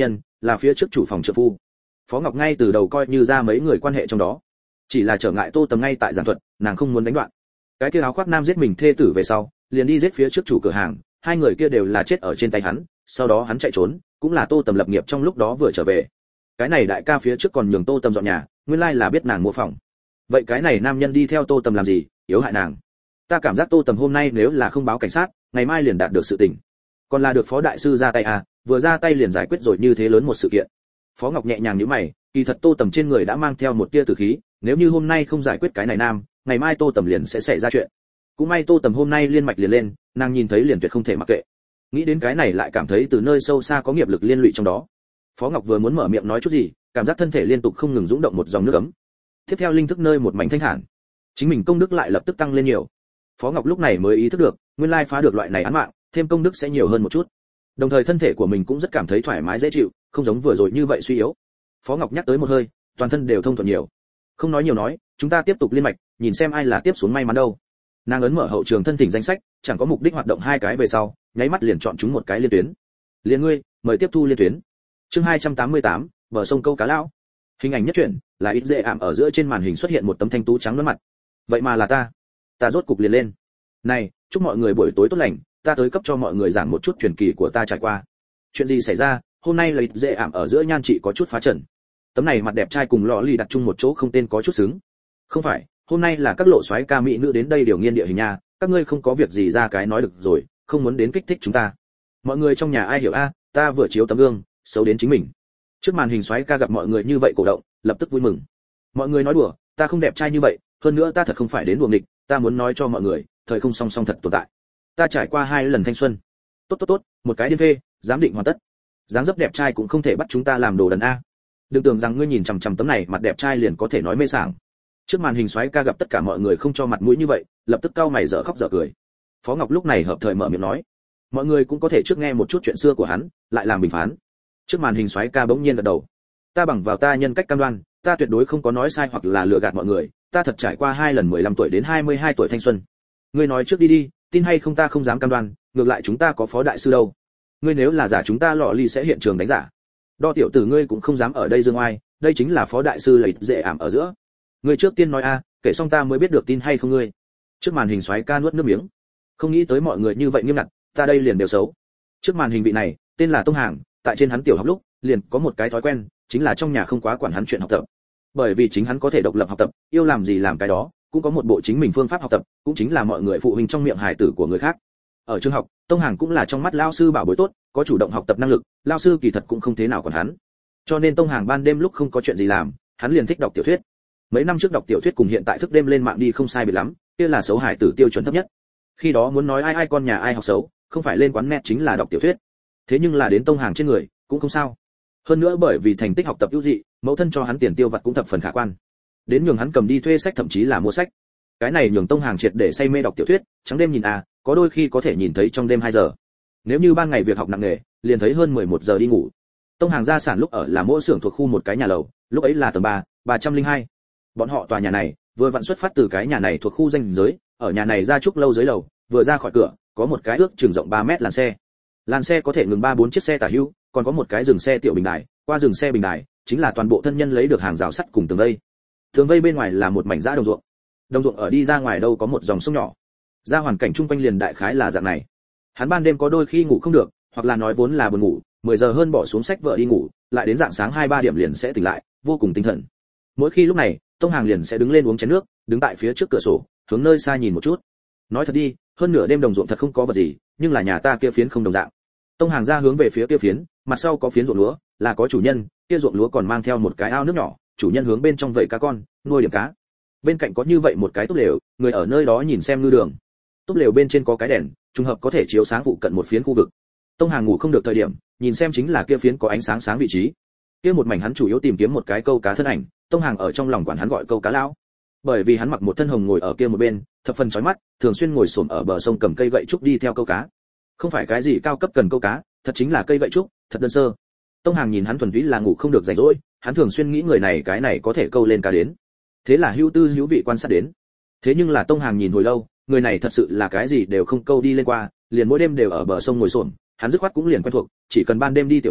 là phía trước chủ phòng trợ phu. Phó Ngọc ngay từ đầu coi như ra mấy người quan hệ trong đó, chỉ là trở ngại Tô Tầm ngay tại giảng thuật, nàng không muốn đánh đoạn. Cái kia áo khoác nam giết mình thê tử về sau, liền đi giết phía trước chủ cửa hàng, hai người kia đều là chết ở trên tay hắn, sau đó hắn chạy trốn, cũng là Tô Tầm lập nghiệp trong lúc đó vừa trở về. Cái này đại ca phía trước còn nhường Tô Tầm dọn nhà, nguyên lai là biết nàng mua phòng. Vậy cái này nam nhân đi theo Tô Tầm làm gì, yếu hại nàng? Ta cảm giác Tô Tầm hôm nay nếu là không báo cảnh sát, ngày mai liền đạt được sự tình. Còn là được phó đại sư ra tay à, vừa ra tay liền giải quyết rồi như thế lớn một sự kiện. Phó Ngọc nhẹ nhàng nhíu mày, kỳ thật Tô Tầm trên người đã mang theo một tia tử khí, nếu như hôm nay không giải quyết cái này nam, ngày mai Tô Tầm liền sẽ xảy ra chuyện. Cũng may Tô Tầm hôm nay liên mạch liền lên, nàng nhìn thấy liền tuyệt không thể mặc kệ. Nghĩ đến cái này lại cảm thấy từ nơi sâu xa có nghiệp lực liên lụy trong đó. Phó Ngọc vừa muốn mở miệng nói chút gì, cảm giác thân thể liên tục không ngừng dũng động một dòng nước ấm. Tiếp theo linh thức nơi một mảnh thanh thản, chính mình công đức lại lập tức tăng lên nhiều. Phó Ngọc lúc này mới ý thức được, nguyên lai phá được loại này án mạng, thêm công đức sẽ nhiều hơn một chút. Đồng thời thân thể của mình cũng rất cảm thấy thoải mái dễ chịu, không giống vừa rồi như vậy suy yếu. Phó Ngọc nhắc tới một hơi, toàn thân đều thông thuận nhiều. Không nói nhiều nói, chúng ta tiếp tục liên mạch, nhìn xem ai là tiếp xuống may mắn đâu. Nàng ấn mở hậu trường thân thỉnh danh sách, chẳng có mục đích hoạt động hai cái về sau, nháy mắt liền chọn chúng một cái liên tuyến. Liên ngươi, mời tiếp thu liên tuyến. Chương 288, bờ sông câu cá lão. Hình ảnh nhất truyện, là ít dễ ảm ở giữa trên màn hình xuất hiện một tấm thanh tú trắng nõn mặt. Vậy mà là ta rốt cục liền lên. Này, chúc mọi người buổi tối tốt lành, ta tới cấp cho mọi người giảng một chút truyền kỳ của ta trải qua. Chuyện gì xảy ra? Hôm nay là ít dễ ảm ở giữa nhan chị có chút phá trần. Tấm này mặt đẹp trai cùng lọ lì đặt chung một chỗ không tên có chút xứng. Không phải, hôm nay là các lộ soái ca mỹ nữ đến đây điều nghiên địa hình nha, các ngươi không có việc gì ra cái nói được rồi, không muốn đến kích thích chúng ta. Mọi người trong nhà ai hiểu a, ta vừa chiếu tấm gương, xấu đến chính mình. Trước màn hình soái ca gặp mọi người như vậy cổ động, lập tức vui mừng. Mọi người nói đùa, ta không đẹp trai như vậy, hơn nữa ta thật không phải đến đùa nghịch, ta muốn nói cho mọi người, thời không song song thật tồn tại. Ta trải qua 2 lần thanh xuân. Tốt, một cái điên phê, giám định hoàn tất. Dáng dấp đẹp trai cũng không thể bắt chúng ta làm đồ đần a. Đừng tưởng rằng ngươi nhìn chằm chằm tấm này mặt đẹp trai liền có thể nói mê sảng. Trước màn hình soái ca gặp tất cả mọi người không cho mặt mũi như vậy, lập tức cau mày dở khóc dở cười. Phó Ngọc lúc này hợp thời mở miệng nói, mọi người cũng có thể trước nghe một chút chuyện xưa của hắn, lại làm bình phán. Trước màn hình soái ca bỗng nhiên gật đầu. Ta bằng vào ta nhân cách cam đoan, ta tuyệt đối không có nói sai hoặc là lừa gạt mọi người, ta thật trải qua 2 lần 15 tuổi đến 22 tuổi thanh xuân. Ngươi nói trước đi, tin hay không ta không dám cam đoan, ngược lại chúng ta có phó đại sư đâu. Ngươi nếu là giả chúng ta lọ ly sẽ hiện trường đánh giả. Đo tiểu tử ngươi cũng không dám ở đây dương oai, đây chính là phó đại sư lấy dễ ảm ở giữa. Ngươi trước tiên nói a, kể xong ta mới biết được tin hay không ngươi. Trước màn hình soái ca nuốt nước miếng. Không nghĩ tới mọi người như vậy nghiêm ngặt, ta đây liền đều xấu. Trước màn hình vị này, tên là Tông Hàng, tại trên hắn tiểu học lúc, liền có một cái thói quen, chính là trong nhà không quá quản hắn chuyện học tập. Bởi vì chính hắn có thể độc lập học tập, yêu làm gì làm cái đó, cũng có một bộ chính mình phương pháp học tập, cũng chính là mọi người phụ huynh trong miệng hài tử của người khác. Ở trường học, Tông Hàng cũng là trong mắt lao sư bảo bối tốt, có chủ động học tập năng lực, lao sư kỳ thật cũng không thế nào còn hắn. Cho nên Tông Hàng ban đêm lúc không có chuyện gì làm, hắn liền thích đọc tiểu thuyết. Mấy năm trước đọc tiểu thuyết cùng hiện tại thức đêm lên mạng đi không sai biệt lắm, kia là xấu hài tử tiêu chuẩn thấp nhất. Khi đó muốn nói ai con nhà ai học xấu, không phải lên quán net chính là đọc tiểu thuyết. Thế nhưng là đến Tông Hàng trên người, cũng không sao. Hơn nữa bởi vì thành tích học tập ưu dị, mẫu thân cho hắn tiền tiêu vặt cũng thập phần khả quan. Đến nhường hắn cầm đi thuê sách thậm chí là mua sách. Cái này nhường Tông Hàng triệt để say mê đọc tiểu thuyết, trắng đêm nhìn có đôi khi có thể nhìn thấy trong đêm 2 giờ. Nếu như ban ngày việc học nặng nề, liền thấy hơn 11 giờ đi ngủ. Tông Hàng gia sản lúc ở là mỗi xưởng thuộc khu một cái nhà lầu, lúc ấy là tầng 3, 302. Bọn họ tòa nhà này vừa vặn xuất phát từ cái nhà này thuộc khu danh giới, ở nhà này ra trúc lâu dưới lầu, vừa ra khỏi cửa, có một cái ước chừng rộng 3 mét làn xe. Làn xe có thể ngừng 3-4 chiếc xe tả hữu, còn có một cái dừng xe tiểu bình đài, qua dừng xe bình đài, chính là toàn bộ thân nhân lấy được hàng rào sắt cùng tường vây. Tường vây bên ngoài là một mảnh dã đồng ruộng. Đồng ruộng ở đi ra ngoài đâu có một dòng sông nhỏ. Ra hoàn cảnh chung quanh liền đại khái là dạng này. Hắn ban đêm có đôi khi ngủ không được, hoặc là nói vốn là buồn ngủ, 10 giờ hơn bỏ xuống sách vợ đi ngủ, lại đến dạng sáng 2-3 điểm liền sẽ tỉnh lại, vô cùng tinh thần. Mỗi khi lúc này, Tông Hàng liền sẽ đứng lên uống chén nước, đứng tại phía trước cửa sổ, hướng nơi xa nhìn một chút. Nói thật đi, hơn nửa đêm đồng ruộng thật không có vật gì, nhưng là nhà ta kia phiến không đồng dạng. Tông Hàng ra hướng về phía kia phiến, mặt sau có phiến ruộng lúa, là có chủ nhân, kia ruộng lúa còn mang theo một cái ao nước nhỏ, chủ nhân hướng bên trong vẩy cá con, nuôi điểm cá. Bên cạnh có như vậy một cái túp lều, người ở nơi đó nhìn xem ngư đường. Túp lều bên trên có cái đèn, trùng hợp có thể chiếu sáng phụ cận một phiến khu vực. Tông Hàng ngủ không được thời điểm, nhìn xem chính là kia phiến có ánh sáng sáng vị trí. Kia một mảnh hắn chủ yếu tìm kiếm một cái câu cá thân ảnh, Tông Hàng ở trong lòng quản hắn gọi câu cá lão. Bởi vì hắn mặc một thân hồng ngồi ở kia một bên, thập phần chói mắt, thường xuyên ngồi xổm ở bờ sông cầm cây gậy trúc đi theo câu cá. Không phải cái gì cao cấp cần câu cá, thật chính là cây gậy trúc, thật đơn sơ. Tông Hàng nhìn hắn thuần túy là ngủ không được rảnh rỗi, hắn thường xuyên nghĩ người này cái này có thể câu lên cá đến. Thế là hữu tư hữu vị quan sát đến. Thế nhưng là Tông Hàng nhìn hồi lâu, người này thật sự là cái gì đều không câu đi lên qua, liền mỗi đêm đều ở bờ sông ngồi xổm, hắn dứt khoát cũng liền quen thuộc, chỉ cần ban đêm đi tiểu đêm,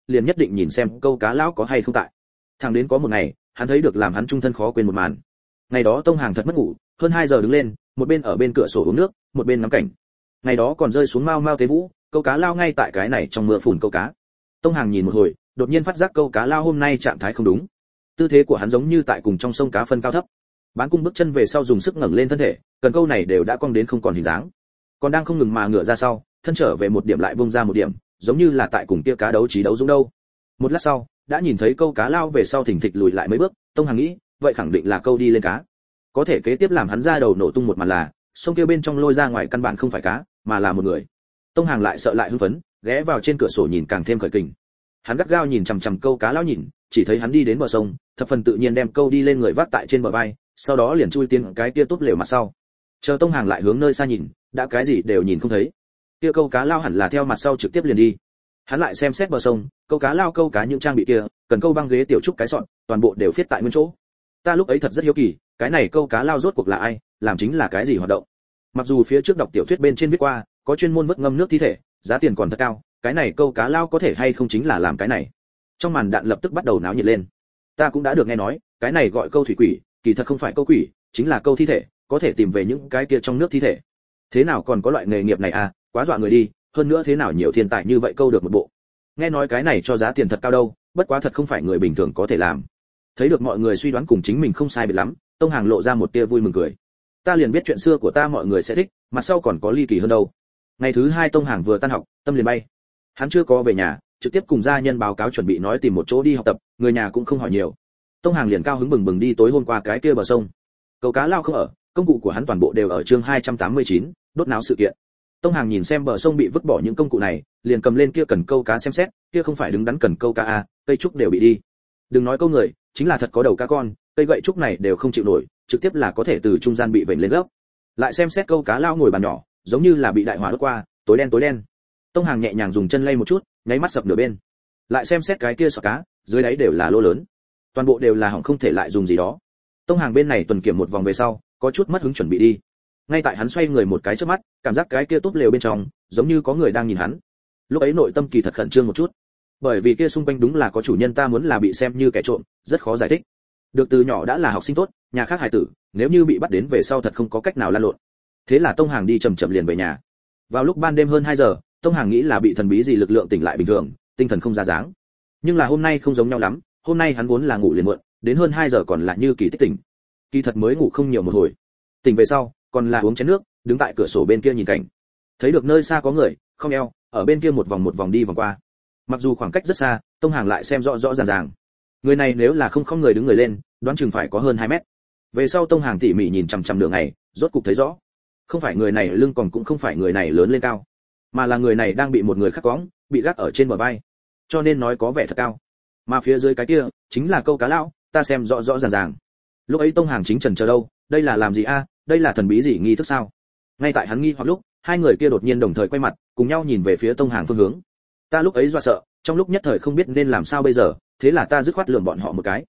liền nhất định nhìn xem câu cá lão có hay không tại. Thẳng đến có một ngày, hắn thấy được làm hắn trung thân khó quên một màn. Ngày đó Tông Hàng thật mất ngủ, hơn 2 giờ đứng lên, một bên ở bên cửa sổ uống nước, một bên ngắm cảnh. Ngày đó còn rơi xuống mau mau tế vũ, câu cá lao ngay tại cái này trong mưa phùn câu cá. Tông Hàng nhìn một hồi, đột nhiên phát giác câu cá lao hôm nay trạng thái không đúng. Tư thế của hắn giống như tại cùng trong sông cá phân cao thấp. Bán cung bước chân về sau dùng sức ngẩng lên thân thể, cần câu này đều đã cong đến không còn hình dáng. Còn đang không ngừng mà ngửa ra sau, thân trở về một điểm lại vung ra một điểm, giống như là tại cùng kia cá đấu trí đấu dũng đâu. Một lát sau, đã nhìn thấy câu cá lao về sau thình thịch lùi lại mấy bước, Tông Hàng nghĩ, vậy khẳng định là câu đi lên cá. Có thể kế tiếp làm hắn ra đầu nổ tung một màn là, sông kia bên trong lôi ra ngoài căn bản không phải cá, mà là một người. Tông Hàng lại sợ lại hưng phấn, ghé vào trên cửa sổ nhìn càng thêm khởi kình. Hắn gắt gao nhìn chằm chằm câu cá lão nhìn, chỉ thấy hắn đi đến bờ sông, thập phần tự nhiên đem câu đi lên người vác tại trên bờ vai, sau đó liền chui tiến cái kia túp lều mặt sau. Chờ Tông Hàng lại hướng nơi xa nhìn, đã cái gì đều nhìn không thấy. Kia câu cá lao hẳn là theo mặt sau trực tiếp liền đi. Hắn lại xem xét bờ sông, câu cá lao câu cá những trang bị kia, cần câu băng ghế tiểu trúc cái sọn, toàn bộ đều viết tại nguyên chỗ. Ta lúc ấy thật rất hiếu kỳ, cái này câu cá lao rốt cuộc là ai, làm chính là cái gì hoạt động. Mặc dù phía trước đọc tiểu thuyết bên trên viết qua, có chuyên môn vớt ngâm nước thi thể, giá tiền còn thật cao, cái này câu cá lao có thể hay không chính là làm cái này. Trong màn đạn lập tức bắt đầu náo nhiệt lên. Ta cũng đã được nghe nói, cái này gọi câu thủy quỷ, kỳ thật không phải câu quỷ, chính là câu thi thể, có thể tìm về những cái kia trong nước thi thể. Thế nào còn có loại nghề nghiệp này à, quá dọa người đi, hơn nữa thế nào nhiều thiên tài như vậy câu được một bộ. Nghe nói cái này cho giá tiền thật cao đâu, bất quá thật không phải người bình thường có thể làm. Thấy được mọi người suy đoán cùng chính mình không sai biệt lắm, Tông Hàng lộ ra một tia vui mừng cười. Ta liền biết chuyện xưa của ta mọi người sẽ thích, mặt sau còn có ly kỳ hơn đâu. Ngày thứ 2 Tông Hàng vừa tan học, tâm liền bay. Hắn chưa có về nhà, trực tiếp cùng gia nhân báo cáo chuẩn bị nói tìm một chỗ đi học tập, người nhà cũng không hỏi nhiều. Tông Hàng liền cao hứng bừng bừng đi tối hôm qua cái kia bờ sông. Câu cá lao không ở, công cụ của hắn toàn bộ đều ở chương 289, đốt náo sự kiện. Tông Hàng nhìn xem bờ sông bị vứt bỏ những công cụ này, liền cầm lên kia cần câu cá xem xét, kia không phải đứng đắn cần câu cá a, cây trúc đều bị đi. Đừng nói câu người, chính là thật có đầu cá con, cây gậy trúc này đều không chịu nổi, trực tiếp là có thể từ trung gian bị vểnh lên gốc. Lại xem xét câu cá lao ngồi bàn nhỏ, giống như là bị đại hỏa đốt qua, tối đen. Tông Hàng nhẹ nhàng dùng chân lay một chút, nháy mắt sập nửa bên. Lại xem xét cái kia sọ cá, dưới đáy đều là lỗ lớn, toàn bộ đều là hỏng không thể lại dùng gì đó. Tông Hàng bên này tuần kiểm một vòng về sau, có chút mất hứng chuẩn bị đi. Ngay tại hắn xoay người một cái chớp mắt, cảm giác cái kia túp lều bên trong, giống như có người đang nhìn hắn. Lúc ấy nội tâm kỳ thật khẩn trương một chút, bởi vì kia xung quanh đúng là có chủ nhân ta muốn là bị xem như kẻ trộm, rất khó giải thích. Được từ nhỏ đã là học sinh tốt, nhà khác hài tử, nếu như bị bắt đến về sau thật không có cách nào lăn lộn. Thế là Tông Hàng đi chậm chậm liền về nhà. Vào lúc ban đêm hơn 2 giờ, Tông Hàng nghĩ là bị thần bí gì lực lượng tỉnh lại bình thường, tinh thần không ra dáng. Nhưng là hôm nay không giống nhau lắm, hôm nay hắn vốn là ngủ liền muộn, đến hơn 2 giờ còn là như kỳ tích tỉnh. Kỳ thật mới ngủ không nhiều một hồi. Tỉnh về sau, còn là uống chén nước, đứng tại cửa sổ bên kia nhìn cảnh. Thấy được nơi xa có người, không eo, ở bên kia một vòng đi vòng qua. Mặc dù khoảng cách rất xa, Tông Hàng lại xem rõ ràng. Người này nếu là không người đứng người lên, đoán chừng phải có hơn 2 mét. Về sau Tông Hàng tỉ mỉ nhìn chằm nửa ngày, rốt cục thấy rõ. Không phải người này lưng còn cũng không phải người này lớn lên cao, mà là người này đang bị một người khác cõng, bị gác ở trên bờ vai. Cho nên nói có vẻ thật cao. Mà phía dưới cái kia, chính là câu cá lão, ta xem rõ ràng. Lúc ấy Tông Hàng chính trần chờ đâu, đây là làm gì a, đây là thần bí gì nghi thức sao? Ngay tại hắn nghi hoặc lúc, hai người kia đột nhiên đồng thời quay mặt, cùng nhau nhìn về phía Tông Hàng phương hướng. Ta lúc ấy dọa sợ, trong lúc nhất thời không biết nên làm sao bây giờ, thế là ta dứt khoát lườm bọn họ một cái.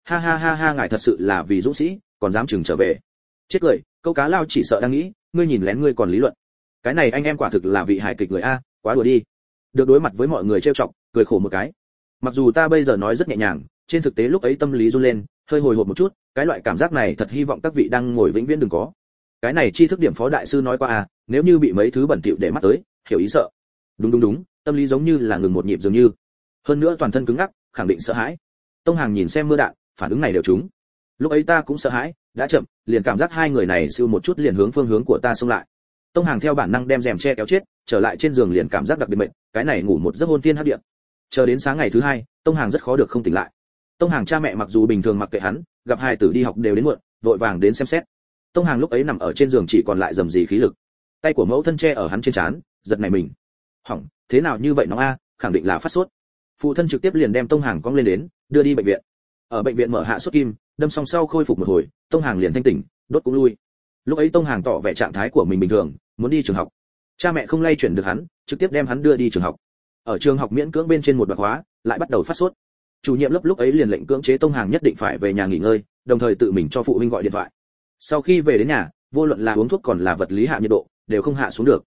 Ha, ngài thật sự là vì dũng sĩ, còn dám chừng trở về. Chết cười, câu cá lao chỉ sợ đang nghĩ, ngươi nhìn lén ngươi còn lý luận. Cái này anh em quả thực là vị hài kịch người a, quá đùa đi. Được đối mặt với mọi người trêu chọc, cười khổ một cái. Mặc dù ta bây giờ nói rất nhẹ nhàng, trên thực tế lúc ấy tâm lý run lên, hơi hồi hộp một chút, cái loại cảm giác này thật hy vọng các vị đang ngồi vĩnh viễn đừng có. Cái này tri thức điểm phó đại sư nói qua à, nếu như bị mấy thứ bẩn thỉu để mắt tới, hiểu ý sợ. Đúng, tâm lý giống như là ngừng một nhịp dường như. Hơn nữa toàn thân cứng ngắc, khẳng định sợ hãi. Tông Hàng nhìn xem mưa đạn, phản ứng này đều trúng. Lúc ấy ta cũng sợ hãi, đã chậm, liền cảm giác hai người này siêu một chút liền hướng phương hướng của ta xông lại. Tông Hàng theo bản năng đem rèm che kéo chết, trở lại trên giường liền cảm giác đặc biệt mệt, cái này ngủ một giấc hôn thiên hấp điện. Chờ đến sáng ngày thứ 2, Tông Hàng rất khó được không tỉnh lại. Tông Hàng cha mẹ mặc dù bình thường mặc kệ hắn, gặp hài tử đi học đều đến muộn, vội vàng đến xem xét. Tông Hàng lúc ấy nằm ở trên giường chỉ còn lại rầm rì khí lực. Tay của mẫu thân che ở hắn trên trán, giật nảy mình. Hỏng, thế nào như vậy nó a, khẳng định là phát sốt. Phụ thân trực tiếp liền đem Tông Hàng cong lên đến, đưa đi bệnh viện. Ở bệnh viện mở hạ sốt kim, đâm xong sau khôi phục một hồi, Tông Hàng liền thanh tỉnh, đốt cũng lui. Lúc ấy Tông Hàng tỏ vẻ trạng thái của mình bình thường, muốn đi trường học. Cha mẹ không lay chuyển được hắn, trực tiếp đem hắn đưa đi trường học. Ở trường học miễn cưỡng bên trên một đoạn khóa, lại bắt đầu phát sốt. Chủ nhiệm lớp lúc ấy liền lệnh cưỡng chế Tông Hàng nhất định phải về nhà nghỉ ngơi, đồng thời tự mình cho phụ huynh gọi điện thoại. Sau khi về đến nhà, vô luận là uống thuốc còn là vật lý hạ nhiệt độ, đều không hạ xuống được.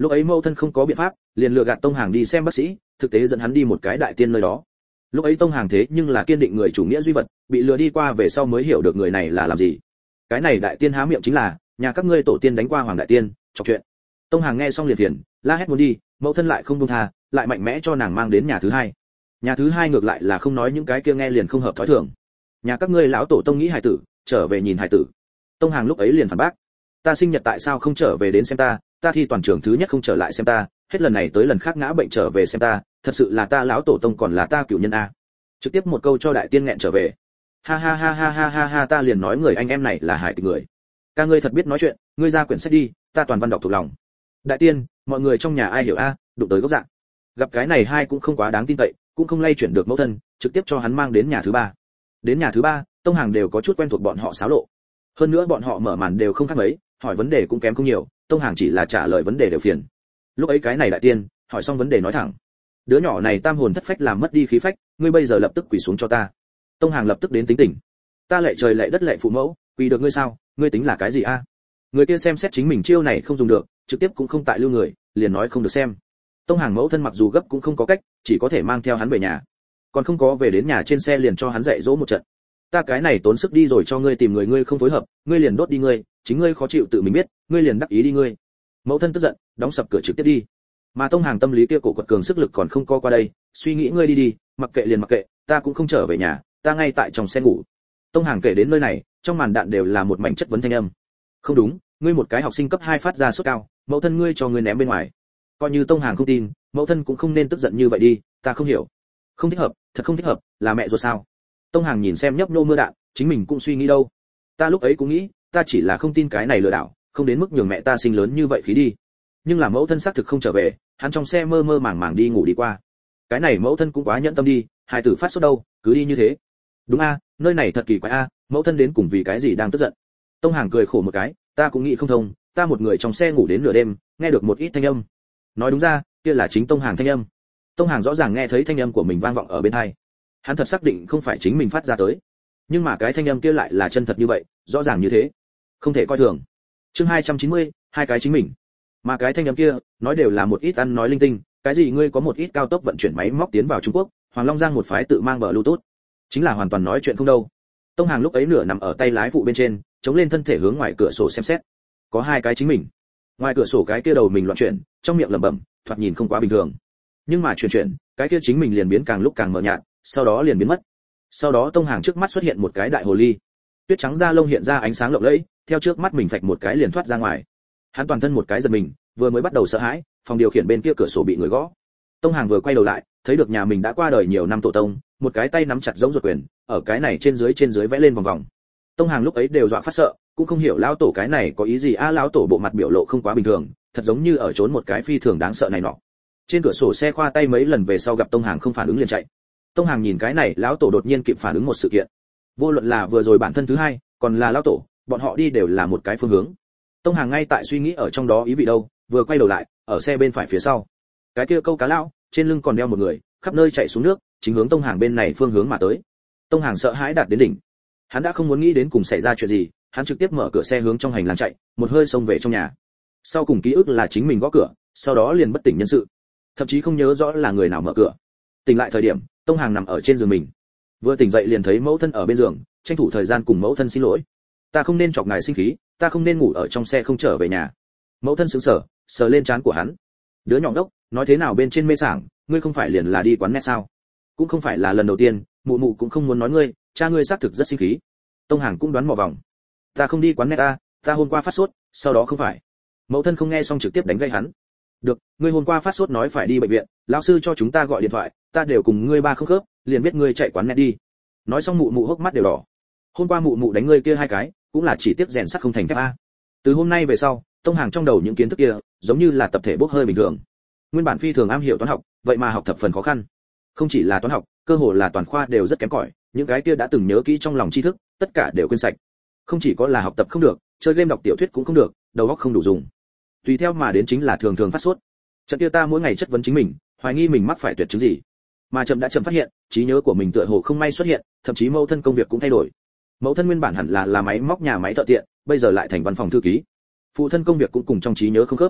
Lúc ấy mẫu thân không có biện pháp, liền lừa gạt Tông Hàng đi xem bác sĩ, thực tế dẫn hắn đi một cái đại tiên nơi đó. Lúc ấy Tông Hàng thế nhưng là kiên định người chủ nghĩa duy vật, bị lừa đi qua về sau mới hiểu được người này là làm gì. Cái này đại tiên há miệng chính là, nhà các ngươi tổ tiên đánh qua hoàng đại tiên, chọc chuyện. Tông Hàng nghe xong liền phiền, la hét muốn đi, mẫu thân lại không buông tha, lại mạnh mẽ cho nàng mang đến nhà thứ hai. Nhà thứ hai ngược lại là không nói những cái kia nghe liền không hợp thói thường. Nhà các ngươi lão tổ tông nghĩ hài tử, trở về nhìn hài tử. Tông Hàng lúc ấy liền phản bác, ta sinh nhật tại sao không trở về đến xem ta, ta thi toàn trường thứ nhất không trở lại xem ta, hết lần này tới lần khác ngã bệnh trở về xem ta, thật sự là ta lão tổ tông còn là ta cửu nhân a. Trực tiếp một câu cho đại tiên nghẹn trở về. Ha ha ha ha ha ha ha, ta liền nói người anh em này là hài kịch người. Ca ngươi thật biết nói chuyện, ngươi ra quyển sách đi, ta toàn văn đọc thuộc lòng. Đại tiên, mọi người trong nhà ai hiểu a, đụng tới gốc dạng. Gặp cái này hai cũng không quá đáng tin cậy, cũng không lay chuyển được mẫu thân, trực tiếp cho hắn mang đến nhà thứ ba. Đến nhà thứ ba, Tông Hàng đều có chút quen thuộc bọn họ xáo lộ. Hơn nữa bọn họ mở màn đều không khác mấy, hỏi vấn đề cũng kém không nhiều, Tông Hàng chỉ là trả lời vấn đề đều phiền. Lúc ấy cái này đại tiên, hỏi xong vấn đề nói thẳng. Đứa nhỏ này tam hồn thất phách làm mất đi khí phách, ngươi bây giờ lập tức quỳ xuống cho ta. Tông Hàng lập tức đến tính tình. Ta lạy trời lạy đất lạy phụ mẫu, quỳ được ngươi sao, ngươi tính là cái gì a? Người kia xem xét chính mình chiêu này không dùng được, trực tiếp cũng không tại lưu người, liền nói không được xem. Tông Hàng mẫu thân mặc dù gấp cũng không có cách, chỉ có thể mang theo hắn về nhà. Còn không có về đến nhà trên xe liền cho hắn dạy dỗ một trận. Ta cái này tốn sức đi rồi cho ngươi tìm người ngươi không phối hợp, ngươi liền đốt đi ngươi, chính ngươi khó chịu tự mình biết, ngươi liền đắc ý đi ngươi. Mẫu thân tức giận, đóng sập cửa trực tiếp đi. Mà Tông Hàng tâm lý kia cổ quật cường sức lực còn không co qua đây, suy nghĩ ngươi đi đi, mặc kệ liền mặc kệ, ta cũng không trở về nhà, ta ngay tại trong xe ngủ. Tông Hàng kể đến nơi này, trong màn đạn đều là một mảnh chất vấn thanh âm. Không đúng, ngươi một cái học sinh cấp 2 phát ra sốt cao, mẫu thân ngươi cho ngươi ném bên ngoài. Coi như Tông Hàng không tin, mẫu thân cũng không nên tức giận như vậy đi, ta không hiểu. Không thích hợp, thật không thích hợp, là mẹ ruột sao? Tông Hàng nhìn xem nhấp nhô mưa đạn, chính mình cũng suy nghĩ đâu. Ta lúc ấy cũng nghĩ, ta chỉ là không tin cái này lừa đảo, không đến mức nhường mẹ ta sinh lớn như vậy khí đi. Nhưng là mẫu thân xác thực không trở về, hắn trong xe mơ mơ màng màng đi ngủ đi qua. Cái này mẫu thân cũng quá nhẫn tâm đi, hài tử phát sốt đâu, cứ đi như thế. Đúng a, nơi này thật kỳ quái a, mẫu thân đến cùng vì cái gì đang tức giận. Tông Hàng cười khổ một cái, ta cũng nghĩ không thông, ta một người trong xe ngủ đến nửa đêm, nghe được một ít thanh âm. Nói đúng ra, kia là chính Tông Hàng thanh âm. Tông Hàng rõ ràng nghe thấy thanh âm của mình vang vọng ở bên tai. Hắn thật xác định không phải chính mình phát ra tới, nhưng mà cái thanh âm kia lại là chân thật như vậy, rõ ràng như thế, không thể coi thường. Chương 290, hai cái chính mình. Mà cái thanh âm kia, nói đều là một ít ăn nói linh tinh, cái gì ngươi có một ít cao tốc vận chuyển máy móc tiến vào Trung Quốc, Hoàng Long Giang một phái tự mang bờ Bluetooth, chính là hoàn toàn nói chuyện không đâu. Tông Hàng lúc ấy nửa nằm ở tay lái phụ bên trên, chống lên thân thể hướng ngoài cửa sổ xem xét. Có hai cái chính mình. Ngoài cửa sổ cái kia đầu mình loạn chuyển, trong miệng lẩm bẩm, thoạt nhìn không quá bình thường. Nhưng mà chuyển, cái kia chính mình liền biến càng lúc càng mờ nhạt, sau đó liền biến mất. Sau đó Tông Hàng trước mắt xuất hiện một cái đại hồ ly. Tuyết trắng da lông hiện ra ánh sáng lộng lẫy, theo trước mắt mình phạch một cái liền thoát ra ngoài. Hắn toàn thân một cái giật mình, vừa mới bắt đầu sợ hãi, phòng điều khiển bên kia cửa sổ bị người gõ. Tông Hàng vừa quay đầu lại, thấy được nhà mình đã qua đời nhiều năm tổ tông, một cái tay nắm chặt giống ruột quyền, ở cái này trên dưới vẽ lên vòng vòng. Tông Hàng lúc ấy đều dọa phát sợ, cũng không hiểu lão tổ cái này có ý gì a, lão tổ bộ mặt biểu lộ không quá bình thường, thật giống như ở trốn một cái phi thường đáng sợ này nọ. Trên cửa sổ xe khoa tay mấy lần về sau gặp Tông Hàng không phản ứng liền chạy. Tông Hàng nhìn cái này, lão tổ đột nhiên kịp phản ứng một sự kiện. Vô luận là vừa rồi bản thân thứ hai, còn là lão tổ, bọn họ đi đều là một cái phương hướng. Tông Hàng ngay tại suy nghĩ ở trong đó ý vị đâu, vừa quay đầu lại, ở xe bên phải phía sau, cái kia câu cá lão, trên lưng còn đeo một người, khắp nơi chạy xuống nước, chính hướng Tông Hàng bên này phương hướng mà tới. Tông Hàng sợ hãi đạt đến đỉnh. Hắn đã không muốn nghĩ đến cùng xảy ra chuyện gì, hắn trực tiếp mở cửa xe hướng trong hành lang chạy, một hơi xông về trong nhà. Sau cùng ký ức là chính mình gõ cửa, sau đó liền bất tỉnh nhân sự, thậm chí không nhớ rõ là người nào mở cửa. Tỉnh lại thời điểm, Tông Hàng nằm ở trên giường mình. Vừa tỉnh dậy liền thấy mẫu thân ở bên giường, tranh thủ thời gian cùng mẫu thân xin lỗi. Ta không nên chọc ngài sinh khí, ta không nên ngủ ở trong xe không trở về nhà. Mẫu thân sững sờ, sờ lên trán của hắn. Đứa nhỏ đốc, nói thế nào bên trên mê sảng, ngươi không phải liền là đi quán net sao? Cũng không phải là lần đầu tiên, mụ mụ cũng không muốn nói ngươi, cha ngươi xác thực rất sinh khí. Tông Hàng cũng đoán mò vòng. Ta không đi quán net ta hôm qua phát sốt, sau đó không phải. Mẫu thân không nghe xong trực tiếp đánh gây hắn. Được, ngươi hôm qua phát sốt nói phải đi bệnh viện, lão sư cho chúng ta gọi điện thoại, ta đều cùng ngươi ba không khớp, liền biết ngươi chạy quán net đi. Nói xong mụ mụ hốc mắt đều đỏ. Hôm qua mụ mụ đánh ngươi kia hai cái, cũng là chỉ tiếc rèn sắt không thành thép a. Từ hôm nay về sau, Tông Hàng trong đầu những kiến thức kia, giống như là tập thể bốc hơi bình thường. Nguyên bản phi thường am hiểu toán học, vậy mà học thập phần khó khăn. Không chỉ là toán học, cơ hồ là toàn khoa đều rất kém cỏi, những cái kia đã từng nhớ kỹ trong lòng tri thức, tất cả đều quên sạch. Không chỉ có là học tập không được, chơi game đọc tiểu thuyết cũng không được, đầu óc không đủ dùng. Tùy theo mà đến chính là thường thường phát sốt. Trận kia ta mỗi ngày chất vấn chính mình, hoài nghi mình mắc phải tuyệt chứng gì. Mà chậm đã chậm phát hiện, trí nhớ của mình tựa hồ không may xuất hiện, thậm chí mẫu thân công việc cũng thay đổi. Mẫu thân nguyên bản hẳn là máy móc nhà máy thợ tiện, bây giờ lại thành văn phòng thư ký. Phụ thân công việc cũng cùng trong trí nhớ không khớp.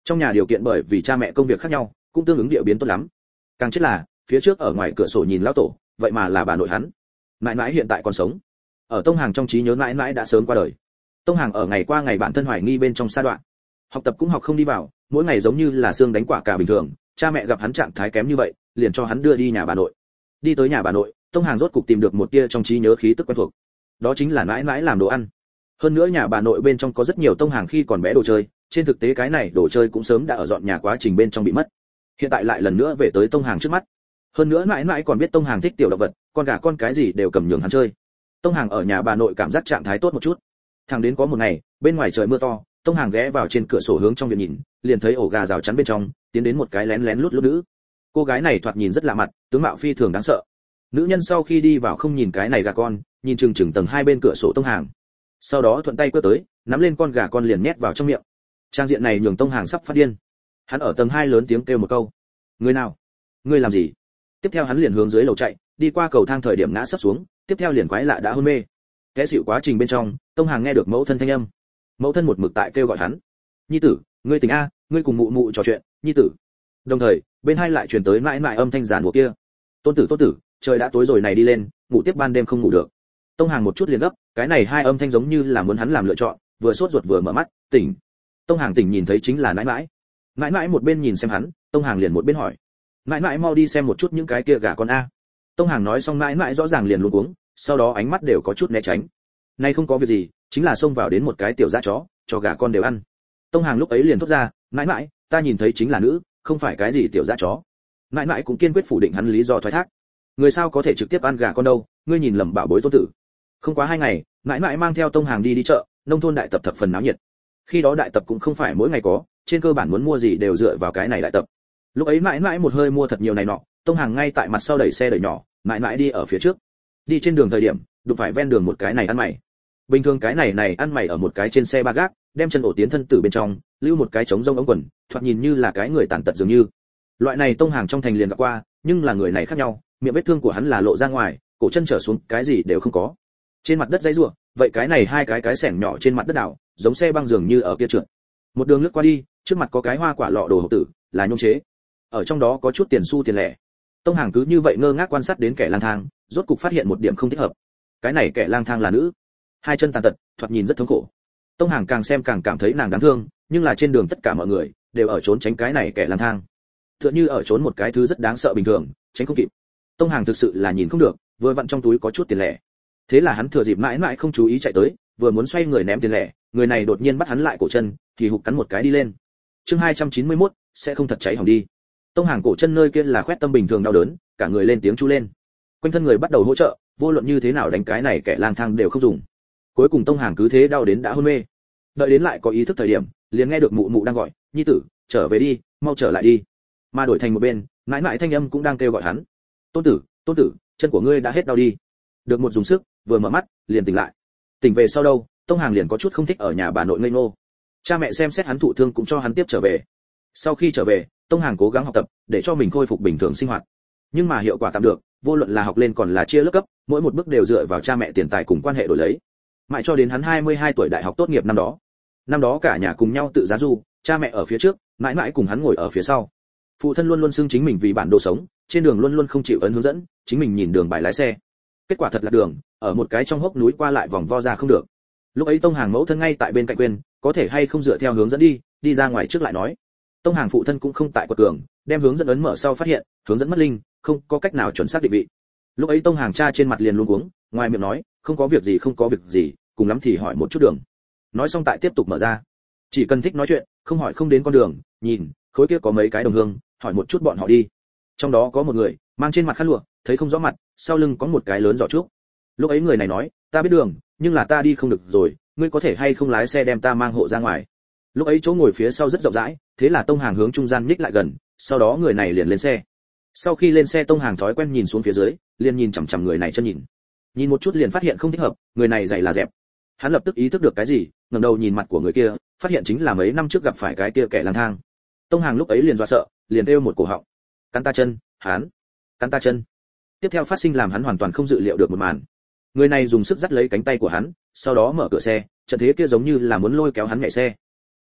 Trong nhà điều kiện bởi vì cha mẹ công việc khác nhau, cũng tương ứng địa biến tốt lắm. Càng chết là, phía trước ở ngoài cửa sổ nhìn lão tổ, vậy mà là bà nội hắn. Mãi mãi hiện tại còn sống. Ở Tông Hàng trong trí nhớ mãi mãi đã sớm qua đời. Tông Hàng ở ngày qua ngày bản thân hoài nghi bên trong sa đoạn. Học tập cũng học không đi vào, mỗi ngày giống như là xương đánh quả cả bình thường, cha mẹ gặp hắn trạng thái kém như vậy, liền cho hắn đưa đi nhà bà nội. Đi tới nhà bà nội, Tông Hàng rốt cục tìm được một tia trong trí nhớ khí tức quen thuộc. Đó chính là mãi mãi làm đồ ăn. Hơn nữa nhà bà nội bên trong có rất nhiều Tông Hàng khi còn bé đồ chơi, trên thực tế cái này đồ chơi cũng sớm đã ở dọn nhà quá trình bên trong bị mất. Hiện tại lại lần nữa về tới Tông Hàng trước mắt. Hơn nữa mãi mãi còn biết Tông Hàng thích tiểu động vật, con gà con cái gì đều cầm nhường hắn chơi. Tông Hàng ở nhà bà nội cảm giác trạng thái tốt một chút. Thẳng đến có một ngày, bên ngoài trời mưa to, Tông Hàng ghé vào trên cửa sổ hướng trong viện nhìn, liền thấy ổ gà rào chắn bên trong, tiến đến một cái lén lén lút lút nữ. Cô gái này thoạt nhìn rất lạ mặt, tướng mạo phi thường đáng sợ. Nữ nhân sau khi đi vào không nhìn cái này gà con, nhìn chừng chừng tầng hai bên cửa sổ Tông Hàng. Sau đó thuận tay quơ tới, nắm lên con gà con liền nhét vào trong miệng. Trang diện này nhường Tông Hàng sắp phát điên. Hắn ở tầng 2 lớn tiếng kêu một câu: "Người nào? Ngươi làm gì?" Tiếp theo hắn liền hướng dưới lầu chạy, đi qua cầu thang thời điểm ngã sấp xuống, tiếp theo liền quái lạ đã hôn mê. Kẻ xỉu quá trình bên trong, Tông Hàng nghe được mẫu thân thanh âm. Mẫu thân một mực tại kêu gọi hắn: "Nhi tử, ngươi tỉnh a, ngươi cùng mụ mụ trò chuyện, nhi tử." Đồng thời, bên hai lại truyền tới mãi mãi âm thanh giản mua kia: "Tôn tử, trời đã tối rồi này đi lên, ngủ tiếp ban đêm không ngủ được." Tông Hàng một chút liền gấp, cái này hai âm thanh giống như là muốn hắn làm lựa chọn, vừa sốt ruột vừa mở mắt, "Tỉnh." Tông Hàng tỉnh nhìn thấy chính là mãi mãi. Mãi mãi một bên nhìn xem hắn, Tông Hàng liền một bên hỏi: "Mãi mãi mau đi xem một chút những cái kia gà con a." Tông Hàng nói xong mãi mãi rõ ràng liền luống cuống, sau đó ánh mắt đều có chút né tránh. Nay không có việc gì, chính là xông vào đến một cái tiểu dã chó, cho gà con đều ăn. Tông Hàng lúc ấy liền thốt ra: "Mãi mãi, ta nhìn thấy chính là nữ, không phải cái gì tiểu dã chó." Mãi mãi cũng kiên quyết phủ định hắn lý do thoái thác. Người sao có thể trực tiếp ăn gà con đâu, ngươi nhìn lầm bảo bối tôn tử. Không quá 2 ngày, mãi mãi mang theo Tông Hàng đi chợ, nông thôn đại tập thập phần náo nhiệt. Khi đó đại tập cũng không phải mỗi ngày có, trên cơ bản muốn mua gì đều dựa vào cái này đại tập. Lúc ấy mãi mãi một hơi mua thật nhiều này nọ, Tông Hàng ngay tại mặt sau đẩy xe đẩy nhỏ, mãi mãi đi ở phía trước. Đi trên đường thời điểm, đụng phải ven đường một cái này ăn mày. Bình thường cái này ăn mày ở một cái trên xe ba gác, đem chân ổ tiến thân tử bên trong, lưu một cái trống rông ống quần, thoạt nhìn như là cái người tàn tật dường như. Loại này Tông Hàng trong thành liền gặp qua, nhưng là người này khác nhau, miệng vết thương của hắn là lộ ra ngoài, cổ chân trở xuống, cái gì đều không có. Trên mặt đất dãy rủa, vậy cái này hai cái xẻng nhỏ trên mặt đất đảo, giống xe băng dường như ở kia trượt. Một đường lướt qua đi, trước mặt có cái hoa quả lọ đồ hộp tử, là nhôm chế. Ở trong đó có chút tiền xu tiền lẻ. Tông Hàng cứ như vậy ngơ ngác quan sát đến kẻ lang thang, rốt cục phát hiện một điểm không thích hợp. Cái này kẻ lang thang là nữ, hai chân tàn tật, thoạt nhìn rất thống khổ. Tông Hàng càng xem càng cảm thấy nàng đáng thương, nhưng là trên đường tất cả mọi người đều ở trốn tránh cái này kẻ lang thang. Tựa như ở trốn một cái thứ rất đáng sợ bình thường, tránh không kịp. Tông Hàng thực sự là nhìn không được, vừa vặn trong túi có chút tiền lẻ. Thế là hắn thừa dịp mãi mãi không chú ý chạy tới, vừa muốn xoay người ném tiền lẻ, người này đột nhiên bắt hắn lại cổ chân, thì hụt cắn một cái đi lên. Chương 291, sẽ không thật cháy hỏng đi. Tông Hàng cổ chân nơi kia là khoét tâm bình thường đau đớn, cả người lên tiếng chu lên. Quanh thân người bắt đầu hỗ trợ, vô luận như thế nào đánh cái này kẻ lang thang đều không dùng. Cuối cùng Tông Hàng cứ thế đau đến đã hôn mê. Đợi đến lại có ý thức thời điểm, liền nghe được mụ mụ đang gọi: "Nhi tử, trở về đi, mau trở lại đi." Mà đổi thành một bên, mãi mãi thanh âm cũng đang kêu gọi hắn: tôn tử, chân của ngươi đã hết đau đi." Được một dùng sức, vừa mở mắt, liền tỉnh lại. Tỉnh về sau đâu, Tông Hàng liền có chút không thích ở nhà bà nội ngây ngô. Cha mẹ xem xét hắn thụ thương cũng cho hắn tiếp trở về. Sau khi trở về, Tông Hàng cố gắng học tập, để cho mình khôi phục bình thường sinh hoạt. Nhưng mà hiệu quả tạm được, vô luận là học lên còn là chia lớp cấp, mỗi một bước đều dựa vào cha mẹ tiền tài cùng quan hệ đổi lấy. Mãi cho đến hắn 22 tuổi đại học tốt nghiệp năm đó. Năm đó cả nhà cùng nhau tự giá du, cha mẹ ở phía trước, mãi mãi cùng hắn ngồi ở phía sau. Phụ thân luôn luôn xưng chính mình vì bản đồ sống, trên đường luôn luôn không chịu ấn hướng dẫn, chính mình nhìn đường bài lái xe. Kết quả thật là đường, ở một cái trong hốc núi qua lại vòng vo ra không được. Lúc ấy Tông Hàng mẫu thân ngay tại bên cạnh quên, có thể hay không dựa theo hướng dẫn đi ra ngoài trước lại nói. Tông Hàng phụ thân cũng không tại quật cường, đem hướng dẫn ấn mở sau phát hiện, hướng dẫn mất linh, không có cách nào chuẩn xác định vị. Lúc ấy Tông Hàng cha trên mặt liền luống cuống, ngoài miệng nói, không có việc gì, cùng lắm thì hỏi một chút đường. Nói xong tại tiếp tục mở ra. Chỉ cần thích nói chuyện, không hỏi không đến con đường, nhìn, khối kia có mấy cái đồng hương, hỏi một chút bọn họ đi. Trong đó có một người, mang trên mặt khăn lụa, thấy không rõ mặt, sau lưng có một cái lớn giỏ trúc. Lúc ấy người này nói, ta biết đường, nhưng là ta đi không được rồi, ngươi có thể hay không lái xe đem ta mang hộ ra ngoài. Lúc ấy chỗ ngồi phía sau rất rộng rãi, thế là Tông Hàng hướng trung gian nhích lại gần, sau đó người này liền lên xe. Sau khi lên xe Tông Hàng thói quen nhìn xuống phía dưới, liền nhìn chằm chằm người này chân nhìn một chút liền phát hiện không thích hợp, người này giày là dẹp. Hắn lập tức ý thức được cái gì, ngẩng đầu nhìn mặt của người kia, phát hiện chính là mấy năm trước gặp phải cái kia kẻ lang thang. Tông Hàng lúc ấy liền dọa sợ, liền kêu một cổ họng: cắn ta chân, hắn cắn ta chân. Tiếp theo phát sinh làm hắn hoàn toàn không dự liệu được một màn. Người này dùng sức dắt lấy cánh tay của hắn, sau đó mở cửa xe, trận thế kia giống như là muốn lôi kéo hắn nhảy xe.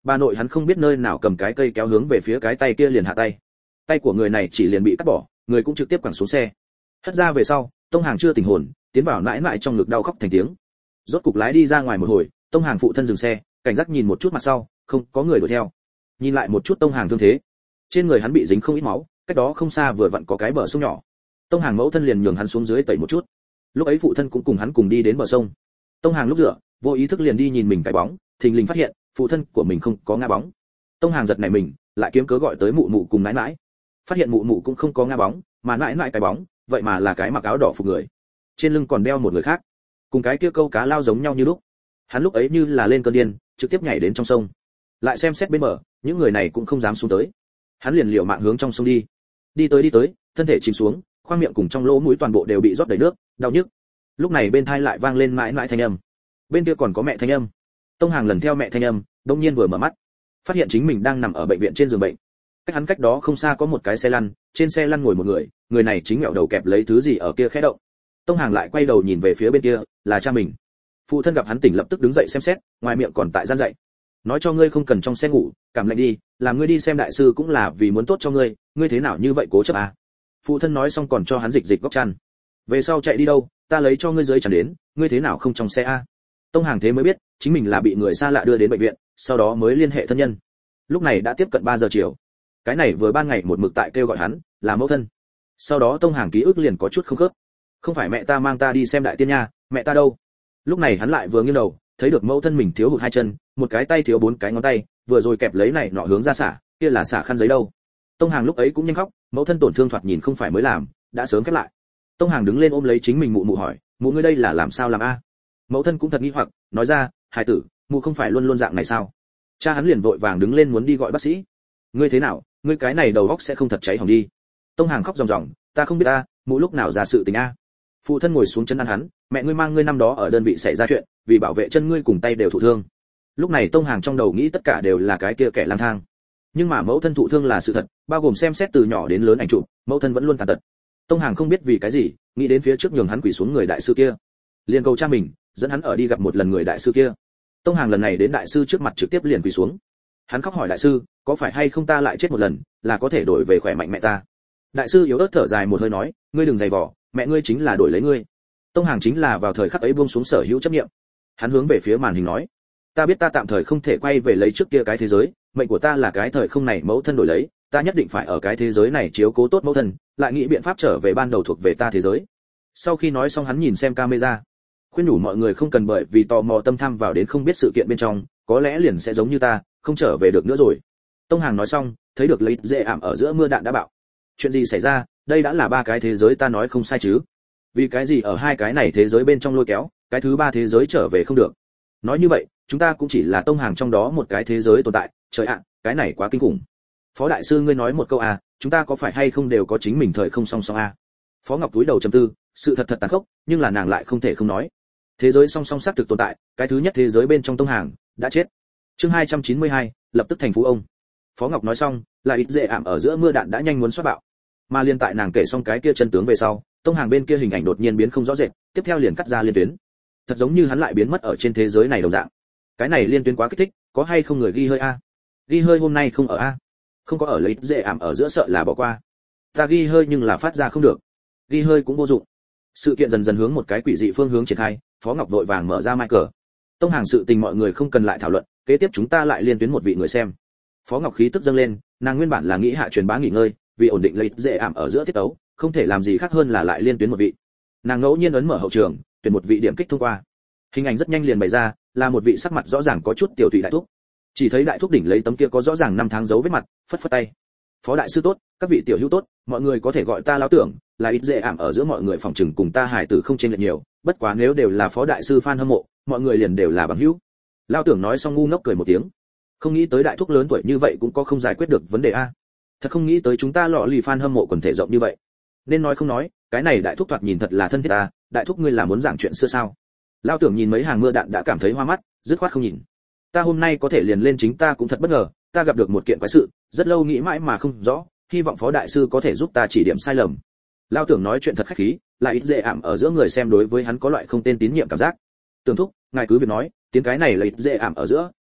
Bà nội hắn không biết nơi nào cầm cái cây kéo hướng về phía cái tay kia liền hạ tay. Tay của người này chỉ liền bị cắt bỏ, người cũng trực tiếp quẳng xuống xe. Hất ra về sau, Tông Hàng chưa tỉnh hồn, tiến vào nãi nãi trong ngực đau khóc thành tiếng. Rốt cục lái đi ra ngoài một hồi, Tông Hàng phụ thân dừng xe, cảnh giác nhìn một chút mặt sau, không có người đuổi theo. Nhìn lại một chút Tông Hàng thương thế, trên người hắn bị dính không ít máu, cách đó không xa vừa vặn có cái bờ sông nhỏ. Tông Hàng mẫu thân liền nhường hắn xuống dưới tẩy một chút. Lúc ấy phụ thân cũng cùng hắn cùng đi đến bờ sông. Tông Hàng lúc rửa, vô ý thức liền đi nhìn mình cái bóng, thình lình phát hiện phụ thân của mình không có ngã bóng. Tông Hàng giật nảy mình, lại kiếm cớ gọi tới mụ mụ cùng nãi nãi. Phát hiện mụ mụ cũng không có ngã bóng, mà nãi nãi cái bóng, vậy mà là cái mặc áo đỏ phục người, trên lưng còn đeo một người khác, cùng cái kia câu cá lao giống nhau như lúc. Hắn lúc ấy như là lên cơn điên, trực tiếp nhảy đến trong sông. Lại xem xét bên bờ, những người này cũng không dám xuống tới. Hắn liền liều mạng hướng trong sông đi. Đi tới, thân thể chìm xuống, khoang miệng cùng trong lỗ mũi toàn bộ đều bị rót đầy nước, đau nhức. Lúc này bên tai lại vang lên mãi mãi thanh âm. Bên kia còn có mẹ thanh âm. Tông Hàng lần theo mẹ thanh âm, đột nhiên vừa mở mắt, phát hiện chính mình đang nằm ở bệnh viện trên giường bệnh. Cách hắn cách đó không xa có một cái xe lăn, trên xe lăn ngồi một người, người này chính ngẹo đầu kẹp lấy thứ gì ở kia khẽ động. Tông Hàng lại quay đầu nhìn về phía bên kia, là cha mình. Phụ thân gặp hắn tỉnh lập tức đứng dậy xem xét, ngoài miệng còn tại gian dạy. Nói cho ngươi không cần trong xe ngủ, cảm lạnh đi, làm ngươi đi xem đại sư cũng là vì muốn tốt cho ngươi, ngươi thế nào như vậy cố chấp à? Phụ thân nói xong còn cho hắn dịch góc chăn. Về sau chạy đi đâu, ta lấy cho ngươi dưới chăn đến, ngươi thế nào không trong xe a? Tông Hàng thế mới biết, chính mình là bị người xa lạ đưa đến bệnh viện, sau đó mới liên hệ thân nhân. Lúc này đã tiếp cận 3 giờ chiều. Cái này vừa ban ngày một mực tại kêu gọi hắn, là mẫu thân. Sau đó Tông Hàng ký ức liền có chút không khớp. Không phải mẹ ta mang ta đi xem đại tiên nha, mẹ ta đâu? Lúc này hắn lại vừa nghiêng đầu, thấy được mẫu thân mình thiếu hụt 2 chân, một cái tay thiếu 4 cái ngón tay, vừa rồi kẹp lấy này nọ hướng ra xả, kia là xả khăn giấy đâu. Tông Hàng lúc ấy cũng nhanh khóc, mẫu thân tổn thương thoạt nhìn không phải mới làm, đã sớm khép lại. Tông Hàng đứng lên ôm lấy chính mình mụ mụ hỏi, mụ ngươi đây là làm sao làm a? Mẫu thân cũng thật nghi hoặc, nói ra, hài tử, mụ không phải luôn luôn dạng này sao? Cha hắn liền vội vàng đứng lên muốn đi gọi bác sĩ. Ngươi thế nào, ngươi cái này đầu óc sẽ không thật cháy hỏng đi. Tông Hàng khóc ròng ròng, ta không biết a, mụ lúc nào ra sự tình a? Phụ thân ngồi xuống chân ăn hắn, mẹ ngươi mang ngươi năm đó ở đơn vị xảy ra chuyện, vì bảo vệ chân ngươi cùng tay đều thụ thương. Lúc này Tông Hàng trong đầu nghĩ tất cả đều là cái kia kẻ lang thang. Nhưng mà mẫu thân thụ thương là sự thật, bao gồm xem xét từ nhỏ đến lớn ảnh chụp, mẫu thân vẫn luôn tàn tật. Tông Hàng không biết vì cái gì, nghĩ đến phía trước nhường hắn quỳ xuống người đại sư kia, liền cầu cha mình dẫn hắn ở đi gặp một lần người đại sư kia. Tông Hàng lần này đến đại sư trước mặt trực tiếp liền quỳ xuống. Hắn khóc hỏi đại sư, có phải hay không ta lại chết một lần, là có thể đổi về khỏe mạnh mẹ ta? Đại sư yếu ớt thở dài một hơi nói, ngươi đừng giày vò, mẹ ngươi chính là đổi lấy ngươi. Tông Hàng chính là vào thời khắc ấy buông xuống sở hữu chấp niệm. Hắn hướng về phía màn hình nói, ta biết ta tạm thời không thể quay về lấy trước kia cái thế giới, mệnh của ta là cái thời không này mẫu thân đổi lấy, ta nhất định phải ở cái thế giới này chiếu cố tốt mẫu thân, lại nghĩ biện pháp trở về ban đầu thuộc về ta thế giới. Sau khi nói xong hắn nhìn xem camera, khuyên nhủ mọi người không cần bởi vì tò mò tâm tham vào đến không biết sự kiện bên trong, có lẽ liền sẽ giống như ta, không trở về được nữa rồi. Tông Hàng nói xong, thấy được lấy dễ ảm ở giữa mưa đạn đã bạo. Chuyện gì xảy ra, đây đã là 3 cái thế giới ta nói không sai chứ? Vì cái gì ở 2 cái này thế giới bên trong lôi kéo, cái thứ 3 thế giới trở về không được? Nói như vậy, chúng ta cũng chỉ là Tông Hàng trong đó một cái thế giới tồn tại, trời ạ, cái này quá kinh khủng. Phó đại sư ngươi nói một câu à, chúng ta có phải hay không đều có chính mình thời không song song à? Phó Ngọc túi đầu trầm tư, sự thật tàn khốc, nhưng là nàng lại không thể không nói. Thế giới song song xác thực tồn tại, cái thứ nhất thế giới bên trong Tông Hàng đã chết. Chương 292, lập tức thành phú ông. Phó Ngọc nói xong, lại ít dễ ảm ở giữa mưa đạn đã nhanh muốn xoát bạo. Mà liên tại nàng kể xong cái kia chân tướng về sau, Tông Hàng bên kia hình ảnh đột nhiên biến không rõ rệt, tiếp theo liền cắt ra liên tuyến. Thật giống như hắn lại biến mất ở trên thế giới này đồng dạng. Cái này liên tuyến quá kích thích, có hay không người ghi hơi a? Ghi hơi hôm nay không ở a? Không có ở lấy dễ ảm ở giữa sợ là bỏ qua. Ta ghi hơi nhưng là phát ra không được. Ghi hơi cũng vô dụng. Sự kiện dần dần hướng một cái quỷ dị phương hướng triển khai, Phó Ngọc vội vàng mở ra mic. Tông Hàng sự tình mọi người không cần lại thảo luận, kế tiếp chúng ta lại liên tuyến một vị người xem. Phó Ngọc khí tức dâng lên, nàng nguyên bản là nghĩ hạ truyền bá nghỉ ngơi, vì ổn định lấy dễ ảm ở giữa tiết tấu, không thể làm gì khác hơn là lại liên tuyến một vị. Nàng ngẫu nhiên ấn mở hậu trường, tuyển một vị điểm kích thông qua. Hình ảnh rất nhanh liền bày ra, là một vị sắc mặt rõ ràng có chút tiểu tụy đại thúc. Chỉ thấy đại thúc đỉnh lấy tấm kia có rõ ràng 5 tháng dấu vết mặt, phất phất tay. Phó đại sư tốt, các vị tiểu hữu tốt, mọi người có thể gọi ta lão tưởng, là ít dễ ảm ở giữa mọi người phòng trừng cùng ta hài tử không chênh lệch nhiều, bất quá nếu đều là phó đại sư fan hâm mộ, mọi người liền đều là bằng hữu. Lão tưởng nói xong ngu ngốc cười một tiếng. Không nghĩ tới đại thúc lớn tuổi như vậy cũng có không giải quyết được vấn đề a. Thật không nghĩ tới chúng ta lọ lì fan hâm mộ quần thể rộng như vậy. Nên nói không nói, cái này đại thúc thoạt nhìn thật là thân thiết ta, đại thúc ngươi là muốn giảng chuyện xưa sao? Lão tưởng nhìn mấy hàng mưa đạn đã cảm thấy hoa mắt, dứt khoát không nhìn. Ta hôm nay có thể liền lên chính ta cũng thật bất ngờ, ta gặp được một kiện quái sự, rất lâu nghĩ mãi mà không rõ, hy vọng phó đại sư có thể giúp ta chỉ điểm sai lầm. Lão tưởng nói chuyện thật khách khí, lại ít dễ ảm ở giữa người xem đối với hắn có loại không tên tín nhiệm cảm giác. Tưởng thúc, ngài cứ việc nói, tiếng cái này là ít dễ ảm ở giữa,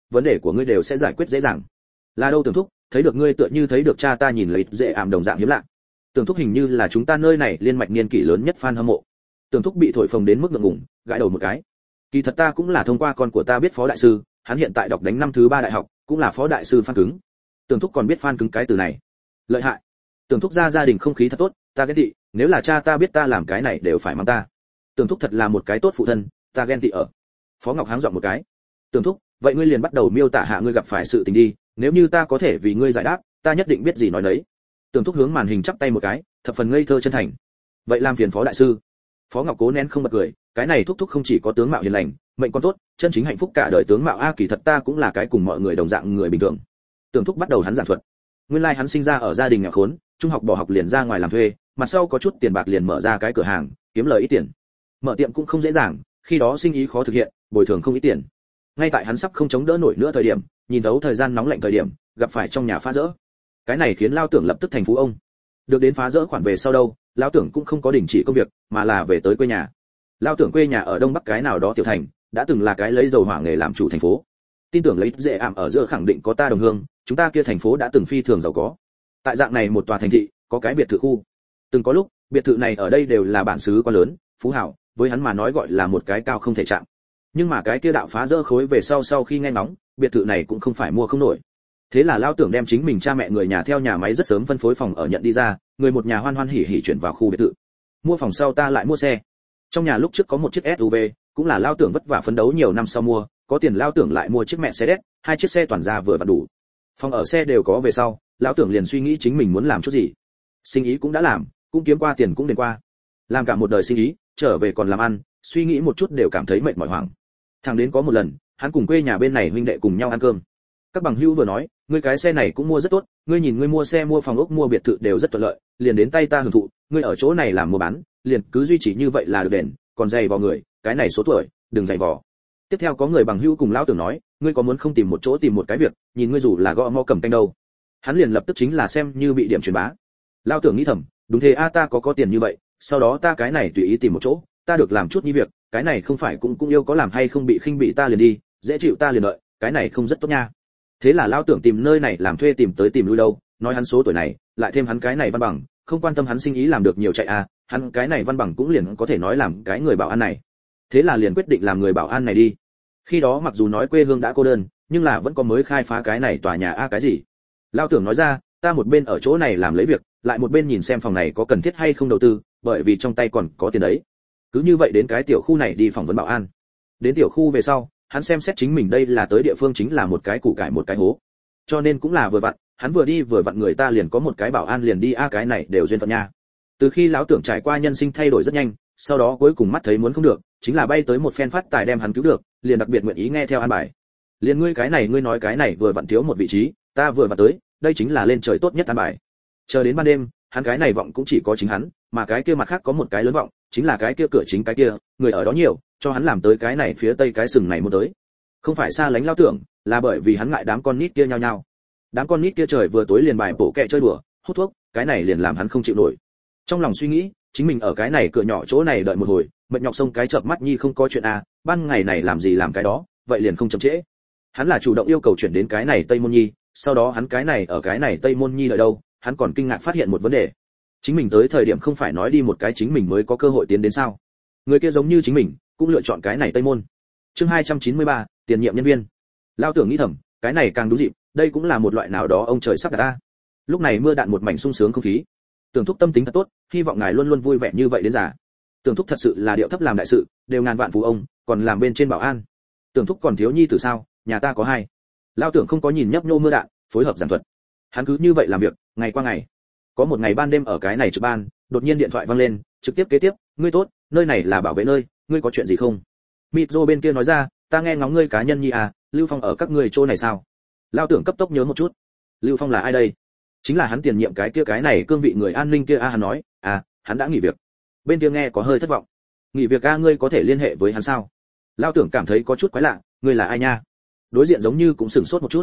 vấn đề của ngươi đều sẽ giải quyết dễ dàng. Là đâu Tưởng Thúc, thấy được ngươi tựa như thấy được cha ta nhìn lấy dễ ảm đồng dạng hiếm lạ. Tưởng Thúc hình như là chúng ta nơi này liên mạch niên kỷ lớn nhất fan hâm mộ. Tưởng Thúc bị thổi phồng đến mức ngượng ngùng, gãi đầu một cái. Kỳ thật ta cũng là thông qua con của ta biết phó đại sư, hắn hiện tại đọc đánh năm thứ 3 đại học, cũng là phó đại sư fan cứng. Tưởng Thúc còn biết fan cứng cái từ này. Lợi hại. Tưởng Thúc gia đình không khí thật tốt, ta ghen tị, nếu là cha ta biết ta làm cái này đều phải mắng ta. Tưởng Thúc thật là một cái tốt phụ thân, ta ghen tị ở. Phó Ngọc háng giọng một cái. Tưởng Thúc, vậy ngươi liền bắt đầu miêu tả hạ ngươi gặp phải sự tình đi, nếu như ta có thể vì ngươi giải đáp, ta nhất định biết gì nói đấy. Tưởng Thúc hướng màn hình chắp tay một cái, thập phần ngây thơ chân thành. Vậy làm phiền phó đại sư. Phó Ngọc cố nén không bật cười, cái này thúc không chỉ có tướng mạo hiền lành, mệnh con tốt, chân chính hạnh phúc cả đời tướng mạo a, kỳ thật ta cũng là cái cùng mọi người đồng dạng người bình thường. Tưởng Thúc bắt đầu hắn giảng thuật. Nguyên lai hắn sinh ra ở gia đình nghèo khốn, trung học bỏ học liền ra ngoài làm thuê, mặt sau có chút tiền bạc liền mở ra cái cửa hàng, kiếm lời ít tiền. Mở tiệm cũng không dễ dàng, khi đó sinh ý khó thực hiện, bồi thường không ít tiền. Ngay tại hắn sắp không chống đỡ nổi nữa thời điểm, nhìn thấu thời gian nóng lạnh thời điểm, gặp phải trong nhà phá rỡ. Cái này khiến Lao Tưởng lập tức thành phú ông. Được đến phá rỡ khoản về sau đâu, Lao Tưởng cũng không có đình chỉ công việc, mà là về tới quê nhà. Lao Tưởng quê nhà ở đông bắc cái nào đó tiểu thành, đã từng là cái lấy dầu hỏa nghề làm chủ thành phố. Tin tưởng lấy dễ ảm ở giữa khẳng định có ta đồng hương, chúng ta kia thành phố đã từng phi thường giàu có. Tại dạng này một tòa thành thị, có cái biệt thự khu. Từng có lúc, biệt thự này ở đây đều là bản xứ quá lớn, phú hảo, với hắn mà nói gọi là một cái cao không thể chạm. Nhưng mà cái kia đạo phá rỡ khối về sau khi nghe ngóng, biệt thự này cũng không phải mua không nổi. Thế là Lao Tưởng đem chính mình cha mẹ người nhà theo nhà máy rất sớm phân phối phòng ở nhận đi ra, người một nhà hoan hoan hỉ hỉ chuyển vào khu biệt thự. Mua phòng sau ta lại mua xe. Trong nhà lúc trước có một chiếc SUV, cũng là Lao Tưởng vất vả phấn đấu nhiều năm sau mua, có tiền Lao Tưởng lại mua chiếc Mercedes, hai chiếc xe toàn ra vừa vặn đủ. Phòng ở xe đều có về sau, Lão Tưởng liền suy nghĩ chính mình muốn làm chút gì. Sinh ý cũng đã làm, cũng kiếm qua tiền cũng đền qua. Làm cả một đời sinh ý, trở về còn làm ăn, suy nghĩ một chút đều cảm thấy mệt mỏi hoảng. Thằng đến có một lần, hắn cùng quê nhà bên này huynh đệ cùng nhau ăn cơm. Các bằng hữu vừa nói, ngươi cái xe này cũng mua rất tốt, ngươi nhìn ngươi mua xe mua phòng ốc mua biệt thự đều rất thuận lợi, liền đến tay ta hưởng thụ, ngươi ở chỗ này làm mua bán, liền cứ duy trì như vậy là được đền, còn dày vào người, cái này số tuổi, đừng dày vò. Tiếp theo có người bằng hữu cùng Lão Tưởng nói, ngươi có muốn không tìm một chỗ tìm một cái việc, nhìn ngươi dù là gõ mõ cầm canh đâu. Hắn liền lập tức chính là xem như bị điểm truyền bá. Lão Tưởng nghĩ thầm, đúng thế a, ta có tiền như vậy, sau đó ta cái này tùy ý tìm một chỗ, ta được làm chút như việc, cái này không phải cũng yêu có làm hay không bị khinh bị ta liền đi, dễ chịu ta liền đợi, cái này không rất tốt nha. Thế là Lão Tưởng tìm nơi này làm thuê tìm tới tìm lui đâu, nói hắn số tuổi này, lại thêm hắn cái này văn bằng, không quan tâm hắn sinh ý làm được nhiều chạy a, hắn cái này văn bằng cũng liền có thể nói làm cái người bảo an này. Thế là liền quyết định làm người bảo an này đi. Khi đó mặc dù nói quê hương đã cô đơn, nhưng là vẫn có mới khai phá cái này tòa nhà a cái gì. Lão Tưởng nói ra, ta một bên ở chỗ này làm lấy việc, lại một bên nhìn xem phòng này có cần thiết hay không đầu tư, bởi vì trong tay còn có tiền đấy. Cứ như vậy đến cái tiểu khu này đi phỏng vấn bảo an. Đến tiểu khu về sau, hắn xem xét chính mình đây là tới địa phương chính là một cái củ cải một cái hố. Cho nên cũng là vừa vặn, hắn vừa đi vừa vặn người ta liền có một cái bảo an liền đi a, cái này đều duyên phận nha. Từ khi Lão Tưởng trải qua nhân sinh thay đổi rất nhanh, sau đó cuối cùng mắt thấy muốn không được, chính là bay tới một phen phát tài đem hắn cứu được, liền đặc biệt nguyện ý nghe theo an bài. Liền ngươi cái này ngươi nói cái này vừa vặn thiếu một vị trí, ta vừa vặn tới, đây chính là lên trời tốt nhất an bài. Chờ đến ban đêm, hắn cái này vọng cũng chỉ có chính hắn, mà cái kia mặt khác có một cái lớn vọng, chính là cái kia cửa chính cái kia, người ở đó nhiều, cho hắn làm tới cái này phía tây cái sừng này muốn tới. Không phải xa lánh Lão Tưởng, là bởi vì hắn ngại đám con nít kia nhao nhao. Đám con nít kia trời vừa tối liền bài bổ kẹ chơi đùa, hút thuốc, cái này liền làm hắn không chịu nổi. Trong lòng suy nghĩ, chính mình ở cái này cửa nhỏ chỗ này đợi một hồi, mệt nhọc sông cái chợp mắt nhi không có chuyện à, ban ngày này làm gì làm cái đó, vậy liền không chậm trễ. Hắn là chủ động yêu cầu chuyển đến cái này Tây Môn Nhi, sau đó hắn cái này ở cái này Tây Môn Nhi đợi đâu, hắn còn kinh ngạc phát hiện một vấn đề. Chính mình tới thời điểm không phải nói đi một cái chính mình mới có cơ hội tiến đến sao? Người kia giống như chính mình, cũng lựa chọn cái này Tây Môn. Chương 293, tiền nhiệm nhân viên. Lão Tưởng nghĩ thầm, cái này càng đúng dịp, đây cũng là một loại nào đó ông trời sắp đặt ta. Lúc này mưa đạn một mảnh sung sướng không khí. Tưởng Thúc tâm tính thật tốt, hy vọng ngài luôn luôn vui vẻ như vậy đến già. Tưởng Thúc thật sự là điệu thấp làm đại sự, đều ngàn vạn phú ông, còn làm bên trên bảo an. Tưởng Thúc còn thiếu nhi tử sao? Nhà ta có hai. Lão Tưởng không có nhìn nhấp nhô mưa đạn, phối hợp giảng thuật. Hắn cứ như vậy làm việc, ngày qua ngày. Có một ngày ban đêm ở cái này trực ban, đột nhiên điện thoại vang lên, trực tiếp kế tiếp, ngươi tốt, nơi này là bảo vệ nơi, ngươi có chuyện gì không? Mitro bên kia nói ra, ta nghe ngóng ngươi cá nhân nhi à, Lưu Phong ở các ngươi chỗ này sao? Lão Tưởng cấp tốc nhớ một chút. Lưu Phong là ai đây? Chính là hắn tiền nhiệm cái này cương vị người an ninh kia a, hắn nói, hắn đã nghỉ việc. Bên kia nghe có hơi thất vọng. Nghỉ việc a, ngươi có thể liên hệ với hắn sao? Lão Tưởng cảm thấy có chút quái lạ, ngươi là ai nha? Đối diện giống như cũng sửng sốt một chút,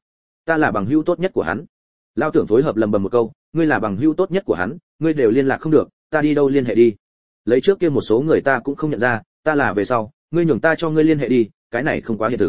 ta là bằng hữu tốt nhất của hắn. Lão Tưởng phối hợp lầm bầm một câu, ngươi là bằng hữu tốt nhất của hắn, ngươi đều liên lạc không được, ta đi đâu liên hệ đi? Lấy trước kia một số người ta cũng không nhận ra, ta là về sau, ngươi nhường ta cho ngươi liên hệ đi, cái này không quá hiện thực.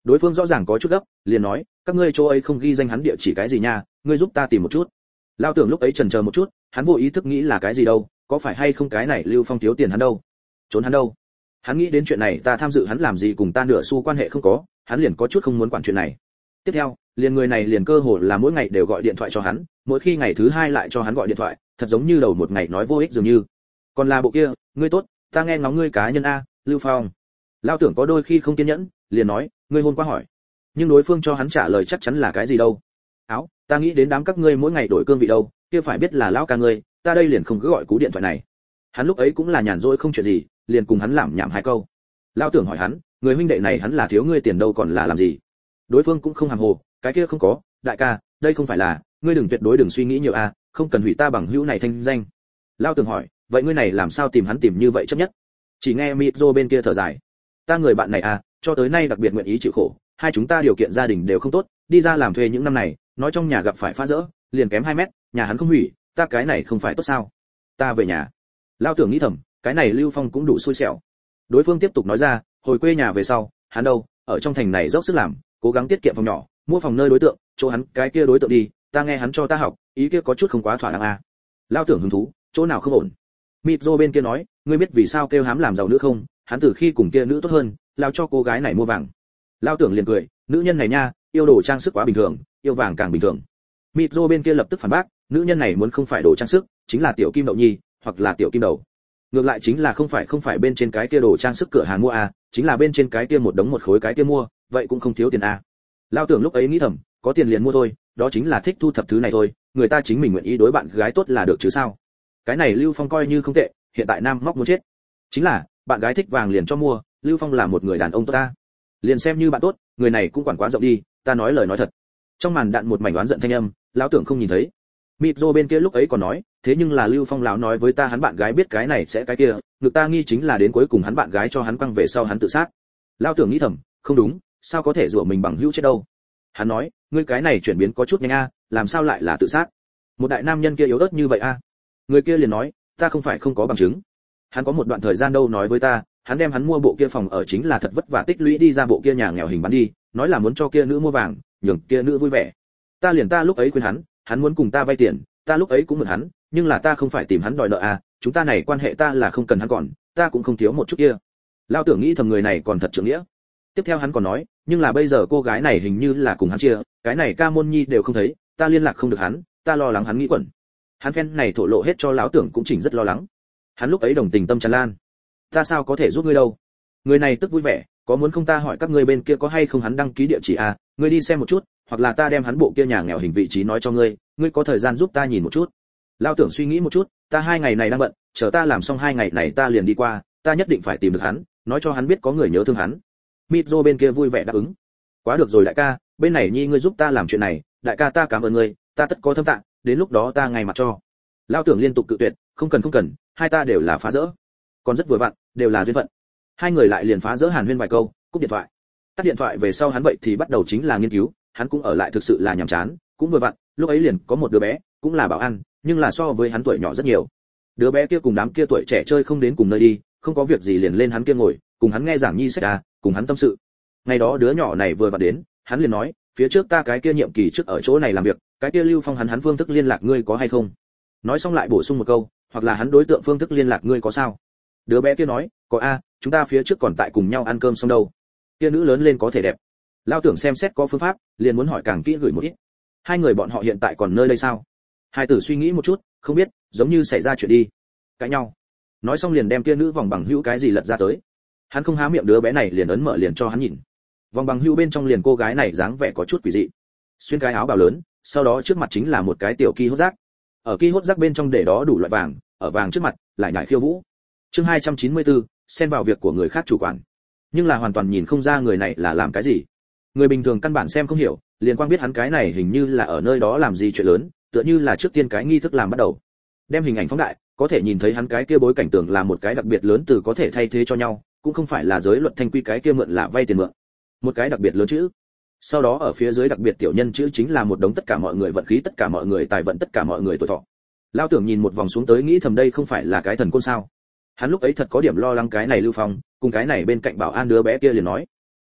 Đối phương rõ ràng có chút gấp, liền nói, các ngươi chỗ ấy không ghi danh hắn địa chỉ cái gì nha, ngươi giúp ta tìm một chút. Lão tưởng lúc ấy chần chờ một chút, hắn vô ý thức nghĩ là cái gì đâu, có phải hay không cái này Lưu Phong thiếu tiền hắn đâu, trốn hắn đâu. Hắn nghĩ đến chuyện này ta tham dự hắn làm gì cùng ta nửa xu quan hệ không có, hắn liền có chút không muốn quản chuyện này. Tiếp theo, liền người này liền cơ hồ là mỗi ngày đều gọi điện thoại cho hắn, mỗi khi ngày thứ hai lại cho hắn gọi điện thoại, thật giống như đầu một ngày nói vô ích dường như. Còn là bộ kia, ngươi tốt, ta nghe ngóng ngươi cá nhân a, Lưu Phong. Lão tưởng có đôi khi không kiên nhẫn, liền nói, ngươi hôm qua hỏi. Nhưng đối phương cho hắn trả lời chắc chắn là cái gì đâu. Áo, ta nghĩ đến đám các ngươi mỗi ngày đổi cương vị đâu, kia phải biết là lão ca ngươi, ta đây liền không cứ gọi cú điện thoại này. Hắn lúc ấy cũng là nhàn rỗi không chuyện gì, liền cùng hắn làm nhảm hai câu. Lão tưởng hỏi hắn, người huynh đệ này hắn là thiếu ngươi tiền đâu còn là làm gì? Đối phương cũng không hàm hồ, cái kia không có, đại ca, đây không phải là, ngươi đừng tuyệt đối đừng suy nghĩ nhiều a, không cần hủy ta bằng hữu này thanh danh. Lão tưởng hỏi, vậy ngươi này làm sao tìm hắn tìm như vậy chấp nhất? Chỉ nghe Mitro bên kia thở dài, ta người bạn này à, cho tới nay đặc biệt nguyện ý chịu khổ, hai chúng ta điều kiện gia đình đều không tốt, đi ra làm thuê những năm này, nói trong nhà gặp phải phá rỡ, liền kém 2 mét, nhà hắn không hủy, ta cái này không phải tốt sao? Ta về nhà. Lão tưởng nghĩ thầm, cái này Lưu Phong cũng đủ xui xẻo. Đối phương tiếp tục nói ra, hồi quê nhà về sau, hắn đâu, ở trong thành này dốc sức làm, cố gắng tiết kiệm phòng nhỏ, mua phòng nơi đối tượng, chỗ hắn cái kia đối tượng đi, ta nghe hắn cho ta học, ý kia có chút không quá thỏa đáng à. Lão tưởng hứng thú, chỗ nào không ổn. Mitro bên kia nói, ngươi biết vì sao kêu hám làm giàu nữa không? Hắn từ khi cùng kia nữ tốt hơn, lao cho cô gái này mua vàng. Lão tưởng liền cười, nữ nhân này nha, yêu đồ trang sức quá bình thường, yêu vàng càng bình thường. Mitro bên kia lập tức phản bác, nữ nhân này muốn không phải đồ trang sức, chính là tiểu kim đậu nhi, hoặc là tiểu kim đầu. Ngược lại chính là không phải bên trên cái kia đồ trang sức cửa hàng mua à, chính là bên trên cái kia một đống một khối cái kia mua, vậy cũng không thiếu tiền à. Lão tưởng lúc ấy nghĩ thầm, có tiền liền mua thôi, đó chính là thích thu thập thứ này thôi, người ta chính mình nguyện ý đối bạn gái tốt là được chứ sao? Cái này Lưu Phong coi như không tệ, hiện tại nam móc muốn chết. Chính là, bạn gái thích vàng liền cho mua, Lưu Phong là một người đàn ông tốt ta. Liền xem như bạn tốt, người này cũng quản quá rộng đi, ta nói lời nói thật. Trong màn đạn một mảnh đoán giận thanh âm, lão tưởng không nhìn thấy. Mitro bên kia lúc ấy còn nói, thế nhưng là Lưu Phong lão nói với ta hắn bạn gái biết cái này sẽ cái kia, ngược ta nghi chính là đến cuối cùng hắn bạn gái cho hắn quăng về sau hắn tự sát. Lão tưởng nghĩ thầm, không đúng, sao có thể rủa mình bằng hữu chết đâu. Hắn nói, ngươi cái này chuyển biến có chút nhanh a, làm sao lại là tự sát? Một đại nam nhân kia yếu ớt như vậy a. Người kia liền nói, ta không phải không có bằng chứng. Hắn có một đoạn thời gian đâu nói với ta, hắn đem hắn mua bộ kia phòng ở chính là thật vất vả tích lũy đi ra bộ kia nhà nghèo hình bán đi, nói là muốn cho kia nữ mua vàng, nhường kia nữ vui vẻ. Ta lúc ấy khuyên hắn muốn cùng ta vay tiền, ta lúc ấy cũng mượn hắn, nhưng là ta không phải tìm hắn đòi nợ à, chúng ta này quan hệ ta là không cần hắn còn, ta cũng không thiếu một chút kia. Lão tưởng nghĩ thầm người này còn thật trưởng nghĩa. Tiếp theo hắn còn nói, nhưng là bây giờ cô gái này hình như là cùng hắn chia, cái này ca môn nhi đều không thấy, ta liên lạc không được hắn, ta lo lắng hắn nghĩ quẩn. Hắn phen này thổ lộ hết cho lão tưởng cũng chỉnh rất lo lắng. Hắn lúc ấy đồng tình tâm tràn lan. Ta sao có thể giúp ngươi đâu? Người này tức vui vẻ, có muốn không ta hỏi các ngươi bên kia có hay không hắn đăng ký địa chỉ à, ngươi đi xem một chút, hoặc là ta đem hắn bộ kia nhà nghèo hình vị trí nói cho ngươi, ngươi có thời gian giúp ta nhìn một chút. Lão tưởng suy nghĩ một chút, ta 2 ngày này đang bận, chờ ta làm xong 2 ngày này ta liền đi qua, ta nhất định phải tìm được hắn, nói cho hắn biết có người nhớ thương hắn. Mitro bên kia vui vẻ đáp ứng. Quá được rồi đại ca, bên này nhi ngươi giúp ta làm chuyện này, đại ca ta cảm ơn ngươi, ta tất có thâm tạng, đến lúc đó ta ngay mặt cho. Lão tưởng liên tục cự tuyệt, không cần, hai ta đều là phá rỡ, còn rất vừa vặn, đều là duyên phận. Hai người lại liền phá rỡ hàn huyên vài câu, cúp điện thoại. Tắt điện thoại về sau hắn vậy thì bắt đầu chính là nghiên cứu, hắn cũng ở lại thực sự là nhàm chán, cũng vừa vặn, lúc ấy liền có một đứa bé, cũng là bảo ăn, nhưng là so với hắn tuổi nhỏ rất nhiều. Đứa bé kia cùng đám kia tuổi trẻ chơi không đến cùng nơi đi, không có việc gì liền lên hắn kia ngồi, cùng hắn nghe giảng nhi sách à, cùng hắn tâm sự. Ngày đó đứa nhỏ này vừa vặn đến, hắn liền nói, phía trước ta cái kia nhiệm kỳ trước ở chỗ này làm việc, cái kia Lưu Phong hắn phương thức liên lạc ngươi có hay không? Nói xong lại bổ sung một câu, hoặc là hắn đối tượng phương thức liên lạc ngươi có sao? Đứa bé kia nói, có a, chúng ta phía trước còn tại cùng nhau ăn cơm xong đâu. Kia nữ lớn lên có thể đẹp. Lão tưởng xem xét có phương pháp, liền muốn hỏi càng kỹ gửi một ít. Hai người bọn họ hiện tại còn nơi đây sao? Hai tử suy nghĩ một chút, không biết, giống như xảy ra chuyện đi. Cãi nhau. Nói xong liền đem kia nữ vòng bằng hữu cái gì lật ra tới. Hắn không há miệng đứa bé này liền ấn mở liền cho hắn nhìn. Vòng bằng hữu bên trong liền cô gái này dáng vẻ có chút quỷ dị. Xuyên cái áo bào lớn, sau đó trước mặt chính là một cái tiểu ki hốt rác. Ở ki hốt rác bên trong để đó đủ loại vàng, ở vàng trước mặt lại nhảy khiêu vũ. Chương 294, xen vào việc của người khác chủ quản. Nhưng là hoàn toàn nhìn không ra người này là làm cái gì. Người bình thường căn bản xem không hiểu, liền quang biết hắn cái này hình như là ở nơi đó làm gì chuyện lớn, tựa như là trước tiên cái nghi thức làm bắt đầu. Đem hình ảnh phóng đại, có thể nhìn thấy hắn cái kia bối cảnh tưởng là một cái đặc biệt lớn từ có thể thay thế cho nhau, cũng không phải là giới luật thanh quy cái kia mượn là vay tiền mượn. Một cái đặc biệt lớn chữ. Sau đó ở phía dưới đặc biệt tiểu nhân chữ chính là một đống tất cả mọi người vận khí, tất cả mọi người tài vận, tất cả mọi người tuổi thọ. Lão tưởng nhìn một vòng xuống tới nghĩ thầm đây không phải là cái thần côn sao? Hắn lúc ấy thật có điểm lo lắng cái này Lưu Phong, cùng cái này bên cạnh bảo an đứa bé kia liền nói,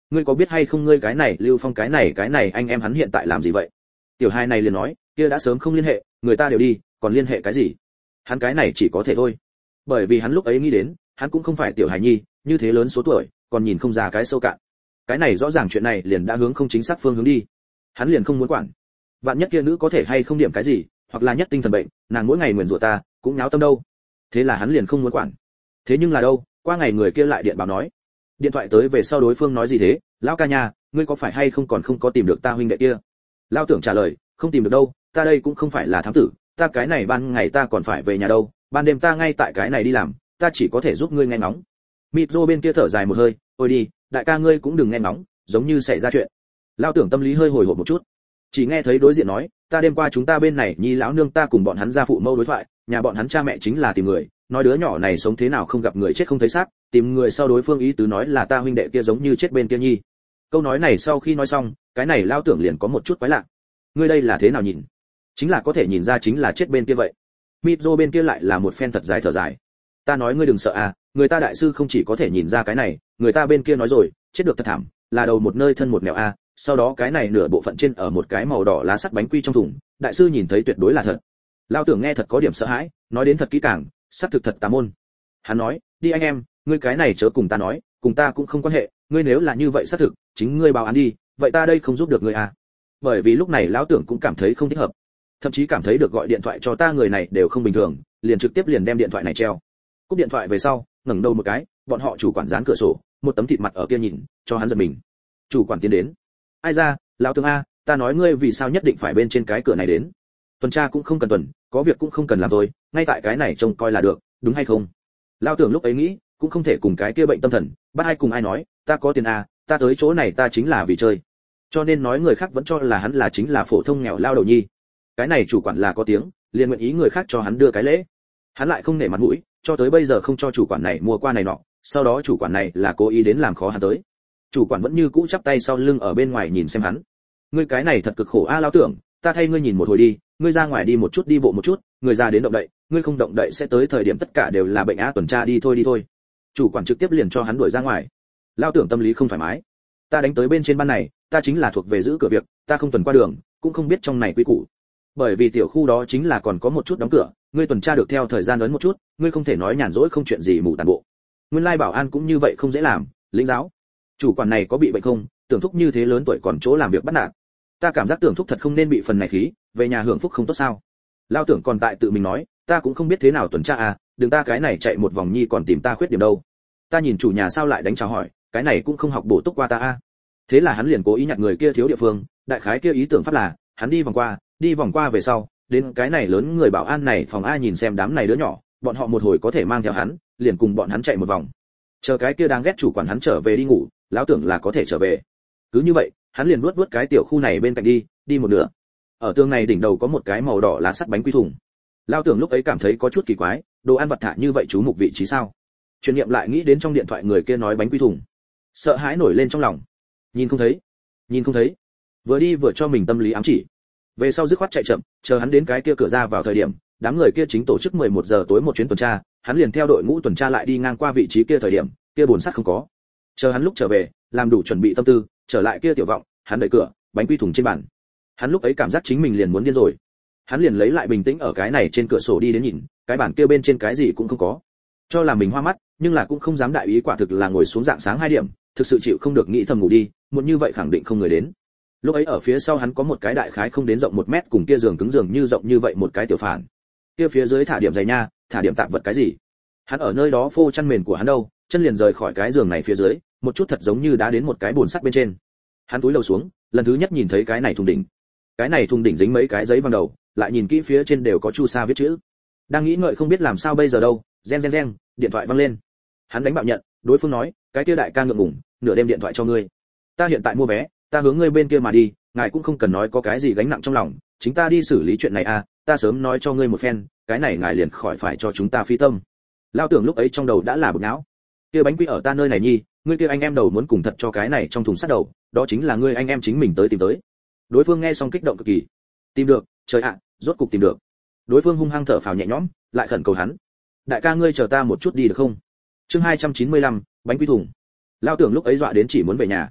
ngươi có biết hay không ngươi cái này Lưu Phong cái này anh em hắn hiện tại làm gì vậy? Tiểu hai này liền nói, kia đã sớm không liên hệ, người ta đều đi, còn liên hệ cái gì? Hắn cái này chỉ có thể thôi. Bởi vì hắn lúc ấy nghĩ đến, hắn cũng không phải tiểu hài nhi, như thế lớn số tuổi, còn nhìn không ra cái sâu cạn. Cái này rõ ràng chuyện này liền đã hướng không chính xác phương hướng đi. Hắn liền không muốn quản. Vạn nhất kia nữ có thể hay không điểm cái gì, hoặc là nhất tinh thần bệnh, nàng mỗi ngày nguyền rủa ta, cũng nháo tâm đâu. Thế là hắn liền không muốn quản. Thế nhưng là đâu, qua ngày người kia lại điện báo nói. Điện thoại tới về sau đối phương nói gì thế, lão ca nhà, ngươi có phải hay không còn không có tìm được ta huynh đệ kia? Lão tưởng trả lời, không tìm được đâu, ta đây cũng không phải là thám tử, ta cái này ban ngày ta còn phải về nhà đâu, ban đêm ta ngay tại cái này đi làm, ta chỉ có thể giúp ngươi nghe ngóng. Mitro bên kia thở dài một hơi, ôi đi, đại ca ngươi cũng đừng nghe ngóng, giống như xảy ra chuyện. Lão tưởng tâm lý hơi hồi hộp một chút, chỉ nghe thấy đối diện nói, ta đêm qua chúng ta bên này nhi lão nương ta cùng bọn hắn ra phụ mâu đối thoại, nhà bọn hắn cha mẹ chính là tìm người, nói đứa nhỏ này sống thế nào không gặp người chết không thấy xác, tìm người sau đối phương ý tứ nói là ta huynh đệ kia giống như chết bên kia nhi. Câu nói này sau khi nói xong, cái này Lão tưởng liền có một chút quái lạ. Ngươi đây là thế nào nhìn? Chính là có thể nhìn ra chính là chết bên kia vậy. Mitro bên kia lại là một phen thật dài thở dài. Ta nói ngươi đừng sợ à, người ta đại sư không chỉ có thể nhìn ra cái này, người ta bên kia nói rồi, chết được thật thảm, là đầu một nơi thân một mèo a, sau đó cái này nửa bộ phận trên ở một cái màu đỏ lá sắt bánh quy trong thùng, đại sư nhìn thấy tuyệt đối là thật. Lão tưởng nghe thật có điểm sợ hãi, nói đến thật kỹ càng, xác thực thật tà môn. Hắn nói, đi anh em, ngươi cái này chớ cùng ta nói, cùng ta cũng không quan hệ, ngươi nếu là như vậy xác thực, chính ngươi báo án đi, vậy ta đây không giúp được ngươi à. Bởi vì lúc này lão tưởng cũng cảm thấy không thích hợp, thậm chí cảm thấy được gọi điện thoại cho ta người này đều không bình thường, liền trực tiếp liền đem điện thoại này treo. Cúp điện thoại về sau, ngẩng đầu một cái, bọn họ chủ quản dán cửa sổ, một tấm thịt mặt ở kia nhìn, cho hắn giật mình. Chủ quản tiến đến. Ai ra, lão tướng a, ta nói ngươi vì sao nhất định phải bên trên cái cửa này đến? Tuần tra cũng không cần tuần, có việc cũng không cần làm thôi, ngay tại cái này trông coi là được, đúng hay không? Lão tưởng lúc ấy nghĩ, cũng không thể cùng cái kia bệnh tâm thần, bắt ai cùng ai nói, ta có tiền a, ta tới chỗ này ta chính là vì chơi. Cho nên nói người khác vẫn cho là hắn là chính là phổ thông nghèo lao đầu nhi. Cái này chủ quản là có tiếng, liền nguyện ý người khác cho hắn đưa cái lễ. Hắn lại không nể mặt mũi, cho tới bây giờ không cho chủ quản này mua qua này nọ, sau đó chủ quản này là cố ý đến làm khó hắn tới. Chủ quản vẫn như cũ chắp tay sau lưng ở bên ngoài nhìn xem hắn. Ngươi cái này thật cực khổ a, lão tưởng, ta thay ngươi nhìn một hồi đi, ngươi ra ngoài đi một chút, đi bộ một chút, người ra đến động đậy, ngươi không động đậy sẽ tới thời điểm tất cả đều là bệnh á, tuần tra đi thôi đi thôi. Chủ quản trực tiếp liền cho hắn đuổi ra ngoài. Lão tưởng tâm lý không thoải mái. Ta đánh tới bên trên ban này, ta chính là thuộc về giữ cửa việc, ta không tuần qua đường, cũng không biết trong này quy củ. Bởi vì tiểu khu đó chính là còn có một chút đóng cửa, ngươi tuần tra được theo thời gian ấn một chút, ngươi không thể nói nhàn rỗi không chuyện gì mù tàn bộ. Nguyên lai bảo an cũng như vậy không dễ làm, lĩnh giáo. Chủ quản này có bị bệnh không? Tưởng thúc như thế lớn tuổi còn chỗ làm việc bắt nạt. Ta cảm giác tưởng thúc thật không nên bị phần này khí, về nhà hưởng phúc không tốt sao? Lao tưởng còn tại tự mình nói, ta cũng không biết thế nào tuần tra à, đừng ta cái này chạy một vòng nhi còn tìm ta khuyết điểm đâu. Ta nhìn chủ nhà sao lại đánh chào hỏi, cái này cũng không học bổ túc qua ta a. Thế là hắn liền cố ý nhặt người kia thiếu địa phương, đại khái kia ý tưởng pháp là, hắn đi vòng qua về sau, đến cái này lớn người bảo an này phòng a nhìn xem đám này đứa nhỏ, bọn họ một hồi có thể mang theo hắn, liền cùng bọn hắn chạy một vòng. Chờ cái kia đang ghét chủ quản hắn trở về đi ngủ, lão tưởng là có thể trở về. Cứ như vậy, hắn liền vuốt cái tiểu khu này bên cạnh đi một nửa. Ở tường này đỉnh đầu có một cái màu đỏ lá sắt bánh quy thùng. Lão tưởng lúc ấy cảm thấy có chút kỳ quái, đồ ăn vặt thả như vậy chú mục vị trí sao? Truyền niệm lại nghĩ đến trong điện thoại người kia nói bánh quy thùng, sợ hãi nổi lên trong lòng. Nhìn không thấy. Vừa đi vừa cho mình tâm lý ám chỉ. Về sau dứt khoát chạy chậm, chờ hắn đến cái kia cửa ra vào thời điểm, đám người kia chính tổ chức 11 giờ tối một chuyến tuần tra, hắn liền theo đội ngũ tuần tra lại đi ngang qua vị trí kia thời điểm, kia buồn sắt không có. Chờ hắn lúc trở về, làm đủ chuẩn bị tâm tư, trở lại kia tiểu vọng, hắn đẩy cửa, bánh quy thùng trên bàn. Hắn lúc ấy cảm giác chính mình liền muốn điên rồi. Hắn liền lấy lại bình tĩnh ở cái này trên cửa sổ đi đến nhìn, cái bàn kia bên trên cái gì cũng không có. Cho là mình hoa mắt, nhưng là cũng không dám đại ý, quả thực là ngồi xuống dạng sáng 2 điểm, thực sự chịu không được nghĩ thầm ngủ đi, muốn như vậy khẳng định không người đến. Lúc ấy ở phía sau hắn có một cái đại khái không đến rộng 1 mét cùng kia giường cứng giường như rộng như vậy một cái tiểu phản. Kia phía dưới thả điểm giày nha, thả điểm tạp vật cái gì. Hắn ở nơi đó phô chăn mền của hắn đâu, chân liền rời khỏi cái giường này phía dưới, một chút thật giống như đá đến một cái bồn sắt bên trên. Hắn túi lầu xuống, lần thứ nhất nhìn thấy cái này thùng đỉnh. Cái này thùng đỉnh dính mấy cái giấy vàng đầu, lại nhìn kỹ phía trên đều có chu sa viết chữ. Đang nghĩ ngợi không biết làm sao bây giờ đâu, reng, điện thoại vang lên. Hắn đánh bạo nhận, đối phương nói, cái kia đại ca ngượng ngùng, nửa đêm điện thoại cho ngươi. Ta hiện tại mua vé, ta hướng ngươi bên kia mà đi, ngài cũng không cần nói có cái gì gánh nặng trong lòng, chính ta đi xử lý chuyện này à, ta sớm nói cho ngươi một phen, cái này ngài liền khỏi phải cho chúng ta phí tâm. Lao tưởng lúc ấy trong đầu đã là bực não. Kia bánh quy ở ta nơi này nhi, ngươi kia anh em đầu muốn cùng thật cho cái này trong thùng sắt đầu, đó chính là ngươi anh em chính mình tới tìm tới. Đối phương nghe xong kích động cực kỳ. Tìm được, trời ạ, rốt cục tìm được. Đối phương hung hăng thở phào nhẹ nhõm, lại khẩn cầu hắn. Đại ca ngươi chờ ta một chút đi được không? Chương 295, bánh quy thùng. Lao tưởng lúc ấy dọa đến chỉ muốn về nhà.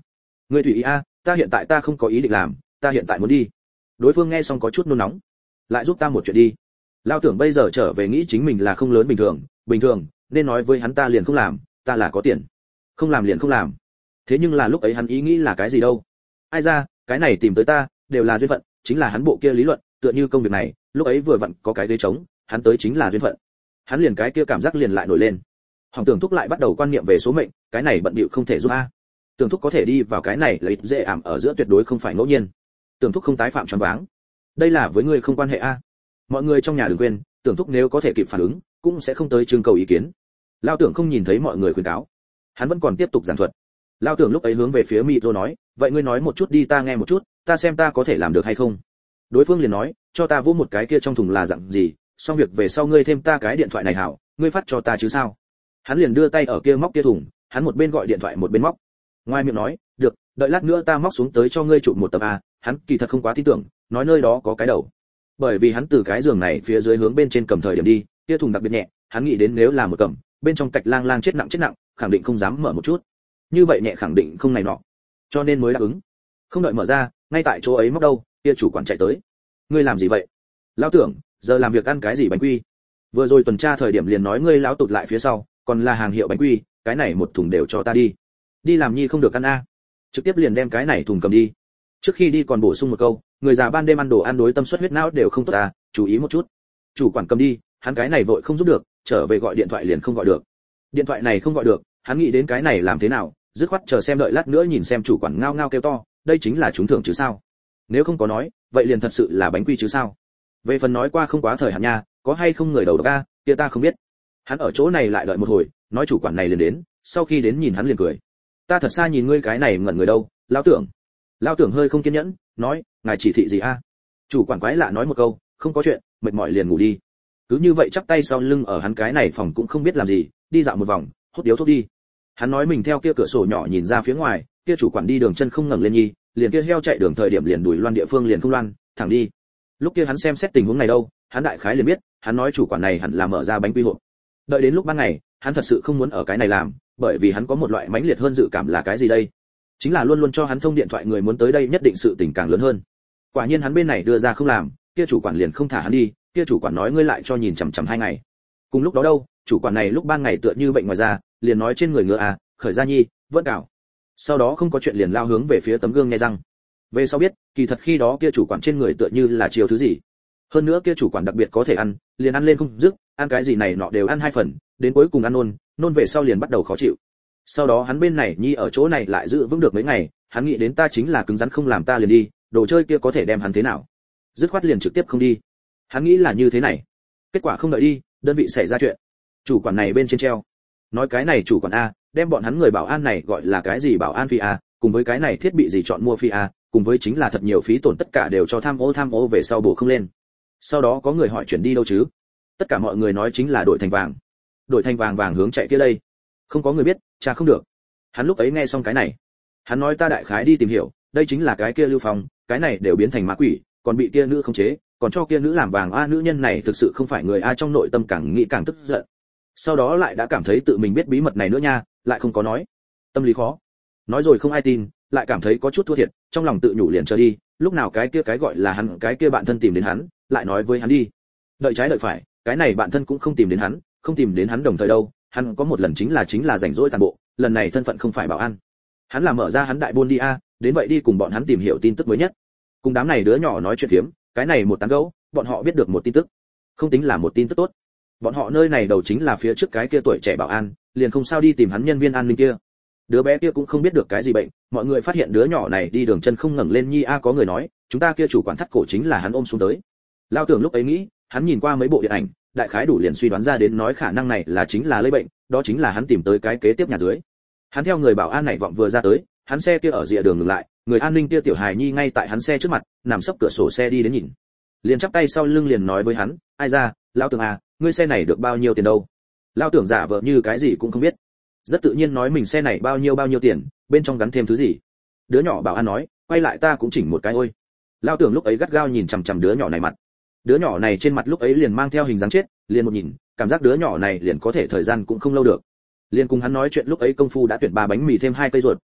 Ngươi tùy ý a, ta hiện tại ta không có ý định làm, ta hiện tại muốn đi. Đối phương nghe xong có chút nôn nóng. Lại giúp ta một chuyện đi. Lao tưởng bây giờ trở về nghĩ chính mình là không lớn bình thường, nên nói với hắn ta liền không làm, ta là có tiền. Không làm liền không làm. Thế nhưng là lúc ấy hắn ý nghĩ là cái gì đâu? Ai ra, cái này tìm tới ta, đều là duyên phận, chính là hắn bộ kia lý luận, tựa như công việc này, lúc ấy vừa vặn có cái ghế trống, hắn tới chính là duyên phận. Hắn liền cái kia cảm giác liền lại nổi lên. Hoàng Tưởng Thúc lại bắt đầu quan niệm về số mệnh, cái này bận bịu không thể giúp a. Tưởng Thúc có thể đi vào cái này là ít dễ ảm ở giữa tuyệt đối không phải ngẫu nhiên. Tưởng Thúc không tái phạm choáng váng. Đây là với ngươi không quan hệ a. Mọi người trong nhà đừng quên, Tưởng Thúc nếu có thể kịp phản ứng, cũng sẽ không tới trưng cầu ý kiến. Lao Tưởng không nhìn thấy mọi người khuyên cáo, hắn vẫn còn tiếp tục giảng thuật. Lao Tưởng lúc ấy hướng về phía Mị rồi nói, vậy ngươi nói một chút đi ta nghe một chút, ta xem ta có thể làm được hay không. Đối phương liền nói, cho ta vô một cái kia trong thùng là dạng gì, xong việc về sau ngươi thêm ta cái điện thoại này hảo, ngươi phát cho ta chứ sao. Hắn liền đưa tay ở kia móc kia thùng, hắn một bên gọi điện thoại một bên móc. Ngoài miệng nói, được, đợi lát nữa ta móc xuống tới cho ngươi chụp một tập a. Hắn kỳ thật không quá tin tưởng, nói nơi đó có cái đầu. Bởi vì hắn từ cái giường này phía dưới hướng bên trên cầm thời điểm đi, kia thùng đặc biệt nhẹ, hắn nghĩ đến nếu là một cầm, bên trong cạch lang lang chết nặng, khẳng định không dám mở một chút. Như vậy nhẹ khẳng định không này nọ, cho nên mới đáp ứng. Không đợi mở ra, ngay tại chỗ ấy móc đâu, kia chủ quản chạy tới. Ngươi làm gì vậy? Lão Tưởng, giờ làm việc ăn cái gì bánh quy? Vừa rồi tuần tra thời điểm liền nói ngươi lão tụt lại phía sau, còn là hàng hiệu bánh quy, cái này một thùng đều cho ta đi. Đi làm nhi không được ăn a. Trực tiếp liền đem cái này thùng cầm đi. Trước khi đi còn bổ sung một câu, người già ban đêm ăn đồ ăn đối tâm suất huyết não đều không tốt ta, chú ý một chút. Chủ quản cầm đi, hắn cái này vội không giúp được, trở về gọi điện thoại liền không gọi được. Điện thoại này không gọi được, hắn nghĩ đến cái này làm thế nào, dứt khoát chờ xem đợi lát nữa nhìn xem chủ quản ngao ngao kêu to, đây chính là trúng thưởng chứ sao? Nếu không có nói, vậy liền thật sự là bánh quy chứ sao? Về phần nói qua không quá thời hạn nha, có hay không người đầu độc a, kia ta không biết. Hắn ở chỗ này lại đợi một hồi, nói chủ quản này liền đến, sau khi đến nhìn hắn liền cười. Ta thật xa nhìn ngươi cái này ngẩn người đâu, Lão Tưởng. Lão Tưởng hơi không kiên nhẫn, nói, ngài chỉ thị gì a? Chủ quản quái lạ nói một câu, không có chuyện, mệt mỏi liền ngủ đi. Cứ như vậy chắp tay sau lưng ở hắn cái này phòng cũng không biết làm gì, đi dạo một vòng, hút điếu thuốc đi. Hắn nói mình theo kia cửa sổ nhỏ nhìn ra phía ngoài, kia chủ quản đi đường chân không ngẩng lên nhi, liền kia heo chạy đường thời điểm liền đuổi loan địa phương liền không loan, thẳng đi. Lúc kia hắn xem xét tình huống này đâu, hắn đại khái liền biết, hắn nói chủ quản này hẳn là mở ra bánh quy hộp. Đợi đến lúc ban ngày, hắn thật sự không muốn ở cái này làm, bởi vì hắn có một loại mãnh liệt hơn dự cảm là cái gì đây? Chính là luôn luôn cho hắn thông điện thoại người muốn tới đây nhất định sự tình càng lớn hơn. Quả nhiên hắn bên này đưa ra không làm, kia chủ quản liền không thả hắn đi, kia chủ quản nói ngươi lại cho nhìn chằm chằm 2 ngày. Cùng lúc đó đâu, chủ quản này lúc ban ngày tựa như bệnh ngoài da, liền nói trên người ngựa à, khởi ra nhi, vẫn cào. Sau đó không có chuyện liền lao hướng về phía tấm gương nghe răng. Về sau biết, kỳ thật khi đó kia chủ quản trên người tựa như là chiều thứ gì. Hơn nữa kia chủ quản đặc biệt có thể ăn, liền ăn lên không dứt, ăn cái gì này nọ đều ăn 2 phần, đến cuối cùng ăn nôn về sau liền bắt đầu khó chịu. Sau đó hắn bên này nhi ở chỗ này lại giữ vững được mấy ngày, hắn nghĩ đến ta chính là cứng rắn không làm ta liền đi, đồ chơi kia có thể đem hắn thế nào? Dứt khoát liền trực tiếp không đi. Hắn nghĩ là như thế này. Kết quả không đợi đi, đơn vị xảy ra chuyện. Chủ quản này bên trên treo. Nói cái này chủ quản a, đem bọn hắn người bảo an này gọi là cái gì bảo an phi a, cùng với cái này thiết bị gì chọn mua phi a, cùng với chính là thật nhiều phí tổn tất cả đều cho tham ô về sau bổ không lên. Sau đó có người hỏi chuyển đi đâu chứ? Tất cả mọi người nói chính là đổi thành vàng. Đổi thành vàng hướng chạy kia đây. Không có người biết, cha không được. Hắn lúc ấy nghe xong cái này, hắn nói ta đại khái đi tìm hiểu, đây chính là cái kia Lưu Phong, cái này đều biến thành ma quỷ, còn bị kia nữ khống chế, còn cho kia nữ làm vàng a, nữ nhân này thực sự không phải người a, trong nội tâm càng nghĩ càng tức giận. Sau đó lại đã cảm thấy tự mình biết bí mật này nữa nha, lại không có nói. Tâm lý khó. Nói rồi không ai tin, lại cảm thấy có chút thua thiệt, trong lòng tự nhủ liền chờ đi, lúc nào cái kia cái gọi là hắn, cái kia bạn thân tìm đến hắn, lại nói với hắn đi. Đợi trái đợi phải, cái này bạn thân cũng không tìm đến hắn đồng thời đâu, hắn có một lần chính là rảnh rỗi toàn bộ, lần này thân phận không phải bảo an. Hắn là mở ra hắn đại buôn đi a, đến vậy đi cùng bọn hắn tìm hiểu tin tức mới nhất. Cùng đám này đứa nhỏ nói chuyện phiếm, cái này một tán gẫu, bọn họ biết được một tin tức. Không tính là một tin tức tốt. Bọn họ nơi này đầu chính là phía trước cái kia tuổi trẻ bảo an, liền không sao đi tìm hắn nhân viên an ninh kia. Đứa bé kia cũng không biết được cái gì bệnh, mọi người phát hiện đứa nhỏ này đi đường chân không ngẩng lên nhi a, có người nói, chúng ta kia chủ quản thắt cổ chính là hắn ôm xuống tới. Lao Tưởng lúc ấy nghĩ, hắn nhìn qua mấy bộ điện ảnh, đại khái đủ liền suy đoán ra đến nói khả năng này là chính là lây bệnh, đó chính là hắn tìm tới cái kế tiếp nhà dưới. Hắn theo người bảo an này vọng vừa ra tới, hắn xe kia ở rìa đường ngừng lại, người an ninh kia tiểu hài nhi ngay tại hắn xe trước mặt, nằm sấp cửa sổ xe đi đến nhìn. Liền chắp tay sau lưng liền nói với hắn, ai ra, Lão Tưởng à, ngươi xe này được bao nhiêu tiền đâu? Lão Tưởng giả vờ như cái gì cũng không biết, rất tự nhiên nói mình xe này bao nhiêu tiền, bên trong gắn thêm thứ gì. Đứa nhỏ bảo an nói, quay lại ta cũng chỉnh một cái ôi. Lão Tưởng lúc ấy gắt gao nhìn chằm chằm đứa nhỏ này mặt. Đứa nhỏ này trên mặt lúc ấy liền mang theo hình dáng chết, liền một nhìn, cảm giác đứa nhỏ này liền có thể thời gian cũng không lâu được. Liền cùng hắn nói chuyện lúc ấy công phu đã tuyển 3 bánh mì thêm 2 cây ruột,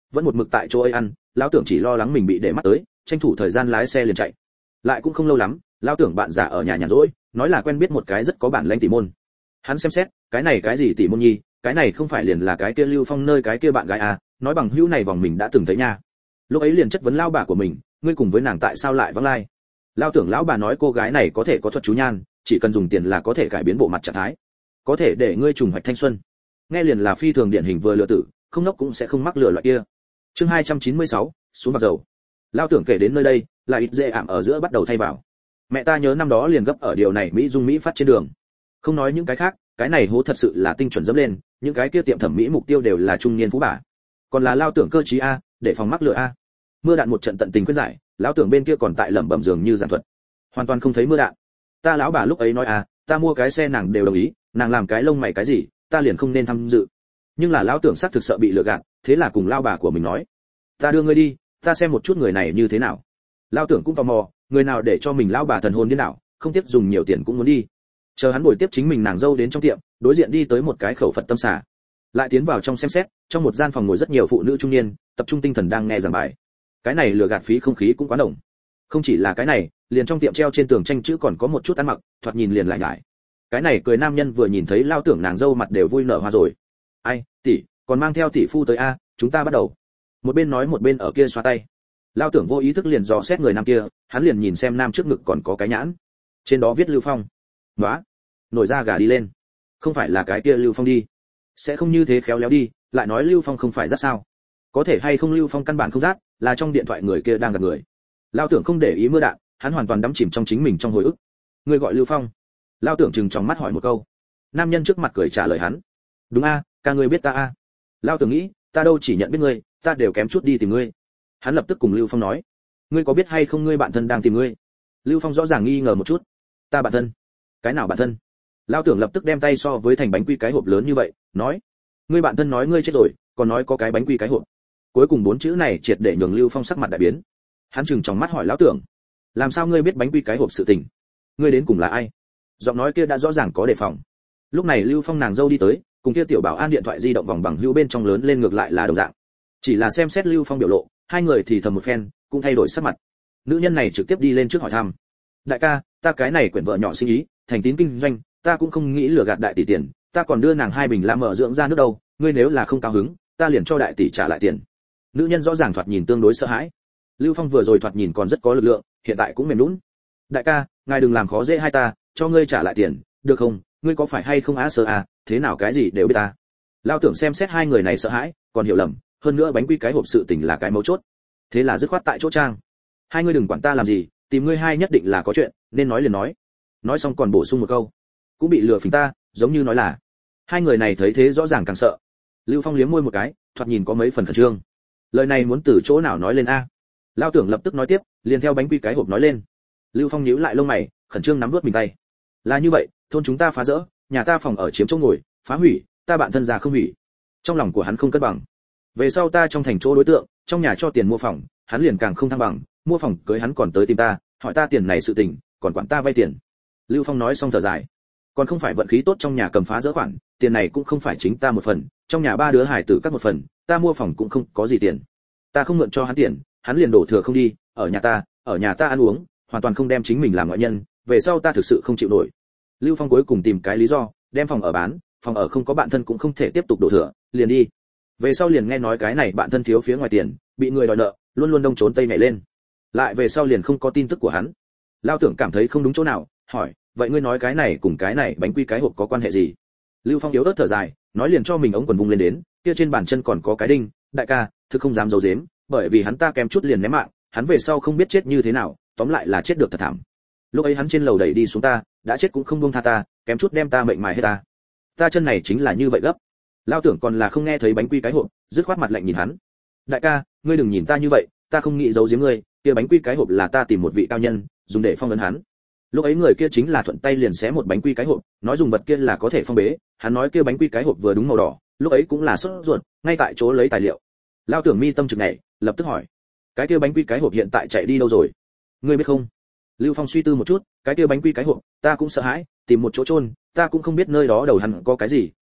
vẫn một mực tại chỗ ấy ăn, lão tưởng chỉ lo lắng mình bị để mắt tới, tranh thủ thời gian lái xe liền chạy. Lại cũng không lâu lắm, lão tưởng bạn già ở nhà nhàn rỗi, nói là quen biết một cái rất có bản lĩnh tỷ môn. Hắn xem xét, cái này cái gì tỷ môn nhi, cái này không phải liền là cái kia Lưu Phong nơi cái kia bạn gái à, nói bằng hữu này vòng mình đã từng thấy nha. Lúc ấy liền chất vấn lão bà của mình, ngươi cùng với nàng tại sao lại vắng lai? Lão tưởng lão bà nói cô gái này có thể có thuật chú nhan, chỉ cần dùng tiền là có thể cải biến bộ mặt trạng thái, có thể để ngươi trùng hoạch thanh xuân. Nghe liền là phi thường điển hình vừa lừa tử, không nốc cũng sẽ không mắc lừa loại kia. Chương 296, xuống vạc dầu. Lão tưởng kể đến nơi đây, lại ít dễ ảm ở giữa bắt đầu thay vào. Mẹ ta nhớ năm đó liền gấp ở điều này mỹ dung mỹ phát trên đường. Không nói những cái khác, cái này hố thật sự là tinh chuẩn dẫm lên, những cái kia tiệm thẩm mỹ mục tiêu đều là trung niên phú bà. Còn là lão tưởng cơ trí a, để phòng mắc lừa a. Mưa đạn một trận tận tình khuyên giải, lão tưởng bên kia còn tại lẩm bẩm dường như giảng thuật. Hoàn toàn không thấy mưa đạn. Ta lão bà lúc ấy nói a, ta mua cái xe nàng đều đồng ý, nàng làm cái lông mày cái gì, ta liền không nên tham dự. Nhưng là lão tưởng xác thực sợ bị lừa gạt, thế là cùng lão bà của mình nói, ta đưa ngươi đi, ta xem một chút người này như thế nào. Lão tưởng cũng tò mò, người nào để cho mình lão bà thần hồn điên đảo, không tiếc dùng nhiều tiền cũng muốn đi. Chờ hắn buổi tiếp chính mình nàng dâu đến trong tiệm, đối diện đi tới một cái khẩu Phật tâm xả. Lại tiến vào trong xem xét, trong một gian phòng ngồi rất nhiều phụ nữ trung niên, tập trung tinh thần đang nghe giảng bài. Cái này lừa gạt phí không khí cũng quá nồng. Không chỉ là cái này, liền trong tiệm treo trên tường tranh chữ còn có một chút ăn mặc, thoạt nhìn liền lại nhải. Cái này cười nam nhân vừa nhìn thấy lão tưởng nàng dâu mặt đều vui nở hoa rồi. Ai, tỷ, còn mang theo tỷ phu tới a, chúng ta bắt đầu. Một bên nói một bên ở kia xoa tay. Lão tưởng vô ý thức liền dò xét người nam kia, hắn liền nhìn xem nam trước ngực còn có cái nhãn, trên đó viết Lưu Phong. Nóa, nổi da gà đi lên. Không phải là cái kia Lưu Phong đi, sẽ không như thế khéo léo đi, lại nói Lưu Phong không phải rất sao? Có thể hay không Lưu Phong căn bản không rát, là trong điện thoại người kia đang gặp người. Lão tưởng không để ý mưa đạn, hắn hoàn toàn đắm chìm trong chính mình trong hồi ức. Người gọi Lưu Phong? Lão tưởng chừng trong mắt hỏi một câu. Nam nhân trước mặt cười trả lời hắn. Đúng a, ca ngươi biết ta a. Lão tưởng nghĩ, ta đâu chỉ nhận biết ngươi, ta đều kém chút đi tìm ngươi. Hắn lập tức cùng Lưu Phong nói, ngươi có biết hay không ngươi bạn thân đang tìm ngươi? Lưu Phong rõ ràng nghi ngờ một chút. Ta bạn thân? Cái nào bạn thân? Lão tưởng lập tức đem tay so với thành bánh quy cái hộp lớn như vậy, nói, ngươi bạn thân nói ngươi chết rồi, còn nói có cái bánh quy cái hộp. Cuối cùng 4 chữ này triệt để nhường Lưu Phong sắc mặt đại biến. Hắn chừng trong mắt hỏi lão tưởng, làm sao ngươi biết bánh quy cái hộp sự tình? Ngươi đến cùng là ai? Giọng nói kia đã rõ ràng có đề phòng. Lúc này Lưu Phong nàng dâu đi tới, cùng kia tiểu bảo an điện thoại di động vòng bằng hữu bên trong lớn lên ngược lại là đồng dạng. Chỉ là xem xét Lưu Phong biểu lộ, hai người thì thầm một phen, cũng thay đổi sắc mặt. Nữ nhân này trực tiếp đi lên trước hỏi thăm, đại ca, ta cái này quyển vợ nhỏ sinh ý, thành tín kinh doanh, ta cũng không nghĩ lừa gạt đại tỷ tiền, ta còn đưa nàng 2 bình la mở dưỡng ra nước đâu, ngươi nếu là không cao hứng, ta liền cho đại tỷ trả lại tiền. Nữ nhân rõ ràng thoạt nhìn tương đối sợ hãi. Lưu Phong vừa rồi thoạt nhìn còn rất có lực lượng, hiện tại cũng mềm nhũn. Đại ca, ngài đừng làm khó dễ hai ta, cho ngươi trả lại tiền, được không? Ngươi có phải hay không á sợ à, thế nào cái gì đều biết ta. Lão tưởng xem xét hai người này sợ hãi, còn hiểu lầm, hơn nữa bánh quy cái hộp sự tình là cái mấu chốt. Thế là dứt khoát tại chỗ trang. Hai ngươi đừng quản ta làm gì, tìm ngươi hai nhất định là có chuyện, nên nói liền nói. Nói xong còn bổ sung một câu, cũng bị lừa phỉnh ta, giống như nói là. Hai người này thấy thế rõ ràng càng sợ. Lưu Phong liếm môi một cái, thoạt nhìn có mấy phần khẩn trương. Lời này muốn từ chỗ nào nói lên a? Lão tưởng lập tức nói tiếp, liền theo bánh quy cái hộp nói lên. Lưu Phong nhíu lại lông mày, khẩn trương nắm vuốt mình tay. Là như vậy, thôn chúng ta phá rỡ, nhà ta phòng ở chiếm chỗ ngồi, phá hủy, ta bạn thân già không hủy. Trong lòng của hắn không cân bằng. Về sau ta trong thành chỗ đối tượng, trong nhà cho tiền mua phòng, hắn liền càng không thăng bằng, mua phòng cưới hắn còn tới tìm ta, hỏi ta tiền này sự tình, còn quản ta vay tiền. Lưu Phong nói xong thở dài, còn không phải vận khí tốt trong nhà cầm phá rỡ khoản, tiền này cũng không phải chính ta một phần, trong nhà 3 đứa hải tử các một phần, ta mua phòng cũng không có gì tiền. Ta không mượn cho hắn tiền, hắn liền đổ thừa không đi, ở nhà ta ăn uống, hoàn toàn không đem chính mình làm ngoại nhân, về sau ta thực sự không chịu nổi. Lưu Phong cuối cùng tìm cái lý do, đem phòng ở bán, phòng ở không có bạn thân cũng không thể tiếp tục đổ thừa, liền đi. Về sau liền nghe nói cái này bạn thân thiếu phía ngoài tiền, bị người đòi nợ, luôn luôn đông trốn tây nhảy lên. Lại về sau liền không có tin tức của hắn. Lão tưởng cảm thấy không đúng chỗ nào, hỏi, vậy ngươi nói cái này cùng cái này bánh quy cái hộp có quan hệ gì? Lưu Phong yếu ớt thở dài, nói liền cho mình ống quần vung lên đến, kia trên bàn chân còn có cái đinh, đại ca, thực không dám giấu giếm, bởi vì hắn ta kém chút liền ném mạng, hắn về sau không biết chết như thế nào, tóm lại là chết được thật thảm. Lúc ấy hắn trên lầu đẩy đi xuống ta, đã chết cũng không buông tha ta, kém chút đem ta mệnh mài hết ta. Ta chân này chính là như vậy gấp. Lão tưởng còn là không nghe thấy bánh quy cái hộp, dứt khoát mặt lạnh nhìn hắn. Đại ca, ngươi đừng nhìn ta như vậy, ta không nghĩ giấu giếm ngươi, kia bánh quy cái hộp là ta tìm một vị cao nhân, dùng để phong ấn hắn. Lúc ấy người kia chính là thuận tay liền xé một bánh quy cái hộp, nói dùng vật kia là có thể phong bế, hắn nói kia bánh quy cái hộp vừa đúng màu đỏ, lúc ấy cũng là sốt ruột, ngay tại chỗ lấy tài liệu. Lão tưởng mi tâm trực nhảy, lập tức hỏi, cái kia bánh quy cái hộp hiện tại chạy đi đâu rồi? Ngươi biết không? Lưu Phong suy tư một chút, cái kia bánh quy cái hộp, ta cũng sợ hãi, tìm một chỗ chôn, ta cũng không biết nơi đó đầu hắn có cái gì,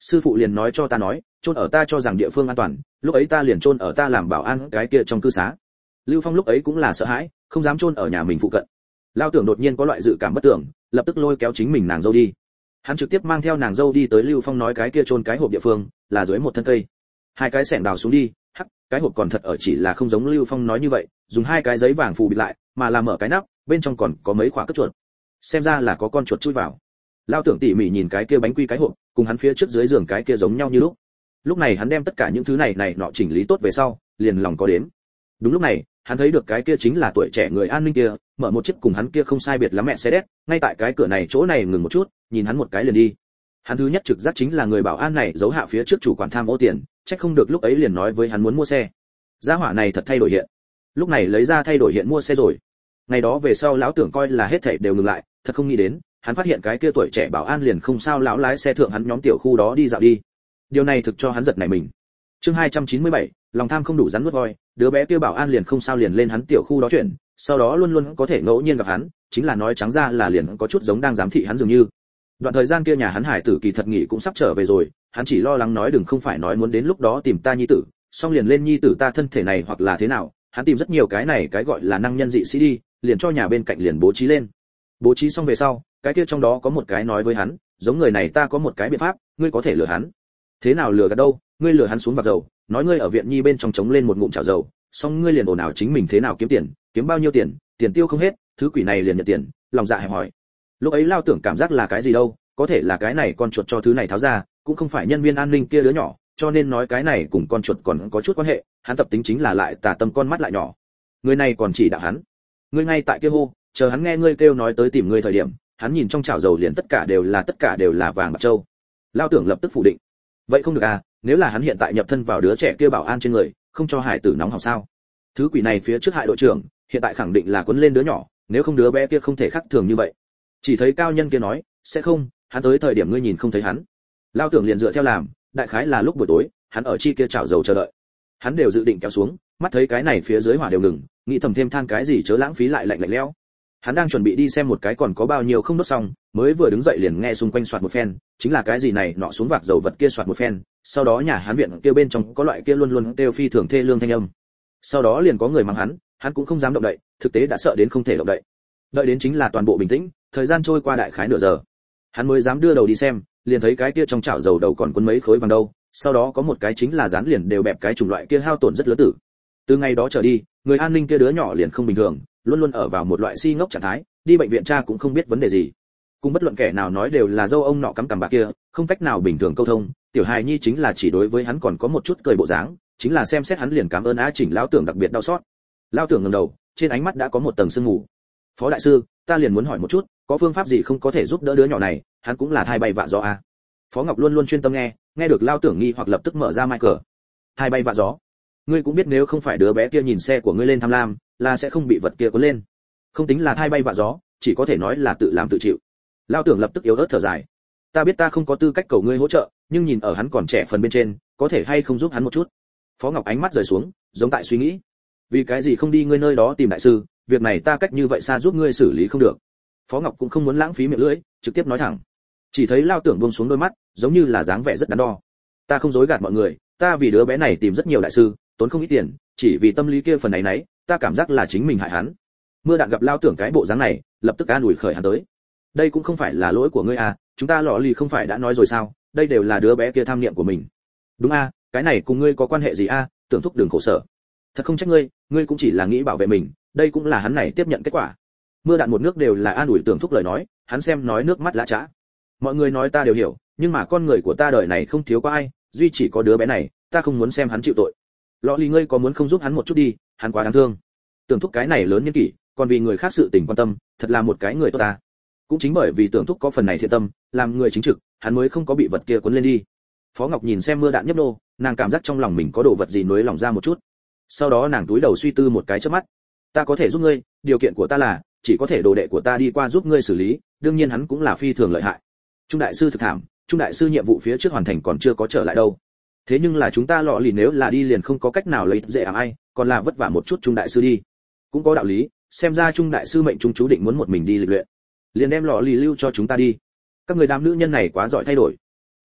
sư phụ liền nói cho ta nói chôn ở ta cho rằng địa phương an toàn, lúc ấy ta liền chôn ở ta làm bảo an cái kia trong cư xá. Lưu Phong lúc ấy cũng là sợ hãi, không dám chôn ở nhà mình phụ cận. Lao Tưởng đột nhiên có loại dự cảm bất tưởng, lập tức lôi kéo chính mình nàng dâu đi. Hắn trực tiếp mang theo nàng dâu đi tới Lưu Phong nói cái kia chôn cái hộp địa phương, là dưới một thân cây. Hai cái xẻng đào xuống đi, hắc, cái hộp còn thật ở, chỉ là không giống Lưu Phong nói như vậy, dùng hai cái giấy vàng phủ bịt lại, mà là mở cái nắp, bên trong còn có mấy quả cất chuột. Xem ra là có con chuột chui vào. Lao Tưởng tỉ mỉ nhìn cái kia bánh quy cái hộp, cùng hắn phía trước dưới giường cái kia giống nhau như lúc. Lúc này hắn đem tất cả những thứ này nọ chỉnh lý tốt về sau, liền lòng có đến. Đúng lúc này, hắn thấy được cái kia chính là tuổi trẻ người an ninh kia, mở một chiếc cùng hắn kia không sai biệt lắm mẹ xe đét, ngay tại cái cửa này chỗ này ngừng một chút, nhìn hắn một cái liền đi. Hắn thứ nhất trực giác chính là người bảo an này giấu hạ phía trước chủ quản tham ô tiền, trách không được lúc ấy liền nói với hắn muốn mua xe. Gia hỏa này thật thay đổi hiện. Lúc này lấy ra thay đổi hiện mua xe rồi. Ngày đó về sau lão Tưởng coi là hết thảy đều ngừng lại, thật không nghĩ đến, hắn phát hiện cái kia tuổi trẻ bảo an liền không sao lão lái xe thượng hắn nhóm tiểu khu đó đi dạo đi. Điều này thực cho hắn giật nảy mình. Chương 297, lòng tham không đủ rắn nuốt voi, đứa bé kia bảo an liền không sao liền lên hắn tiểu khu đó chuyển, sau đó luôn luôn có thể ngẫu nhiên gặp hắn, chính là nói trắng ra là liền có chút giống đang giám thị hắn dường như. Đoạn thời gian kia nhà hắn hải tử kỳ thật nghỉ cũng sắp trở về rồi, hắn chỉ lo lắng nói đừng không phải nói muốn đến lúc đó tìm ta nhi tử, xong liền lên nhi tử ta thân thể này hoặc là thế nào, hắn tìm rất nhiều cái này cái gọi là năng nhân dị sĩ đi, liền cho nhà bên cạnh liền bố trí lên. Bố trí xong về sau, cái kia trong đó có một cái nói với hắn, giống người này ta có một cái biện pháp, ngươi có thể lừa hắn. Thế nào lừa gạt đâu, ngươi lừa hắn xuống bạc dầu, nói ngươi ở viện nhi bên trong chống lên một ngụm chảo dầu, xong ngươi liền ồn ào chính mình thế nào kiếm tiền, kiếm bao nhiêu tiền, tiền tiêu không hết, thứ quỷ này liền nhận tiền, lòng dạ hẹp hỏi. Lúc ấy Lao Tưởng cảm giác là cái gì đâu, có thể là cái này con chuột cho thứ này tháo ra, cũng không phải nhân viên an ninh kia đứa nhỏ, cho nên nói cái này cùng con chuột còn có chút quan hệ, hắn tập tính chính là lại tà tâm con mắt lại nhỏ. Người này còn chỉ đạo hắn, ngươi ngay tại kia hô, chờ hắn nghe ngươi kêu nói tới tìm ngươi thời điểm, hắn nhìn trong chảo dầu liền tất cả đều là vàng bạc châu. Lao Tưởng lập tức phủ định, vậy không được à, nếu là hắn hiện tại nhập thân vào đứa trẻ kia bảo an trên người, không cho hải tử nóng hỏng sao? Thứ quỷ này phía trước hại đội trưởng, hiện tại khẳng định là quấn lên đứa nhỏ, nếu không đứa bé kia không thể khác thường như vậy. Chỉ thấy cao nhân kia nói, sẽ không, hắn tới thời điểm ngươi nhìn không thấy hắn. Lao Tưởng liền dựa theo làm, đại khái là lúc buổi tối, hắn ở chi kia chảo dầu chờ đợi. Hắn đều dự định kéo xuống, mắt thấy cái này phía dưới hỏa đều ngừng, nghĩ thầm thêm than cái gì chớ lãng phí lại lạnh lẽo. Hắn đang chuẩn bị đi xem một cái còn có bao nhiêu không đốt xong, mới vừa đứng dậy liền nghe xung quanh soạt một phen, chính là cái gì này nọ xuống vạc dầu vật kia soạt một phen, sau đó nhà hắn viện kia bên trong có loại kia luôn luôn kêu phi thường thê lương thanh âm. Sau đó liền có người mắng hắn cũng không dám động đậy, thực tế đã sợ đến không thể động đậy. Đợi đến chính là toàn bộ bình tĩnh, thời gian trôi qua đại khái nửa giờ. Hắn mới dám đưa đầu đi xem, liền thấy cái kia trong chảo dầu đầu còn quấn mấy khối vàng đâu, sau đó có một cái chính là dán liền đều bẹp cái chủng loại kia hao tổn rất lớn tử. Từ ngày đó trở đi, người an ninh kia đứa nhỏ liền không bình thường, luôn luôn ở vào một loại si ngốc trạng thái, đi bệnh viện tra cũng không biết vấn đề gì. Cùng bất luận kẻ nào nói đều là dâu ông nọ cắm cằm bạc kia, không cách nào bình thường câu thông, tiểu hài nhi chính là chỉ đối với hắn còn có một chút cười bộ dáng, chính là xem xét hắn liền cảm ơn Á Chỉnh lão Tưởng đặc biệt đau xót. Lão Tưởng ngẩng đầu, trên ánh mắt đã có một tầng sương mù. Phó đại sư, ta liền muốn hỏi một chút, có phương pháp gì không có thể giúp đỡ đứa nhỏ này, hắn cũng là thai bay vạ gió à? Phó Ngọc luôn luôn chuyên tâm nghe được Lão Tưởng nghi hoặc lập tức mở ra mic cờ. Thai bay vạ gió? Ngươi cũng biết nếu không phải đứa bé kia nhìn xe của ngươi lên tham lam, là sẽ không bị vật kia cuốn lên. Không tính là thai bay vạ gió, chỉ có thể nói là tự làm tự chịu. Lão Tưởng lập tức yếu ớt thở dài. Ta biết ta không có tư cách cầu ngươi hỗ trợ, nhưng nhìn ở hắn còn trẻ phần bên trên, có thể hay không giúp hắn một chút? Phó Ngọc ánh mắt rời xuống, giống tại suy nghĩ. Vì cái gì không đi ngươi nơi đó tìm đại sư, việc này ta cách như vậy xa giúp ngươi xử lý không được. Phó Ngọc cũng không muốn lãng phí miệng lưỡi, trực tiếp nói thẳng. Chỉ thấy Lão Tưởng buông xuống đôi mắt, giống như là dáng vẻ rất đắn đo. Ta không dối gạt mọi người, ta vì đứa bé này tìm rất nhiều đại sư, tốn không ít tiền, chỉ vì tâm lý kia phần này nấy, ta cảm giác là chính mình hại hắn. Mưa Đạn gặp Lão Tưởng cái bộ dáng này, lập tức an ủi khởi hắn tới. Đây cũng không phải là lỗi của ngươi à, chúng ta lọ lì không phải đã nói rồi sao, đây đều là đứa bé kia tham niệm của mình. Đúng a, cái này cùng ngươi có quan hệ gì a, Tưởng thúc đừng khổ sở. Thật không trách ngươi, ngươi cũng chỉ là nghĩ bảo vệ mình, đây cũng là hắn này tiếp nhận kết quả. Mưa Đạn một nước đều là an ủi Tưởng thúc lời nói, hắn xem nói nước mắt lã chã. Mọi người nói ta đều hiểu, nhưng mà con người của ta đời này không thiếu có ai, duy chỉ có đứa bé này, ta không muốn xem hắn chịu tội. Lọ lì ngươi có muốn không giúp hắn một chút đi, hắn quá đáng thương. Tưởng thúc cái này lớn nhân kỷ, còn vì người khác sự tình quan tâm, thật là một cái người tốt ta. Cũng chính bởi vì Tưởng thúc có phần này thiện tâm, làm người chính trực, hắn mới không có bị vật kia cuốn lên đi. Phó Ngọc nhìn xem Mưa Đạn nhấp nô, nàng cảm giác trong lòng mình có đồ vật gì nuối lòng ra một chút. Sau đó nàng túi đầu suy tư một cái chớp mắt. Ta có thể giúp ngươi, điều kiện của ta là chỉ có thể đồ đệ của ta đi qua giúp ngươi xử lý, đương nhiên hắn cũng là phi thường lợi hại. Trung đại sư thực thảm, Trung đại sư nhiệm vụ phía trước hoàn thành còn chưa có trở lại đâu. Thế nhưng là chúng ta lọ lì nếu là đi liền không có cách nào lấy dễ ảm ai, còn là vất vả một chút Trung đại sư đi. Cũng có đạo lý, xem ra Trung đại sư mệnh trung chú định muốn một mình đi lịch luyện. Liền đem lọ lì lưu cho chúng ta đi. Các người đám nữ nhân này quá giỏi thay đổi.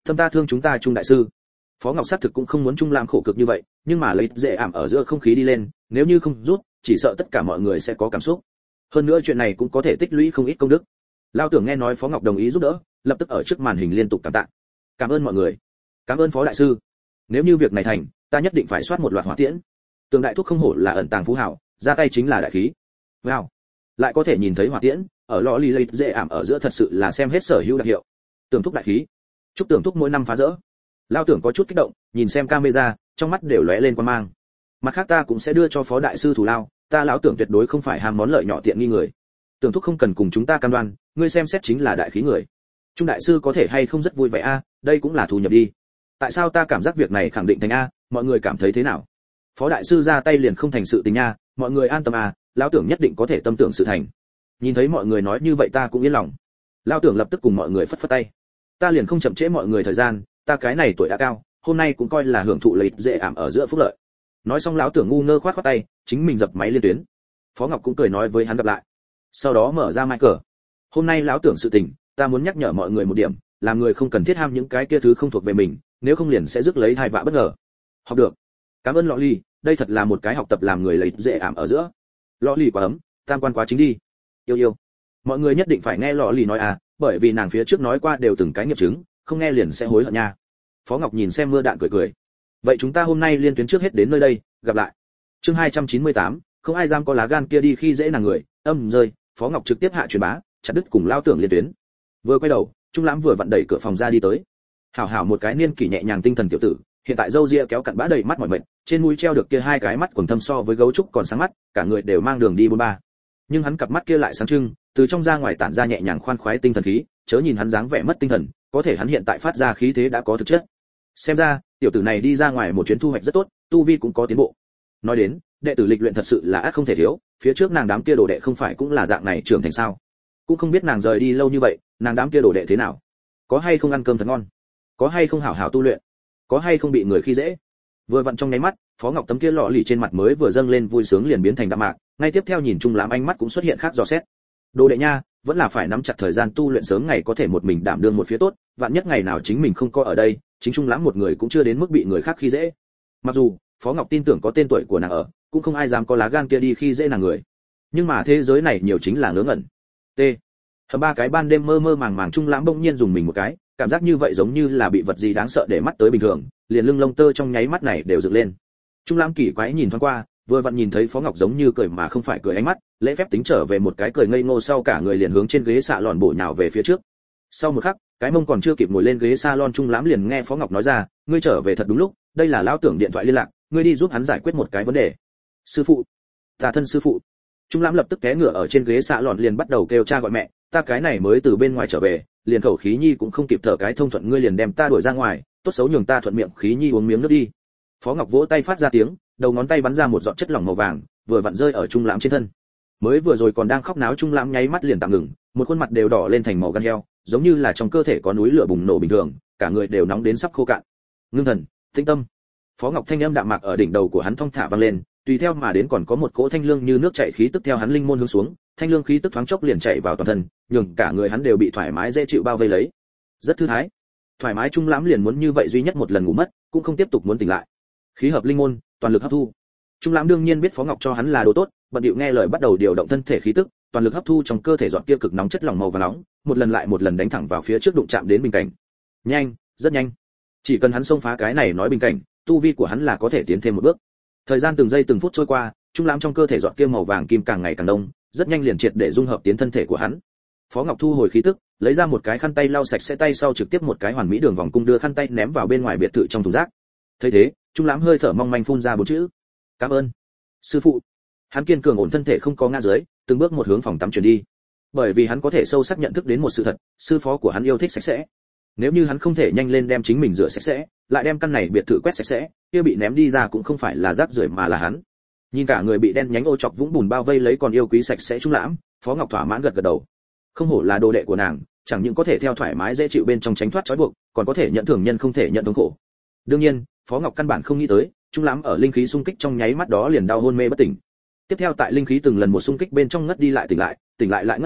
Thâm ta thương chúng ta Trung đại sư. Phó Ngọc xác thực cũng không muốn Trung Lãm khổ cực như vậy, nhưng mà lấy dễ ảm ở giữa không khí đi lên, nếu như không rút, chỉ sợ tất cả mọi người sẽ có cảm xúc. Hơn nữa chuyện này cũng có thể tích lũy không ít công đức. Lao Tưởng nghe nói Phó Ngọc đồng ý giúp đỡ, lập tức ở trước màn hình liên tục cảm tạ. Cảm ơn mọi người, cảm ơn Phó đại sư. Nếu như việc này thành, ta nhất định phải soát một loạt hỏa tiễn. Tường đại thúc không hổ là ẩn tàng phú hảo, ra tay chính là đại khí. Wow, lại có thể nhìn thấy hỏa tiễn, ở lò lì lấy dễ ảm ở giữa thật sự là xem hết sở hữu đặc hiệu. Tưởng thúc đại khí, chúc Tưởng thúc mỗi năm phá rỡ. Lao Tưởng có chút kích động, nhìn xem camera, trong mắt đều lóe lên quan mang. Mặt khác ta cũng sẽ đưa cho Phó đại sư thù lao, ta lão Tưởng tuyệt đối không phải ham món lợi nhỏ tiện nghi người. Tưởng thúc không cần cùng chúng ta cam đoan, ngươi xem xét chính là đại khí người. Trung đại sư có thể hay không rất vui vẻ a, đây cũng là thu nhập đi. Tại sao ta cảm giác việc này khẳng định thành a, mọi người cảm thấy thế nào? Phó đại sư ra tay liền không thành sự tình nha, mọi người an tâm a, lão Tưởng nhất định có thể tâm tưởng sự thành. Nhìn thấy mọi người nói như vậy ta cũng yên lòng. Lão Tưởng lập tức cùng mọi người phất phất tay. Ta liền không chậm trễ mọi người thời gian, ta cái này tuổi đã cao, hôm nay cũng coi là hưởng thụ lợi dễ ảm ở giữa phúc lợi. Nói xong lão Tưởng ngu ngơ khoát khoát tay, chính mình dập máy liên tuyến. Phó Ngọc cũng cười nói với hắn gặp lại. Sau đó mở ra mic cờ. Hôm nay lão Tưởng sự tình, ta muốn nhắc nhở mọi người một điểm, làm người không cần thiết ham những cái kia thứ không thuộc về mình, nếu không liền sẽ rước lấy tai vạ bất ngờ. Học được. Cảm ơn Lọ Ly, đây thật là một cái học tập làm người lợi dễ ảm ở giữa. Lọ Ly quá ấm, tam quan quá chính đi. Yêu yêu. Mọi người nhất định phải nghe Lọ Ly nói à, bởi vì nàng phía trước nói qua đều từng cái nghiệp chứng, không nghe liền sẽ hối hận nha. Phó Ngọc nhìn xem mưa đạn cười cười. Vậy chúng ta hôm nay liên tuyến trước hết đến nơi đây, gặp lại. Chương 298, không ai dám có lá gan kia đi khi dễ nàng người, âm rơi, Phó Ngọc trực tiếp hạ truyền bá, chặt đứt cùng Lao Tưởng liên tuyến. Vừa quay đầu, Trung Lãm vừa vặn đẩy cửa phòng ra đi tới. Hảo hảo một cái niên kỷ nhẹ nhàng tinh thần tiểu tử, hiện tại râu ria kéo cặn bã đầy mắt mỏi mệt, trên mũi treo được kia hai cái mắt quầng thâm so với gấu trúc còn sáng mắt, cả người đều mang đường đi 43. Nhưng hắn cặp mắt kia lại sáng trưng, từ trong ra ngoài tản ra nhẹ nhàng khoan khoái tinh thần khí, chớ nhìn hắn dáng vẻ mất tinh thần, có thể hắn hiện tại phát ra khí thế đã có thực chất. Xem ra, tiểu tử này đi ra ngoài một chuyến thu hoạch rất tốt, tu vi cũng có tiến bộ. Nói đến, đệ tử lịch luyện thật sự là ác không thể thiếu, phía trước nàng đám kia đồ đệ không phải cũng là dạng này trưởng thành sao? Cũng không biết nàng rời đi lâu như vậy, nàng đám kia đồ đệ thế nào? Có hay không ăn cơm thật ngon? Có hay không hảo hảo tu luyện? Có hay không bị người khi dễ? Vừa vặn trong nháy mắt, Phó Ngọc tấm kia lọ lì trên mặt mới vừa dâng lên vui sướng liền biến thành đạm mạc, ngay tiếp theo nhìn Trung Lãm ánh mắt cũng xuất hiện khác dò xét. Đồ đệ nha, vẫn là phải nắm chặt thời gian tu luyện sớm ngày có thể một mình đảm đương một phía tốt, vạn nhất ngày nào chính mình không có ở đây, chính Trung Lãm một người cũng chưa đến mức bị người khác khi dễ. Mặc dù, Phó Ngọc tin tưởng có tên tuổi của nàng ở, cũng không ai dám có lá gan kia đi khi dễ nàng người. Nhưng mà thế giới này nhiều chính là ngớ ngẩn. T. Hầm ba cái ban đêm mơ mơ màng màng Trung Lãm bỗng nhiên dùng mình một cái, cảm giác như vậy giống như là bị vật gì đáng sợ để mắt tới bình thường, liền lưng lông tơ trong nháy mắt này đều dựng lên. Trung Lãm kỳ quái nhìn thoáng qua, vừa vặn nhìn thấy Phó Ngọc giống như cười mà không phải cười ánh mắt, lễ phép tính trở về một cái cười ngây ngô sau cả người liền hướng trên ghế xạ lòn bổ nhào về phía trước. Sau một khắc, cái mông còn chưa kịp ngồi lên ghế salon Trung Lãm liền nghe Phó Ngọc nói ra, ngươi trở về thật đúng lúc, đây là lão Tưởng điện thoại liên lạc, ngươi đi giúp hắn giải quyết một cái vấn đề. Sư phụ, ta thân sư phụ. Trung Lãm lập tức té ngửa ở trên ghế xạ lòn liền bắt đầu kêu cha gọi mẹ, ta cái này mới từ bên ngoài trở về, liền khẩu khí nhi cũng không kịp thở cái thông thuận ngươi liền đem ta đuổi ra ngoài, tốt xấu nhường ta thuận miệng khí nhi uống miếng nước đi. Phó Ngọc vỗ tay phát ra tiếng, đầu ngón tay bắn ra một giọt chất lỏng màu vàng, vừa vặn rơi ở Trung Lãm trên thân. Mới vừa rồi còn đang khóc náo Trung Lãm nháy mắt liền tạm ngừng, một khuôn mặt đều đỏ lên thành màu gan heo, giống như là trong cơ thể có núi lửa bùng nổ bình thường, cả người đều nóng đến sắp khô cạn. Ngưng thần, tĩnh tâm. Phó Ngọc thanh âm đạm mạc ở đỉnh đầu của hắn thong thả vang lên, tùy theo mà đến còn có một cỗ thanh lương như nước chảy khí tức theo hắn linh môn hướng xuống, thanh lương khí tức thoáng chốc liền chạy vào toàn thân, nhường cả người hắn đều bị thoải mái dễ chịu bao vây lấy. Rất thư thái. Thoải mái Trung Lãm liền muốn như vậy duy nhất một lần ngủ mất, cũng không tiếp tục muốn tỉnh lại. Khí hợp linh môn, toàn lực hấp thu. Trung Lãm đương nhiên biết Phó Ngọc cho hắn là đồ tốt, bận điệu nghe lời bắt đầu điều động thân thể khí tức, toàn lực hấp thu trong cơ thể giọt kia cực nóng chất lỏng màu vàng nóng, một lần lại một lần đánh thẳng vào phía trước đụng chạm đến bình cảnh. Nhanh, rất nhanh. Chỉ cần hắn xông phá cái này nói bình cảnh, tu vi của hắn là có thể tiến thêm một bước. Thời gian từng giây từng phút trôi qua, Trung Lãm trong cơ thể giọt kia màu vàng kim càng ngày càng đông, rất nhanh liền triệt để dung hợp tiến thân thể của hắn. Phó Ngọc thu hồi khí tức, lấy ra một cái khăn tay lau sạch sẽ tay sau trực tiếp một cái hoàn mỹ đường vòng cung đưa khăn tay ném vào bên ngoài biệt thự trong thùng rác. Thấy thế, Trung Lãm hơi thở mong manh phun ra bốn chữ: cảm ơn sư phụ. Hắn kiên cường ổn thân thể không có ngã dưới, từng bước một hướng phòng tắm chuyển đi. Bởi vì hắn có thể sâu sắc nhận thức đến một sự thật, sư phó của hắn yêu thích sạch sẽ. Nếu như hắn không thể nhanh lên đem chính mình rửa sạch sẽ, lại đem căn này biệt thự quét sạch sẽ, kia bị ném đi ra cũng không phải là rác rưởi mà là hắn. Nhìn cả người bị đen nhánh ô chọc vũng bùn bao vây lấy còn yêu quý sạch sẽ Trung Lãm, Phó Ngọc thỏa mãn gật gật đầu. Không hổ là đồ đệ của nàng, chẳng những có thể theo thoải mái dễ chịu bên trong tránh thoát trói buộc, còn có thể nhận thường nhân không thể nhận thống khổ. Đương nhiên, Phó Ngọc căn bản không nghĩ tới, Trung Lãm ở linh khí xung kích trong nháy mắt đó liền đau hôn mê bất tỉnh. Tiếp theo tại linh khí từng lần một xung kích bên trong ngất đi lại tỉnh lại lại ngất đi,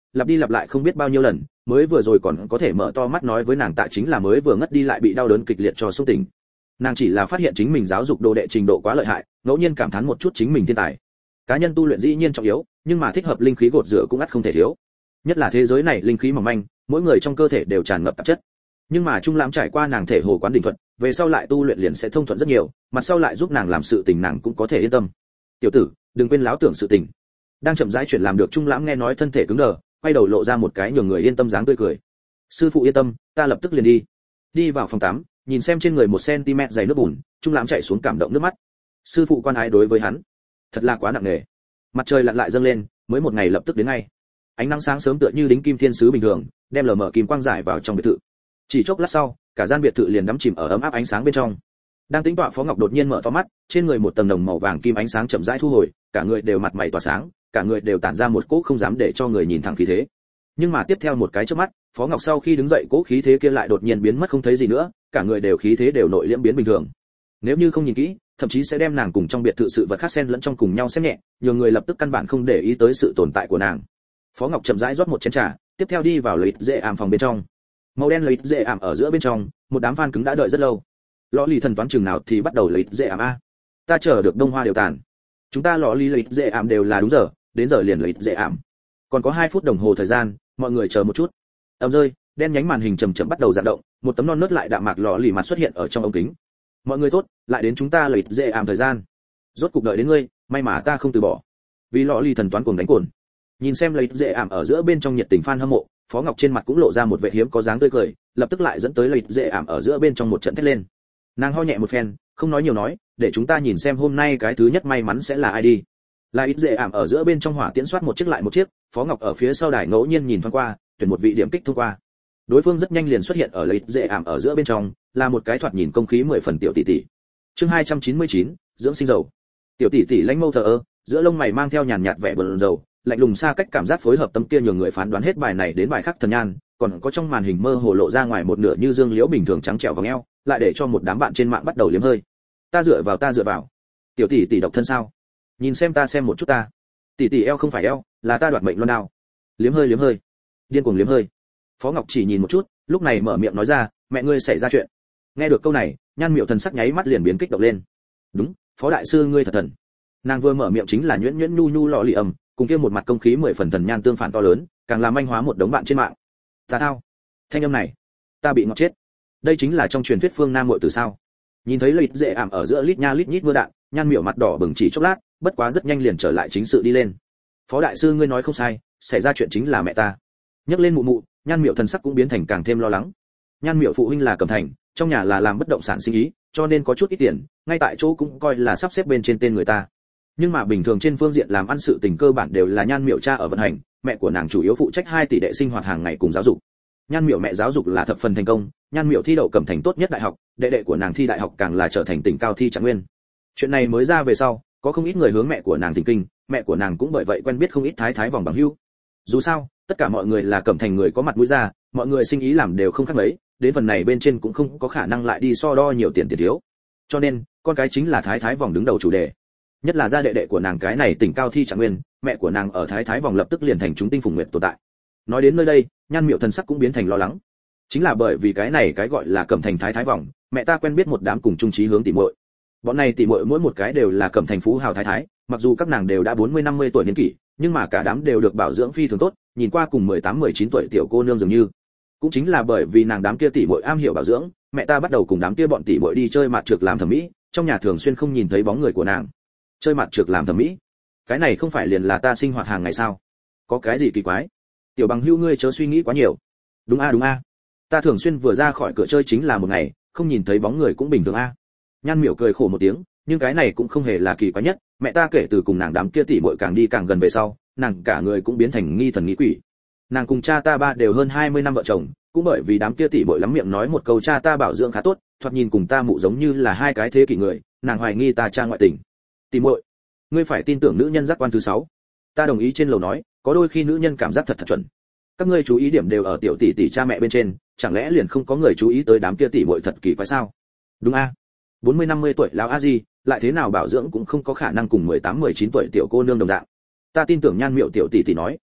lặp đi lặp lại không biết bao nhiêu lần, mới vừa rồi còn có thể mở to mắt nói với nàng Tạ chính là mới vừa ngất đi lại bị đau đớn kịch liệt cho xúc tỉnh. Nàng chỉ là phát hiện chính mình giáo dục đồ đệ trình độ quá lợi hại, ngẫu nhiên cảm thán một chút chính mình thiên tài. Cá nhân tu luyện dĩ nhiên trọng yếu, nhưng mà thích hợp linh khí gột rửa cũng ắt không thể thiếu. Nhất là thế giới này linh khí mỏng manh, mỗi người trong cơ thể đều tràn ngập tạp chất. Nhưng mà Trung Lãm trải qua nàng thể hồ quán đỉnh thuật, về sau lại tu luyện liền sẽ thông thuận rất nhiều, mặt sau lại giúp nàng làm sự tình nàng cũng có thể yên tâm. Tiểu tử, đừng quên láo tưởng sự tình. Đang chậm rãi chuyển làm được Trung Lãm nghe nói thân thể cứng đờ, quay đầu lộ ra một cái nhường người yên tâm dáng tươi cười. Sư phụ yên tâm, ta lập tức liền đi. Đi vào phòng tắm, nhìn xem trên người 1 cm dày nước bùn, Trung Lãm chảy xuống cảm động nước mắt. Sư phụ quan ái đối với hắn, thật là quá nặng nề. Mặt trời lặn lại dâng lên, mới một ngày lập tức đến ngay. Ánh nắng sáng sớm tựa như đính kim thiên sứ bình thường, đem lờ mờ kim quang giải vào trong biệt thự. Chỉ chốc lát sau, cả gian biệt thự liền đắm chìm ở ấm áp ánh sáng bên trong. Đang tĩnh tọa Phó Ngọc đột nhiên mở to mắt, trên người một tầng đồng màu vàng kim ánh sáng chậm rãi thu hồi, cả người đều mặt mày tỏa sáng, cả người đều tản ra một cỗ không dám để cho người nhìn thẳng khí thế. Nhưng mà tiếp theo một cái chớp mắt, Phó Ngọc sau khi đứng dậy cỗ khí thế kia lại đột nhiên biến mất không thấy gì nữa, cả người đều khí thế đều nội liễm biến bình thường. Nếu như không nhìn kỹ, thậm chí sẽ đem nàng cùng trong biệt thự sự vật khác xen lẫn trong cùng nhau xem nhẹ, nhiều người lập tức căn bản không để ý tới sự tồn tại của nàng. Phó Ngọc chậm rãi rót một chén trà, tiếp theo đi vào lấy dễ ảm phòng bên trong. Màu đen lấy dễ ảm ở giữa bên trong, một đám fan cứng đã đợi rất lâu. Lọ lì thần toán chừng nào thì bắt đầu lấy dễ ảm a. Ta chờ được đông hoa đều tàn. Chúng ta lọ lì lấy dễ ảm đều là đúng giờ, đến giờ liền lấy dễ ảm. Còn có 2 phút đồng hồ thời gian, mọi người chờ một chút. Ầm rơi, đen nhánh màn hình chậm chậm bắt đầu rạng động, một tấm non nớt lại đạm mạc lọ lì mặt xuất hiện ở trong ống kính. Mọi người tốt, lại đến chúng ta lấy dễ ảm thời gian. Rốt cục đợi đến ngươi, may mà ta không từ bỏ. Vì lọ lì thần toán cuồng đánh cuồng. Nhìn xem lấy dễ ảm ở giữa bên trong nhiệt tình fan hâm mộ, Phó Ngọc trên mặt cũng lộ ra một vẻ hiếm có dáng tươi cười, lập tức lại dẫn tới lấy dễ ảm ở giữa bên trong một trận thét lên. Nàng ho nhẹ một phen, không nói nhiều nói, để chúng ta nhìn xem hôm nay cái thứ nhất may mắn sẽ là ai đi. Là ít dễ ảm ở giữa bên trong hỏa tiễn soát một chiếc lại một chiếc, Phó Ngọc ở phía sau đài ngẫu nhiên nhìn thoáng qua, tuyển một vị điểm kích thông qua. Đối phương rất nhanh liền xuất hiện ở lấy dễ ảm ở giữa bên trong, là một cái thoạt nhìn công khí 10 phần tiểu tỷ tỷ. Chương 299, dưỡng sinh dầu. Tiểu tỷ tỷ lãnh mâu thờ ơ, giữa lông mày mang theo nhàn nhạt vẻ buồn rầu, lạnh lùng xa cách cảm giác phối hợp tâm kia nhường người phán đoán hết bài này đến bài khác thần nhan, còn có trong màn hình mơ hồ lộ ra ngoài một nửa như dương liễu bình thường trắng trẻo vòng eo, lại để cho một đám bạn trên mạng bắt đầu liếm hơi. Ta dựa vào. Tiểu tỷ tỷ độc thân sao? Nhìn xem ta xem một chút ta. Tỷ tỷ eo không phải eo, là ta đoạt mệnh loan đao. Liếm hơi. Điên cuồng liếm hơi. Phó Ngọc chỉ nhìn một chút, lúc này mở miệng nói ra, mẹ ngươi xảy ra chuyện. Nghe được câu này, Nhan Miệu thần sắc nháy mắt liền biến kích động lên. Đúng, Phó đại sư ngươi thật thần. Nàng vừa mở miệng chính là nhuyễn nhuyễn nhu nhu lọ lì ầm, cùng kia một mặt công khí 10 phần thần nhan tương phản to lớn, càng làm manh hóa một đống bạn trên mạng. Ta thao, thanh âm này, ta bị ngọt chết. Đây chính là trong truyền thuyết phương nam muội tử sao? Nhìn thấy lợi dễ ảm ở giữa lít nha lít nhít mưa đạn, Nhan Miệu mặt đỏ bừng chỉ chốc lát, bất quá rất nhanh liền trở lại chính sự đi lên. Phó đại sư ngươi nói không sai, xảy ra chuyện chính là mẹ ta. Nhắc lên mụ mụ, Nhan Miệu thần sắc cũng biến thành càng thêm lo lắng. Nhan Miệu phụ huynh là Cẩm Thành, trong nhà là làm bất động sản sinh ý, cho nên có chút ít tiền, ngay tại chỗ cũng coi là sắp xếp bên trên tên người ta. Nhưng mà bình thường trên phương diện làm ăn sự tình cơ bản đều là Nhan Miệu cha ở vận hành, mẹ của nàng chủ yếu phụ trách 2 tỷ đệ sinh hoạt hàng ngày cùng giáo dục. Nhan Miệu mẹ giáo dục là thập phần thành công, Nhan Miệu thi đậu Cẩm Thành tốt nhất đại học, đệ đệ của nàng thi đại học càng là trở thành tỉnh cao thi trạng nguyên. Chuyện này mới ra về sau, có không ít người hướng mẹ của nàng thỉnh kinh, mẹ của nàng cũng bởi vậy quen biết không ít thái thái vòng bằng hữu. Dù sao, tất cả mọi người là Cẩm Thành người có mặt mũi ra, mọi người sinh ý làm đều không khác mấy, đến phần này bên trên cũng không có khả năng lại đi so đo nhiều tiền thiếu. Cho nên, con cái chính là thái thái vòng đứng đầu chủ đề. Nhất là gia đệ đệ của nàng cái này tỉnh cao thi trạng nguyên, mẹ của nàng ở thái thái vòng lập tức liền thành chúng tinh phùng nguyệt tồn tại. Nói đến nơi đây, Nhan Miệu thần sắc cũng biến thành lo lắng. Chính là bởi vì cái này cái gọi là Cẩm Thành thái thái vòng, mẹ ta quen biết một đám cùng chung chí hướng tỷ muội. Bọn này tỷ muội mỗi một cái đều là Cẩm Thành phú hào thái thái, mặc dù các nàng đều đã 40-50 tuổi niên kỷ, nhưng mà cả đám đều được bảo dưỡng phi thường tốt, nhìn qua cùng 18-19 tuổi tiểu cô nương dường như. Cũng chính là bởi vì nàng đám kia tỷ muội am hiểu bảo dưỡng, mẹ ta bắt đầu cùng đám kia bọn tỷ muội đi chơi mạt trược làm thẩm mỹ, trong nhà thường xuyên không nhìn thấy bóng người của nàng. Chơi mạt trược làm thẩm mỹ, cái này không phải liền là ta sinh hoạt hàng ngày sao? Có cái gì kỳ quái? Tiểu bằng hữu ngươi chớ suy nghĩ quá nhiều. Đúng a. Ta thường xuyên vừa ra khỏi cửa chơi chính là một ngày, không nhìn thấy bóng người cũng bình thường a. Nhan Miểu cười khổ một tiếng, nhưng cái này cũng không hề là kỳ quái nhất, mẹ ta kể từ cùng nàng đám kia tỷ muội càng đi càng gần về sau, nàng cả người cũng biến thành nghi thần nghi quỷ. Nàng cùng cha ta ba đều hơn 20 năm vợ chồng, cũng bởi vì đám kia tỷ muội lắm miệng nói một câu cha ta bảo dưỡng khá tốt, thoạt nhìn cùng ta mụ giống như là 2 cái thế kỷ người, nàng hoài nghi ta cha ngoại tình. Tỷ muội, ngươi phải tin tưởng nữ nhân giác quan thứ 6. Ta đồng ý trên lầu nói, có đôi khi nữ nhân cảm giác thật chuẩn. Các ngươi chú ý điểm đều ở tiểu tỷ tỷ cha mẹ bên trên, chẳng lẽ liền không có người chú ý tới đám kia tỷ muội thật kỳ quái sao? Đúng a. 40-50 tuổi lão a di, lại thế nào bảo dưỡng cũng không có khả năng cùng 18-19 tuổi tiểu cô nương đồng dạng. Ta tin tưởng Nhan Miệu tiểu tỷ tỷ nói,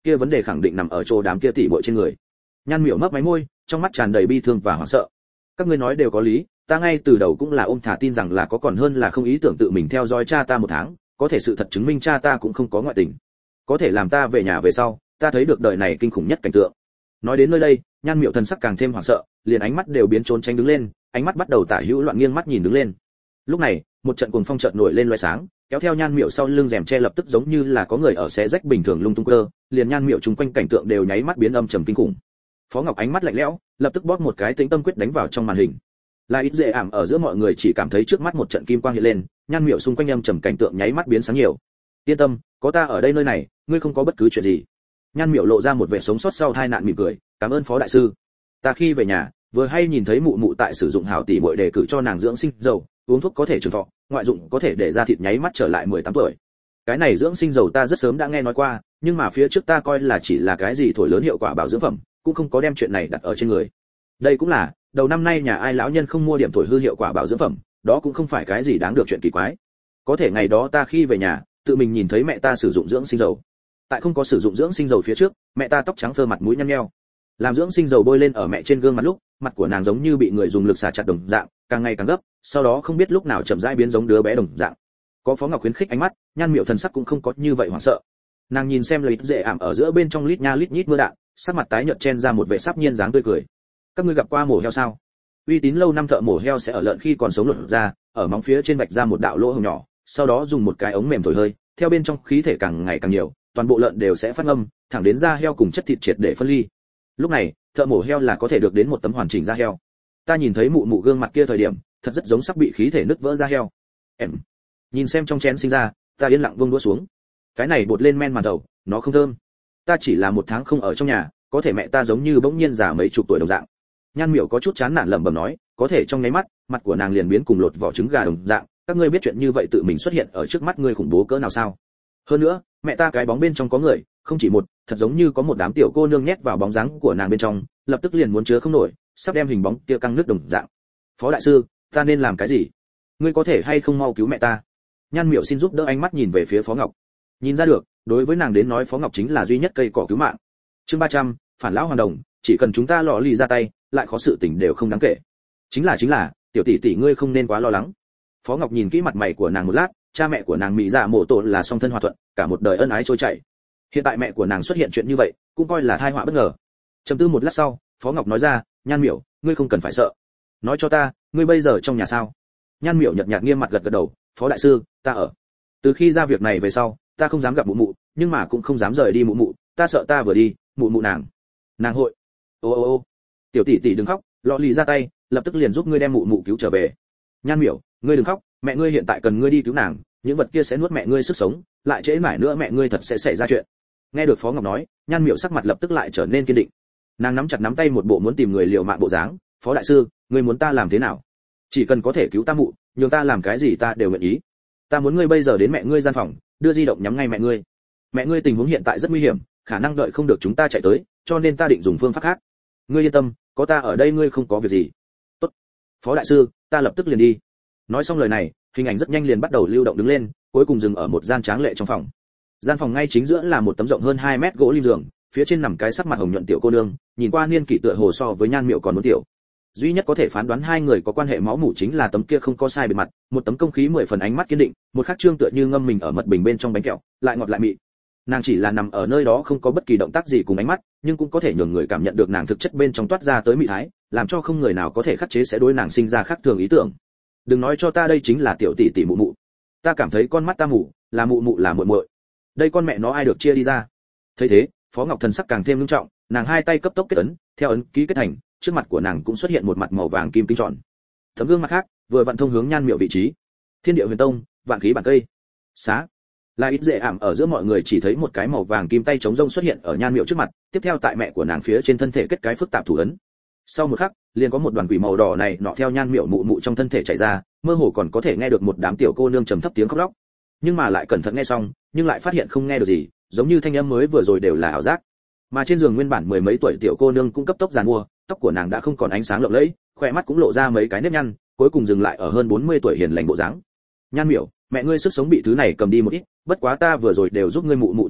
kia vấn đề khẳng định nằm ở chỗ đám kia tỷ muội trên người. Nhan Miểu mấp máy môi, trong mắt tràn đầy bi thương và hoảng sợ. Các ngươi nói đều có lý, ta ngay từ đầu cũng là ôm thả tin rằng là có còn hơn là không ý tưởng tự mình theo dõi cha ta một tháng, có thể sự thật chứng minh cha ta cũng không có ngoại tình. Có thể làm ta về nhà về sau, ta thấy được đời này kinh khủng nhất cảnh tượng. Nói đến nơi đây, Nhan Miểu thần sắc càng thêm hoảng sợ, liền ánh mắt đều biến trốn tránh đứng lên, ánh mắt bắt đầu tả hữu loạn nghiêng mắt nhìn đứng lên. Lúc này, một trận cuồng phong chợt nổi lên loé sáng, kéo theo Nhan Miểu sau lưng rèm che lập tức giống như là có người ở xé rách bình thường lung tung cơ, liền Nhan Miểu chung quanh cảnh tượng đều nháy mắt biến âm trầm kinh khủng. Phó Ngọc ánh mắt lạnh lẽo, lập tức bóp một cái tĩnh tâm quyết đánh vào trong màn hình. Là ít dễ ảm ở giữa mọi người chỉ cảm thấy trước mắt một trận kim quang hiện lên, Nhan Miểu xung quanh âm trầm cảnh tượng nháy mắt biến sáng nhiều. Yên tâm, có ta ở đây nơi này, ngươi không có bất cứ chuyện gì. Nhan Miểu lộ ra một vẻ sống sót sau tai nạn mỉm cười, cảm ơn Phó đại sư. Ta khi về nhà, vừa hay nhìn thấy mụ mụ tại sử dụng hảo tỷ muội đề cử cho nàng dưỡng sinh dầu, uống thuốc có thể trường thọ, ngoại dụng có thể để da thịt nháy mắt trở lại 18 tuổi. Cái này dưỡng sinh dầu ta rất sớm đã nghe nói qua, nhưng mà phía trước ta coi là chỉ là cái gì thổi lớn hiệu quả bảo dưỡng phẩm, cũng không có đem chuyện này đặt ở trên người. Đây cũng là, đầu năm nay nhà ai lão nhân không mua điểm thổi hư hiệu quả bảo dưỡng phẩm, đó cũng không phải cái gì đáng được chuyện kỳ quái. Có thể ngày đó ta khi về nhà, tự mình nhìn thấy mẹ ta sử dụng dưỡng sinh dầu. Tại không có sử dụng dưỡng sinh dầu phía trước, mẹ ta tóc trắng phơ mặt mũi nhăn nheo. Làm dưỡng sinh dầu bôi lên ở mẹ trên gương mặt lúc, mặt của nàng giống như bị người dùng lực xả chặt đồng dạng, càng ngày càng gấp, sau đó không biết lúc nào chậm rãi biến giống đứa bé đồng dạng. Có Phó Ngọc khuyến khích ánh mắt, Nhan Miểu thần sắc cũng không có như vậy hoảng sợ. Nàng nhìn xem lợi dễ ảm ở giữa bên trong lít nha lít nhít mưa đạn, sắc mặt tái nhợt chen ra một vẻ sắp nhiên dáng tươi cười. Các ngươi gặp qua mổ heo sao? Uy tín lâu năm thợ mổ heo sẽ ở lợn khi còn sống lột ra, ở móng phía trên vạch ra một đạo lỗ hổng nhỏ, sau đó dùng một cái ống mềm thổi hơi, theo bên trong khí thể càng ngày càng nhiều, toàn bộ lợn đều sẽ phát âm, thẳng đến da heo cùng chất thịt triệt để phân ly. Lúc này, thợ mổ heo là có thể được đến một tấm hoàn chỉnh da heo. Ta nhìn thấy mụ mụ gương mặt kia thời điểm, thật rất giống sắp bị khí thể nứt vỡ da heo. Em nhìn xem trong chén sinh ra, ta yên lặng vung đũa xuống. Cái này bột lên men màn đầu, nó không thơm. Ta chỉ là một tháng không ở trong nhà, có thể mẹ ta giống như bỗng nhiên già mấy chục tuổi đồng dạng. Nhan Miểu có chút chán nản lẩm bẩm nói, có thể trong nháy mắt, mặt của nàng liền biến cùng lột vỏ trứng gà đồng dạng. Các ngươi biết chuyện như vậy tự mình xuất hiện ở trước mắt ngươi khủng bố cỡ nào sao? Hơn nữa, mẹ ta cái bóng bên trong có người, không chỉ một, thật giống như có một đám tiểu cô nương nhét vào bóng dáng của nàng bên trong, lập tức liền muốn chứa không nổi, sắp đem hình bóng kia căng nước đồng dạng. Phó đại sư, ta nên làm cái gì? Ngươi có thể hay không mau cứu mẹ ta? Nhan Miểu xin giúp đỡ ánh mắt nhìn về phía Phó Ngọc. Nhìn ra được, đối với nàng đến nói Phó Ngọc chính là duy nhất cây cỏ cứu mạng. Chương 300, phản lão hoàn đồng, chỉ cần chúng ta lọ lì ra tay, lại khó sự tình đều không đáng kể. Chính là, tiểu tỷ tỷ ngươi không nên quá lo lắng. Phó Ngọc nhìn kỹ mặt mày của nàng một lát, cha mẹ của nàng mỹ dạ mộ tổ là song thân hòa thuận, cả một đời ân ái trôi chảy. Hiện tại mẹ của nàng xuất hiện chuyện như vậy, cũng coi là tai họa bất ngờ. Trầm tư một lát sau, Phó Ngọc nói ra, Nhan Miểu, ngươi không cần phải sợ. Nói cho ta, ngươi bây giờ trong nhà sao? Nhan Miểu nhợt nhạt nghiêm mặt gật gật đầu, Phó đại sư, ta ở. Từ khi ra việc này về sau, ta không dám gặp mụ mụ, nhưng mà cũng không dám rời đi mụ mụ, ta sợ ta vừa đi, mụ mụ nàng hội. Ô, tiểu tỷ tỷ đừng khóc, lọ lì ra tay, lập tức liền giúp ngươi đem mụ mụ cứu trở về. Nhan Miểu, ngươi đừng khóc, mẹ ngươi hiện tại cần ngươi đi cứu nàng, những vật kia sẽ nuốt mẹ ngươi sức sống, lại trễ mãi nữa mẹ ngươi thật sẽ xảy ra chuyện. Nghe được Phó Ngọc nói, Nhan Miểu sắc mặt lập tức lại trở nên kiên định. Nàng nắm chặt nắm tay một bộ muốn tìm người liều mạng bộ dáng, Phó đại sư, ngươi muốn ta làm thế nào? Chỉ cần có thể cứu ta mụ, nhường ta làm cái gì ta đều nguyện ý. Ta muốn ngươi bây giờ đến mẹ ngươi gian phòng, đưa di động nhắm ngay mẹ ngươi. Mẹ ngươi tình huống hiện tại rất nguy hiểm, khả năng đợi không được chúng ta chạy tới, cho nên ta định dùng phương pháp khác. Ngươi yên tâm, có ta ở đây ngươi không có việc gì. Tốt. Phó đại sư, ta lập tức liền đi. Nói xong lời này, hình ảnh rất nhanh liền bắt đầu lưu động đứng lên, cuối cùng dừng ở một gian tráng lệ trong phòng. Gian phòng ngay chính giữa là một tấm rộng hơn 2 mét gỗ lim giường, phía trên nằm cái sắc mặt hồng nhuận tiểu cô nương, nhìn qua niên kỷ tựa hồ so với Nhan Miểu còn muốn tiểu. Duy nhất có thể phán đoán hai người có quan hệ máu mủ chính là tấm kia không có sai bề mặt, một tấm công khí 10 phần ánh mắt kiên định, một khắc trương tựa như ngâm mình ở mật bình bên trong bánh kẹo, lại ngọt lại mị. Nàng chỉ là nằm ở nơi đó không có bất kỳ động tác gì cùng ánh mắt, nhưng cũng có thể nhường người cảm nhận được nàng thực chất bên trong toát ra tới mị thái, làm cho không người nào có thể khắc chế sẽ đối nàng sinh ra khác thường ý tưởng. Đừng nói cho ta đây chính là tiểu tỷ tỷ mụ mụ. Ta cảm thấy con mắt ta mù, là mụ mụ là muội muội. Đây con mẹ nó ai được chia đi ra. Thấy thế, Phó Ngọc thần sắc càng thêm nghiêm trọng, nàng hai tay cấp tốc kết ấn, theo ấn ký kết thành, trước mặt của nàng cũng xuất hiện một mặt màu vàng kim kính tròn. Tấm gương mặt khác, vừa vặn thông hướng Nhan Miểu vị trí. Thiên địa huyền tông, vạn khí bản cây. Xá. Là ít dễ ảm ở giữa mọi người chỉ thấy một cái màu vàng kim tay chống rông xuất hiện ở Nhan Miểu trước mặt, tiếp theo tại mẹ của nàng phía trên thân thể kết cái phức tạp thủ ấn. Sau một khắc, liền có một đoàn quỷ màu đỏ này nọ theo Nhan Miểu mụ mụ trong thân thể chạy ra, mơ hồ còn có thể nghe được một đám tiểu cô nương trầm thấp tiếng khóc lóc. Nhưng mà lại cẩn thận nghe xong, nhưng lại phát hiện không nghe được gì, giống như thanh âm mới vừa rồi đều là ảo giác. Mà trên giường nguyên bản 10 mấy tuổi tiểu cô nương cũng cấp tốc giàn mua, tóc của nàng đã không còn ánh sáng lộng lẫy, khóe mắt cũng lộ ra mấy cái nếp nhăn, cuối cùng dừng lại ở hơn 40 tuổi hiền lành bộ dáng. Nhan Miểu, mẹ ngươi sức sống bị thứ này cầm đi một ít, bất quá ta vừa rồi đều giúp ngươi mụ mụ trả lại,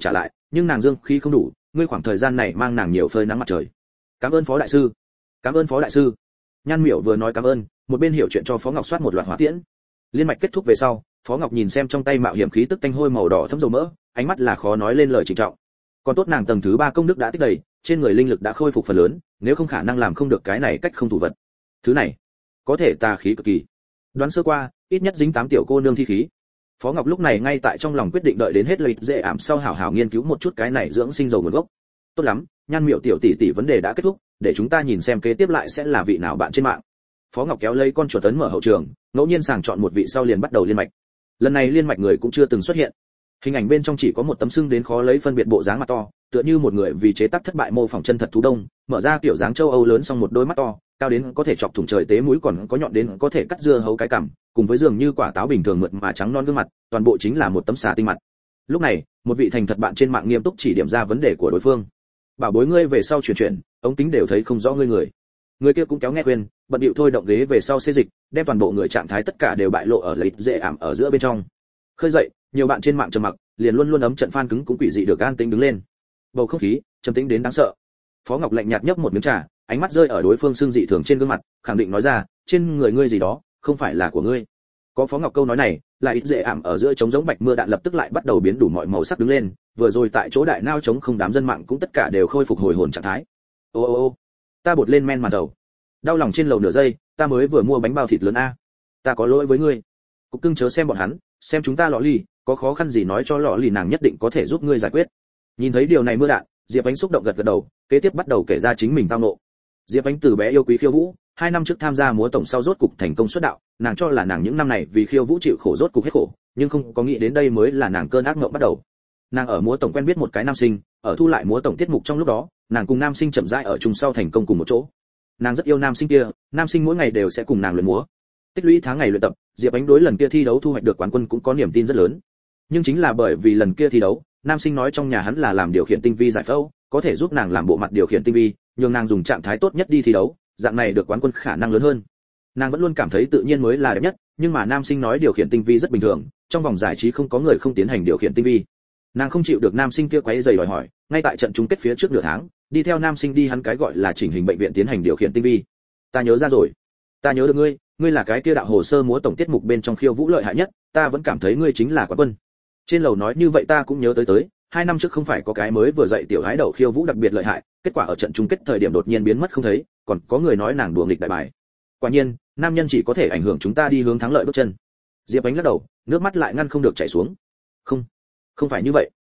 nhưng nàng dương khí không đủ, ngươi khoảng thời gian này mang nàng nhiều phơi nắng mặt trời. Cảm ơn phó đại sư. Cảm ơn phó đại sư. Nhan Miểu vừa nói cảm ơn, một bên hiểu chuyện cho Phó Ngọc soát một loạt hỏa tiễn. Liên mạch kết thúc về sau, Phó Ngọc nhìn xem trong tay mạo hiểm khí tức tanh hôi màu đỏ thấm dầu mỡ, ánh mắt là khó nói lên lời trịnh trọng. Còn tốt nàng tầng thứ 3 công đức đã tích đầy, trên người linh lực đã khôi phục phần lớn, nếu không khả năng làm không được cái này cách không thủ vật. Thứ này, có thể tà khí cực kỳ. Đoán sơ qua, ít nhất dính 8 tiểu cô nương thi khí. Phó Ngọc lúc này ngay tại trong lòng quyết định đợi đến hết lợi dễ ảm sau hảo hảo nghiên cứu một chút cái này dưỡng sinh dầu nguồn gốc. Tốt lắm, Nhan Miểu tiểu tỷ vấn đề đã kết thúc, để chúng ta nhìn xem kế tiếp lại sẽ là vị nào bạn trên mạng. Phó Ngọc kéo lấy con chuột tấn mở hậu trường, ngẫu nhiên sàng chọn một vị sau liền bắt đầu liên mạch. Lần này liên mạch người cũng chưa từng xuất hiện. Hình ảnh bên trong chỉ có một tấm xương đến khó lấy phân biệt bộ dáng mặt to, tựa như một người vì chế tác thất bại mô phỏng chân thật thú đông, mở ra kiểu dáng châu Âu lớn xong một đôi mắt to, cao đến có thể chọc thủng trời tế mũi còn có nhọn đến có thể cắt dưa hấu cái cằm, cùng với dường như quả táo bình thường mượt mà trắng non gương mặt, toàn bộ chính là một tấm xà tinh mặt. Lúc này, một vị thành thật bạn trên mạng nghiêm túc chỉ điểm ra vấn đề của đối phương. Bảo bối ngươi về sau chuyển, ống kính đều thấy không rõ ngươi người. Người kia cũng kéo nghe khuyên, bận điệu thôi động ghế về sau xê dịch, đem toàn bộ người trạng thái tất cả đều bại lộ ở lợi dễ ảm ở giữa bên trong. Khơi dậy, nhiều bạn trên mạng trầm mặc, liền luôn ấm trận fan cứng cũng quỷ dị được an tĩnh đứng lên. Bầu không khí trầm tĩnh đến đáng sợ. Phó Ngọc lạnh nhạt nhấp một miếng trà, ánh mắt rơi ở đối phương xương dị thường trên gương mặt, khẳng định nói ra, trên người ngươi gì đó, không phải là của ngươi. Có Phó Ngọc câu nói này, lại ít dễ ảm ở giữa trống giống bạch mưa đạn lập tức lại bắt đầu biến đủ mọi màu sắc đứng lên, vừa rồi tại chỗ đại nao trống không đám dân mạng cũng tất cả đều khôi phục hồi hồn trạng thái. Ô, ta bột lên men màn đầu. Đau lòng trên lầu nửa giây, ta mới vừa mua bánh bao thịt lớn a. Ta có lỗi với ngươi. Cục cưng chớ xem bọn hắn, xem chúng ta lọ lì, có khó khăn gì nói cho lọ lì nàng nhất định có thể giúp ngươi giải quyết. Nhìn thấy điều này mưa đạn, Diệp Ánh xúc động gật đầu, kế tiếp bắt đầu kể ra chính mình tao nộ. Diệp Ánh từ bé yêu quý khiêu vũ, 2 năm trước tham gia múa tổng sau rốt cục thành công xuất đạo, nàng cho là nàng những năm này vì khiêu vũ chịu khổ rốt cục hết khổ, nhưng không có nghĩ đến đây mới là nàng cơn ác mộng bắt đầu. Nàng ở múa tổng quen biết một cái nam sinh, ở thu lại múa tổng tiết mục trong lúc đó, nàng cùng nam sinh chậm rãi ở chung sau thành công cùng một chỗ. Nàng rất yêu nam sinh kia, nam sinh mỗi ngày đều sẽ cùng nàng luyện múa. Tích lũy tháng ngày luyện tập, Diệp Ánh đối lần kia thi đấu thu hoạch được quán quân cũng có niềm tin rất lớn. Nhưng chính là bởi vì lần kia thi đấu, nam sinh nói trong nhà hắn là làm điều khiển tinh vi giải phẫu, có thể giúp nàng làm bộ mặt điều khiển tinh vi, nhường nàng dùng trạng thái tốt nhất đi thi đấu, dạng này được quán quân khả năng lớn hơn. Nàng vẫn luôn cảm thấy tự nhiên mới là đẹp nhất, nhưng mà nam sinh nói điều khiển tinh vi rất bình thường, trong vòng giải trí không có người không tiến hành điều khiển tinh vi. Nàng không chịu được nam sinh kia quấy rầy đòi hỏi, ngay tại trận chung kết phía trước nửa tháng, đi theo nam sinh đi hắn cái gọi là chỉnh hình bệnh viện tiến hành điều khiển tinh vi. Ta nhớ ra rồi, ta nhớ được ngươi là cái kia đạo hồ sơ múa tổng tiết mục bên trong khiêu vũ lợi hại nhất, ta vẫn cảm thấy ngươi chính là quán quân. Trên lầu nói như vậy ta cũng nhớ tới, 2 năm trước không phải có cái mới vừa dạy tiểu gái đầu khiêu vũ đặc biệt lợi hại, kết quả ở trận chung kết thời điểm đột nhiên biến mất không thấy, còn có người nói nàng đùa nghịch đại bài. Quả nhiên, nam nhân chỉ có thể ảnh hưởng chúng ta đi hướng thắng lợi bước chân. Diệp Ánh lắc đầu, nước mắt lại ngăn không được chảy xuống. Không phải như vậy.